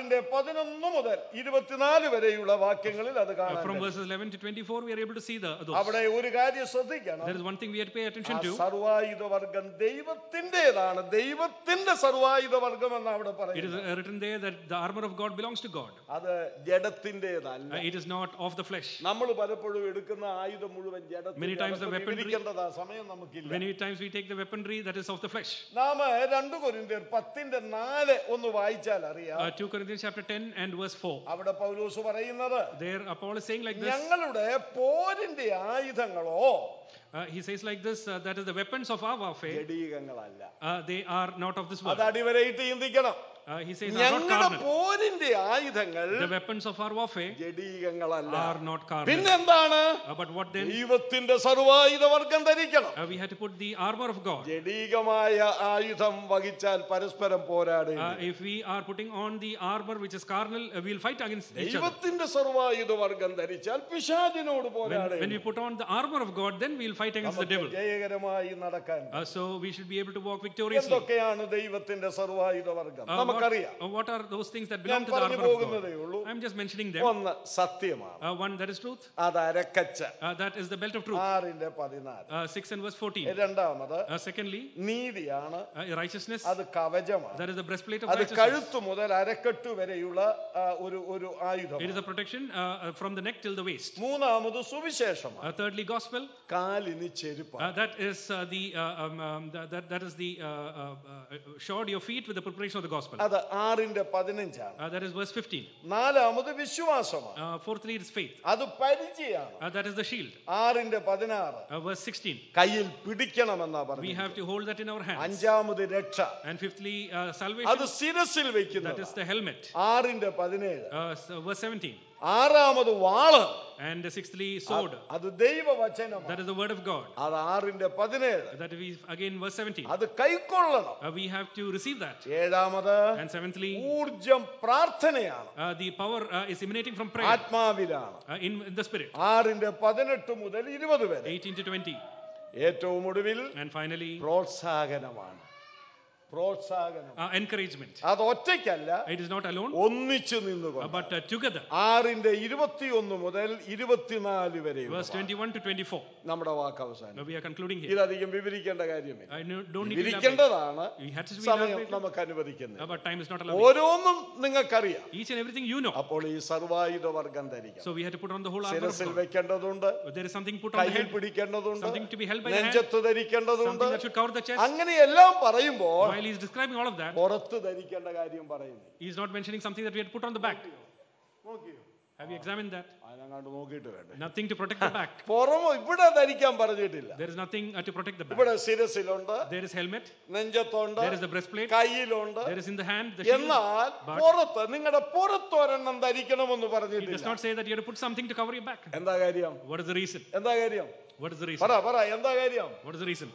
ആറിന്റെ പതിനൊന്ന് മുതൽ ഇരുപത്തിനാല് വരെയുള്ള വാക്യങ്ങളിൽ അത് Uh, കാണാം. from verses eleven to twenty-four, we are able to see the those. അവിടെ ഒരു കാര്യം ശ്രദ്ധിക്കണം. There is one thing we have to pay attention ആ to. സർവായുധ വർഗം ദൈവത്തിൻ്റെതാണ്, ദൈവത്തിന്റെ സർവായുധ വർഗം എന്ന് അവിടെ It is പറയുന്നത്. uh, written there that the armor of God belongs to God. അത് ജഡത്തിൻ്റെതല്ല. Uh, it is not of the flesh. നമ്മൾ പലപ്പോഴും എടുക്കുന്ന ആയുധം മുഴുവൻ Many times the weaponry- വിവരിക്കേണ്ടതാ, സമയം നമുക്കില്ല. Many times we take the weaponry that is of the flesh. നാം രണ്ട് കൊരിന്ത്യർ പത്തിന്റെ നാല് ഒന്ന് വായിച്ചാൽ അറിയാം. Uh, two Corinthians chapter ten and verse four. അവിടെ പൗലോസ് പറയുന്നത്, There uh, Paul is saying like this. ഞങ്ങളുടെ പോരിന്റെ ആയുധങ്ങളോ Uh, he says like this, uh, that is the weapons of our warfare. ജഡീകങ്ങളല്ല. Uh, they are not of this അത് world. അടിവരയിട്ട് ചിന്തിക്കണം. Uh, he says are not ഞങ്ങളുടെ carnal. പോരിന്റെ ആയുധങ്ങൾ The weapons of our warfare ജഡീകങ്ങളല്ല. are not carnal. പിന്നെന്താണ്? Uh, but what then? ദൈവത്തിന്റെ സർവായുധ വർഗം ധരിക്കണം. Uh, we had to put the armor of God. ജഡീകമായ ആയുധം വഹിച്ചാൽ പരസ്പരം പോരാടി. Uh, if we are putting on the armor which is carnal, uh, we will fight against each other. ദൈവത്തിന്റെ സർവായുധ വർഗം ധരിച്ചാൽ പിശാചിനോട് When, പോരാടി. when we put on the armor of God, then we will fight against the devil. ജയകരമായി നടക്കാൻ. Uh, so we should be able to walk victoriously. എന്തൊക്കെയാണ് ദൈവത്തിന്റെ സർവായുധ വർഗം? Uh, നമുക്കറിയാം. what, uh, what are those things that ഞാൻ belong to the പറഞ്ഞു armor of പോകുന്നതേ God? ഉള്ളൂ. I am just mentioning them. ഒന്ന് സത്യമാണ്. Uh, one, that is truth. അത് അരക്കച്ച. Uh, that is the belt of truth. ആറിന്റെ പതിനാല്. Uh, six and verse fourteen. രണ്ടാമത് Uh, secondly, നീതിയാണ്. uh, righteousness. അത് കവചമാണ്. That is the breastplate of അത് righteousness. കഴുത്തു മുതൽ അരക്കെട്ട് വരെയുള്ള ആ, ഒരു ഒരു ആയുധം. It is a protection uh, uh, from the neck till the waist. മൂന്നാമത് സുവിശേഷമാണ്. Uh, thirdly, gospel. കാലിന് ചെരുപ്പ്. Uh, that is uh, the uh, um, um, that, that that is the uh, uh, uh, shod your feet with the preparation of the gospel. അത് ആറിന്റെ പതിനഞ്ചാണ്. Uh, that is verse fifteen. നാലാമത് വിശ്വാസമാണ്. Uh, fourthly, it is faith. അത് പരിചയാണ്. Uh, that is the shield. ആറിന്റെ പതിനാറ്. Uh, verse sixteen. കയ്യിൽ പിടിക്കണമെന്നാ We പറഞ്ഞു. have to hold that in our hands. അഞ്ചാമത് രക്ഷ. And fifthly, uh, അത് salvation. ശിരസിൽ That വെക്കുന്നത്. is the helmet. ആറിന്റെ പതിനേഴ്. Uh, so verse seventeen. ആറാമത് വാള്. And sixthly, sword. അത് ദൈവവചനമാണ്. That is the word of God. അത് ആറിന്റെ പതിനേഴ്. That we again verse seventeen. അത് കൈക്കൊള്ളണം. Uh, we have to receive that. ഏഴാമത് And seventhly, ഊർജം പ്രാർത്ഥനയാണ്. uh, the power uh, is emanating from prayer ആത്മാവിലാണ്. uh, in, in the spirit. ആറിന്റെ പതിനെട്ട് മുതൽ ഇരുപത് വരെ. eighteen to twenty. ഏറ്റവും ഒടുവിൽ And finally, പ്രോത്സാഹനമാണ്. പ്രോത്സാഹനം. uh, encouragement. അത് ഒറ്റയ്ക്കല്ല, It is not alone, ഒന്നിച്ചു uh, നിന്നുകൊണ്ട്. but uh, together. ആറിന്റെ ഇരുപത്തിയൊന്ന് മുതൽ ഇരുപത്തിനാല് വരെ Verse twenty-one to twenty-four. നമ്മുടെ വാക്ക് അവസാനം. Uh, we are concluding here. ഇതധികം വിവരിക്കേണ്ട കാര്യമില്ല. I know- don't need to elaborate. വിവരിക്കേണ്ടതാണ്. We had to be സമയം elaborated, നമുക്ക് അനുവദിക്കുന്നത്. uh, but time is not allowed. ഓരോന്നും നിങ്ങൾക്കറിയാം. Each and everything you know. അപ്പോൾ ഈ സർവായുധ വർഗം ധരിക്കണം. So we had to put on the whole armor of ശിരസിൽ God. വെക്കേണ്ടതുണ്ട്, There is something put on the കയ്യിൽ head, പിടിക്കേണ്ടതുണ്ട്, something to be held by the hand, നെഞ്ചത്ത് ധരിക്കേണ്ടതുണ്ട്. something that should cover the chest. അങ്ങനെയെല്ലാം പറയുമ്പോൾ While he is describing all of that, പുറത്ത് ധരിക്കേണ്ട കാര്യം പറയുന്നു. he is not mentioning something that we had to put on the back. നോക്കിയോ? Have you examined that? അതിനങ്ങാണ്ട് നോക്കിയിട്ട് വേണ്ടേ. Nothing to protect the back. പുറമോ ഇവിടെ ധരിക്കാൻ പറഞ്ഞിട്ടില്ല. There is nothing uh, to protect the back. ഇവിടെ ശിരസിലുണ്ട്, There is helmet, നെഞ്ചത്തുണ്ട്, there is the breastplate, കയ്യിലുണ്ട്. there is in the hand the shield. എന്നാൽ But പുറത്ത് നിങ്ങളുടെ പുറത്തൊരെണ്ണം ധരിക്കണമെന്ന് he does പറഞ്ഞിട്ടില്ല. not say that you have to put something to cover your back. എന്താ കാര്യം? What is the reason? എന്താ കാര്യം? What is the പറ reason? പറ എന്താ കാര്യം? What is the reason?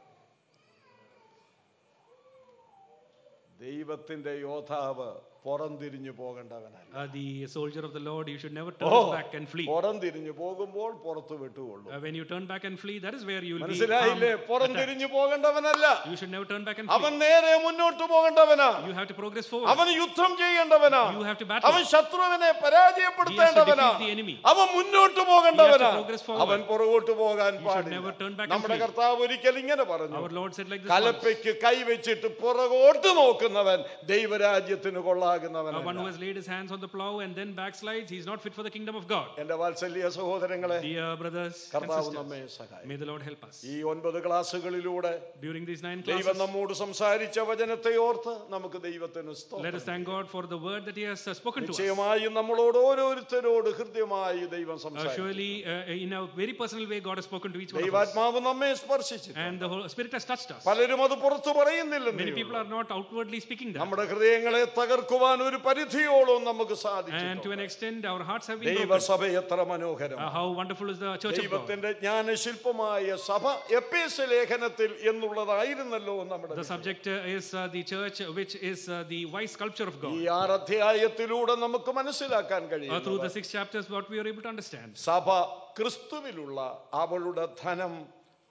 ദൈവത്തിന്റെ യോദ്ധാവ് പുറംതിരിഞ്ഞു പോകേണ്ടവനല്ല. Uh, the soldier of the Lord, you should never turn oh, back and flee. പുറംതിരിഞ്ഞു പോകുമ്പോൾ പുറത്ത് വിട്ടുകൊള്ളു. Uh, when you turn back and flee, that is where you will be മനസ്സിലായില്ലേ? harmed, attacked. പുറംതിരിഞ്ഞു പോകേണ്ടവനല്ല, You should never turn back and അവൻ flee. നേരെ മുന്നോട്ട് പോകേണ്ടവനാ. You have to progress forward. അവന് യുദ്ധം ചെയ്യേണ്ടവനാ. You have to battle. അവൻ ശത്രുവിനെ He has to പരാജയപ്പെടുത്തേണ്ടവനാ. defeat the enemy. അവൻ മുന്നോട്ട് പോകേണ്ടവനാ. He has to progress forward. അവൻ പുറകോട്ട് പോകാൻ You should never turn പാടില്ല. back and നമ്മുടെ flee. കർത്താവ് ഒരിക്കൽ ഇങ്ങനെ പറഞ്ഞു, Our Lord said like this once, കലപ്പയ്ക്ക് കൈവച്ചിട്ട് പുറകോട്ട് നോക്കുന്നവൻ ദൈവരാജ്യത്തിന് uh, കൊള്ളാകുന്നവൻ. one who has laid his hands on the plow and then backslides, he is not fit for the kingdom of God. എന്റെ വാത്സല്യ സഹോദരങ്ങളെ, Dear brothers and കർത്താവ് sisters, നമ്മെ സഹായിക്കും. may the Lord help us. ഈ ഒൻപത് ക്ലാസ്സുകളിലൂടെ During these nine ദൈവം classes, നമ്മോട് സംസാരിച്ച വചനത്തെ ഓർത്ത് നമുക്ക് ദൈവത്തിന് let us സ്തോത്രം. thank God for the word that he has uh, spoken to us. നിശ്ചയമായും നമ്മളോട് ഓരോരുത്തരോട് ഹൃദ്യമായി ദൈവം Uh, സംസാരിച്ചു. surely, uh, in a very personal way, God has spoken to each one of us. ദൈവാത്മാവ് നമ്മെ സ്പർശിച്ചു. And the whole Spirit has touched us. പലരും അത് പുറത്തു പറയുന്നില്ലെന്നേ Many people ഉള്ളൂ. are not outwardly speaking that. നമ്മുടെ ഹൃദയങ്ങളെ തകർക്കുവാൻ ഒരു പരിധിയോളം നമുക്ക് And to സാധിച്ചു. an extent, our hearts have been broken. ദൈവസഭ എത്ര മനോഹരം. Uh, how wonderful is the church of God. ദൈവത്തിന്റെ ജ്ഞാനശില്പമായ സഭ എഫേസ്യ ലേഖനത്തിൽ എന്നുള്ളതായിരുന്നല്ലോ നമ്മുടെ The subject uh, is uh, the church, uh, which is uh, the wise sculpture of ഈ God. ആറ് അധ്യായത്തിലൂടെ നമുക്ക് മനസ്സിലാക്കാൻ Uh, through കഴിയും. the six chapters, what we are able to understand. സഭ ക്രിസ്തുവിലുള്ള അവളുടെ ധനം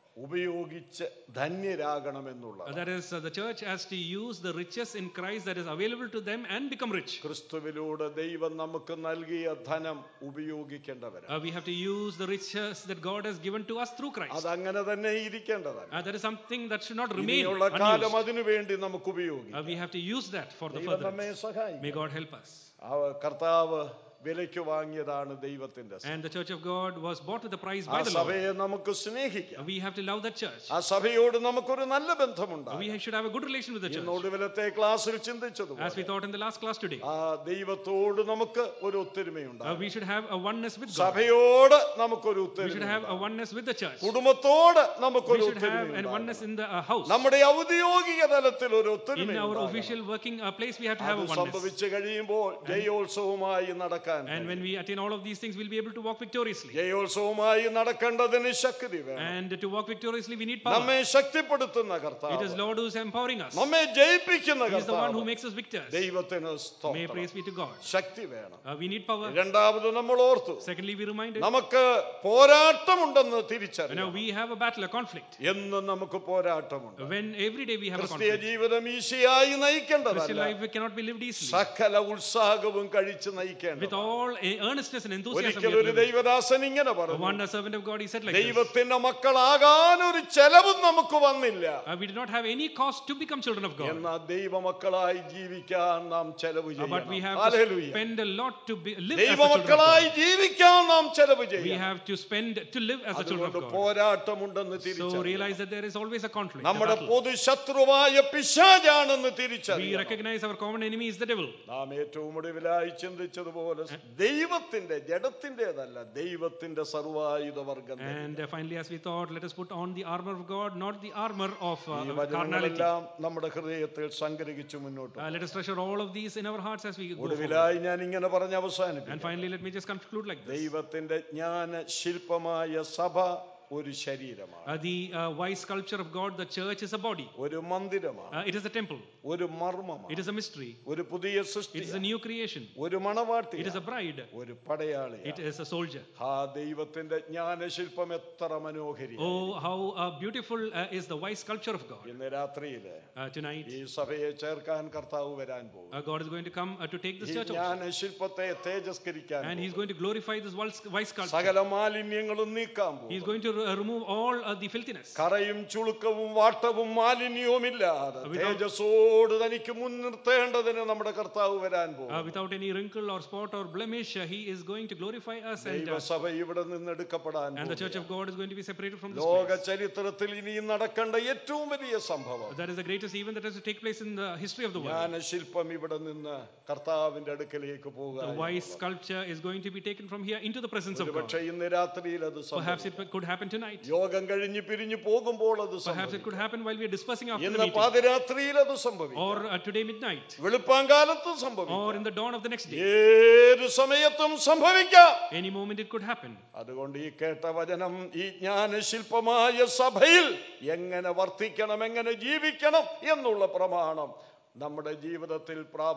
ഉപയോഗിച്ച് ധന്യരാകണമെന്നുള്ളത്. That is, uh, the church has to use the riches in Christ that is available to them and become rich. ക്രിസ്തുവിലൂടെ ദൈവം നമുക്ക് നൽകിയ ധനം ഉപയോഗിക്കേണ്ടവരാണ്. Uh, we have to use the riches that God has given to us through Christ. അതങ്ങനെ തന്നെ ഇരിക്കേണ്ടതാണ്. Uh, that is something that should not remain ഇനിയുള്ള കാലം unused. അതിനു വേണ്ടി നമുക്ക് ഉപയോഗിക്കാം. Uh, we have to use that for the ദൈവം നമ്മെ furtherance. സഹായിക്കും. May God help us. ആ കർത്താവ് വിലയ്ക്ക് വാങ്ങിയതാണ് ദൈവത്തിന്റെ സഭ. And the church of God was bought with a price ആ by the Lord. സഭയെ നമുക്ക് സ്നേഹിക്കാം. We have to love that church. ആ സഭയോട് നമുക്കൊരു നല്ല ബന്ധമുണ്ടാകും. We should have a good relation with the church. ഒടുവിലത്തെ ക്ലാസ്സിൽ ചിന്തിച്ചതുപോലെ As we thought in the last class today, ആ ദൈവത്തോട് നമുക്ക് ഒരു uh, ഒത്തൊരുമയുണ്ടാകും. we should have a oneness with God. സഭയോട് നമുക്കൊരു We should have a ഒത്തൊരുമയുണ്ടാകും. oneness with the church. കുടുംബത്തോട് We നമുക്കൊരു should have a ഒത്തൊരുമയുണ്ടാകും. oneness in the uh, house. നമ്മുടെ ഔദ്യോഗിക തലത്തിൽ ഒരു In our ഒത്തൊരുമയുണ്ടാകും. official working uh, place, we have to have അത് a oneness. സംഭവിച്ചു കഴിയുമ്പോൾ ജയോത്സവമായി നടക്കാൻ And when we attain all of these things, we'll be able to walk victoriously. ജയോത്സവമായി നടക്കേണ്ടതിന് ശക്തി വേണം. And to walk victoriously, we need power. നമ്മെ ശക്തിപ്പെടുത്തുന്ന It കർത്താവ്, is Lord who is empowering us. നമ്മെ ജയിപ്പിക്കുന്ന He is the one കർത്താവ്, who makes us victors. ദൈവത്തിന് May സ്തോത്രം. praise be to God. ശക്തി വേണം. Uh, we need power. രണ്ടാമത് നമ്മൾ ഓർത്തു, Secondly, we reminded, നമുക്ക് പോരാട്ടമുണ്ടെന്ന് തിരിച്ചറിയാം. now we have a battle, a conflict. എന്നും നമുക്ക് പോരാട്ടമുണ്ട്. When every day we have a ക്രിസ്തീയ conflict. ജീവിതം ഈസിയായി Christian നയിക്കേണ്ടതല്ല. life cannot be lived easily. സകല ഉത്സാഹവും കഴിച്ച് With നയിക്കേണ്ടത്. all earnestness and enthusiasm. ഒരിക്കൽ ഒരു ദൈവദാസൻ ഇങ്ങനെ പറഞ്ഞു, One servant of God, he said like this. ദൈവത്തിന്റെ മക്കളാകാൻ ഒരു ചെലവും നമുക്ക് വന്നില്ല. Uh, we did not have any cost to become children of God. എന്നാൽ ദൈവമക്കളായി ജീവിക്കാൻ നാം ചെലവ് Uh, but we ചെയ്യണം. have to ഹല്ലേലൂയ. spend a lot to be, live as the children of ദൈവമക്കളായി God. ജീവിക്കാൻ നാം ചെലവ് We ചെയ്യണം. have to spend to live as the children of അതുകൊണ്ട് God. പോരാട്ടമുണ്ടെന്ന് So തിരിച്ചറിയണം. realize that there is always a conflict. a നമ്മുടെ battle. പൊതു ശത്രുവായ പിശാചാണെന്ന് We തിരിച്ചറിയണം. recognize our common enemy is the devil. നാം ഏറ്റവും ഒടുവിലായി ചിന്തിച്ചതുപോലെ ദൈവത്തിന്റെ ജഡത്തിന്റേതല്ല, ദൈവത്തിന്റെ സർവായുധവർഗം. And uh, finally, as we thought, let us put on the armor of God, not the armor of uh, ഈ carnality. വചനങ്ങളെല്ലാം നമ്മുടെ ഹൃദയത്തിൽ സംഗ്രഹിച്ചു മുന്നോട്ട് Uh, let us treasure all of these in our hearts as we go forward. ഒടുവിലായി ഞാൻ ഇങ്ങനെ പറഞ്ഞ് And അവസാനിപ്പിക്കാം. finally, let me just conclude like this. ദൈവത്തിന്റെ ജ്ഞാന ശില്പമായ സഭ ഒരു ശരീരമാണ്, Uh, the uh, wise sculpture of God, the church is a body. ഒരു മന്ദിരമാണ്, Uh, it is a temple. ഒരു മർമ്മമാണ്, It is a mystery. ഒരു പുതിയ It സൃഷ്ടി, is a new creation. ഒരു മണവാട്ടി, It is a bride. ഒരു പടയാളി. It is a soldier. ആ ദൈവത്തിന്റെ ജ്ഞാനശില്പം എത്ര മനോഹരി. Oh, how uh, beautiful uh, is the wise sculpture of God. ഇന്ന് രാത്രിയില് Uh, tonight, ഈ സഭയെ ചേർക്കാൻ കർത്താവ് വരാൻ പോകും. uh, God is going to come uh, to take this ഈ church also. ജ്ഞാനശില്പത്തെ തേജസ്കരിക്കാൻ And He's പോകും. going to glorify this wise wise sculpture. സകല മാലിന്യങ്ങളും നീക്കാൻ He's പോകും. going to uh, remove all uh, the filthiness. കറയും ചുളുക്കവും വാട്ടവും മാലിന്യവുമില്ലാതെ Without- തേജസ്സോട് തനിക്ക് മുൻനിർത്തേണ്ടതിന് നമ്മുടെ കർത്താവ് വരാൻ Uh, പോകും. without any wrinkle or spot or blemish, uh, He is going to glorify us. And, uh, ദൈവസഭ ഇവിടെ നിന്ന് എടുക്കപ്പെടാൻ and the church of പോകുകയാണ്. God is going to be separated from this ലോക place. ചരിത്രത്തിൽ ഇനിയും നടക്കേണ്ട ഏറ്റവും വലിയ സംഭവം, That is the greatest event that has to take place in the history of the world. ജ്ഞാനശില്പം ഇവിടെ നിന്ന് കർത്താവിന്റെ അടുക്കലേക്ക് പോകുക. The wise sculpture is going to be taken from here into the presence of God. ഒരുപക്ഷെ ഇന്ന് രാത്രിയിൽ അത് Perhaps സംഭവിക്കും. it could happen tonight. യോഗം കഴിഞ്ഞ് പിരിഞ്ഞു പോകുമ്പോൾ അത് Perhaps it സംഭവിക്കും. could happen while we are dispersing after the ഇന്ന് meeting. പാതിരാത്രിയിൽ അത് സംഭവിക്കും, Or uh, today midnight. വെളുപ്പാങ്കാലത്ത് Or സംഭവിക്കും, in the dawn of the next day. ഏത് സമയത്തും സംഭവിക്കാം. Any moment it could happen. അതുകൊണ്ട് ഈ കേട്ട വചനം ഈ ജ്ഞാനശില്പമായ സഭയിൽ എങ്ങനെ വർത്തിക്കണം, എങ്ങനെ ജീവിക്കണം എന്നുള്ള പ്രമാണം നമ്മുടെ ജീവിതത്തിൽ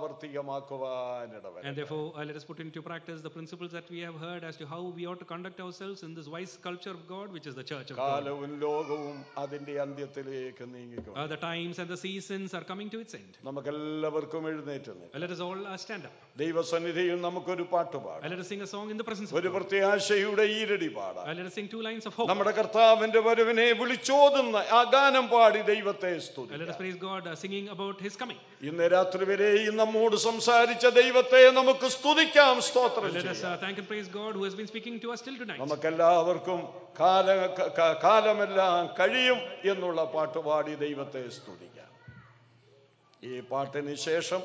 പ്രാവർത്തികമാക്കുവാനിടവരും. And therefore, uh, let us put into practice the principles that we have heard as to how we ought to conduct ourselves in this wise culture of God, which is the church of God. കാലവും ലോകവും അതിന്റെ അന്ത്യത്തിലേക്ക് നീങ്ങിക്കും. Uh, the times and the seasons are coming to its end. നമുക്കെല്ലാവർക്കും എഴുന്നേറ്റ് നിൽക്കാം. Uh, let us all uh, stand up. ദൈവസന്നിധിയിൽ നമുക്കൊരു പാട്ട് പാടാം. Uh, let us sing a song in the presence of ഒരു God. പ്രത്യാശയുടെ ഈരടി പാടാം. Uh, let us sing two lines of hope. നമ്മുടെ കർത്താവിന്റെ വരവിനെ വിളിച്ചോതുന്ന ആ ഗാനം പാടി ദൈവത്തെ Uh, let us സ്തുതിക്കാം. praise God uh, singing about His coming. ഇന്ന് രാത്രി വരെയും നമ്മോട് സംസാരിച്ച ദൈവത്തെ നമുക്ക് സ്തുതിക്കാം, സ്തോത്രം Uh, let us ചെയ്യാം. uh, thank and praise God who has been speaking to us till tonight. നമുക്കെല്ലാവർക്കും കാല ക- ക- കാലമെല്ലാം കഴിയും എന്നുള്ള പാട്ട് പാടി ദൈവത്തെ സ്തുതിക്കാം. ഈ പാട്ടിന് ശേഷം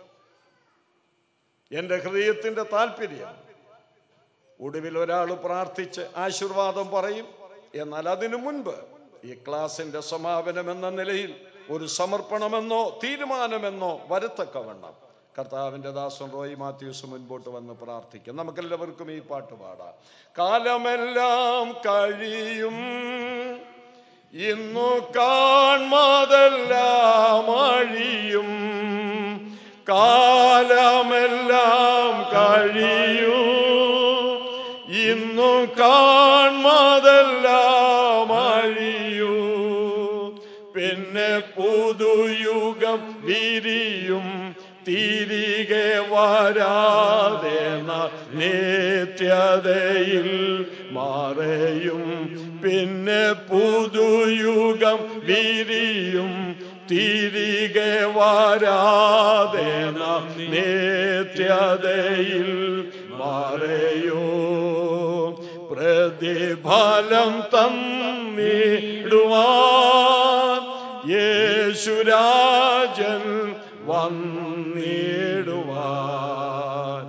എന്റെ ഹൃദയത്തിന്റെ താല്പര്യം, ഒടുവിൽ ഒരാൾ പ്രാർത്ഥിച്ച് ആശീർവാദം പറയും. എന്നാൽ അതിനു മുൻപ് ഈ ക്ലാസിന്റെ സമാപനം എന്ന നിലയിൽ ഒരു സമർപ്പണമെന്നോ തീരുമാനമെന്നോ വരത്തക്കവണ്ണം കർത്താവിന്റെ ദാസൻ റോയ് മാത്യൂസ് മുൻപോട്ട് വന്ന് പ്രാർത്ഥിക്കും. നമുക്കെല്ലാവർക്കും ഈ പാട്ട് പാടാം. കാലമെല്ലാം കഴിയും, ഇന്നു കാൺമതെല്ലാം അഴിയും. കാലമെല്ലാം കഴിയും, ഇന്നു കാൺമതെല്ലാം അഴിയും. വിരിയും തിരികെ വരാതെ നിത്യതയിൽ മറയും. പിന്നെ പുതുയുഗം വിരിയും തിരികെ വരാതെ നിത്യതയിൽ മറയോ. പ്രതിഫലം തന്നിടുവാൻ യേശുരാജൻ വന്നിടുവാൻ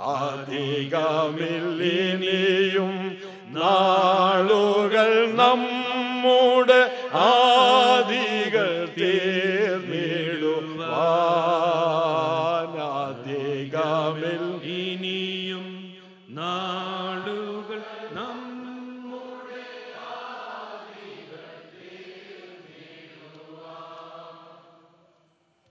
അധികമില്ലിനിയും നാളുകൾ നമ്മുടെ ആദികൾ തീർന്നിടുവാൻ.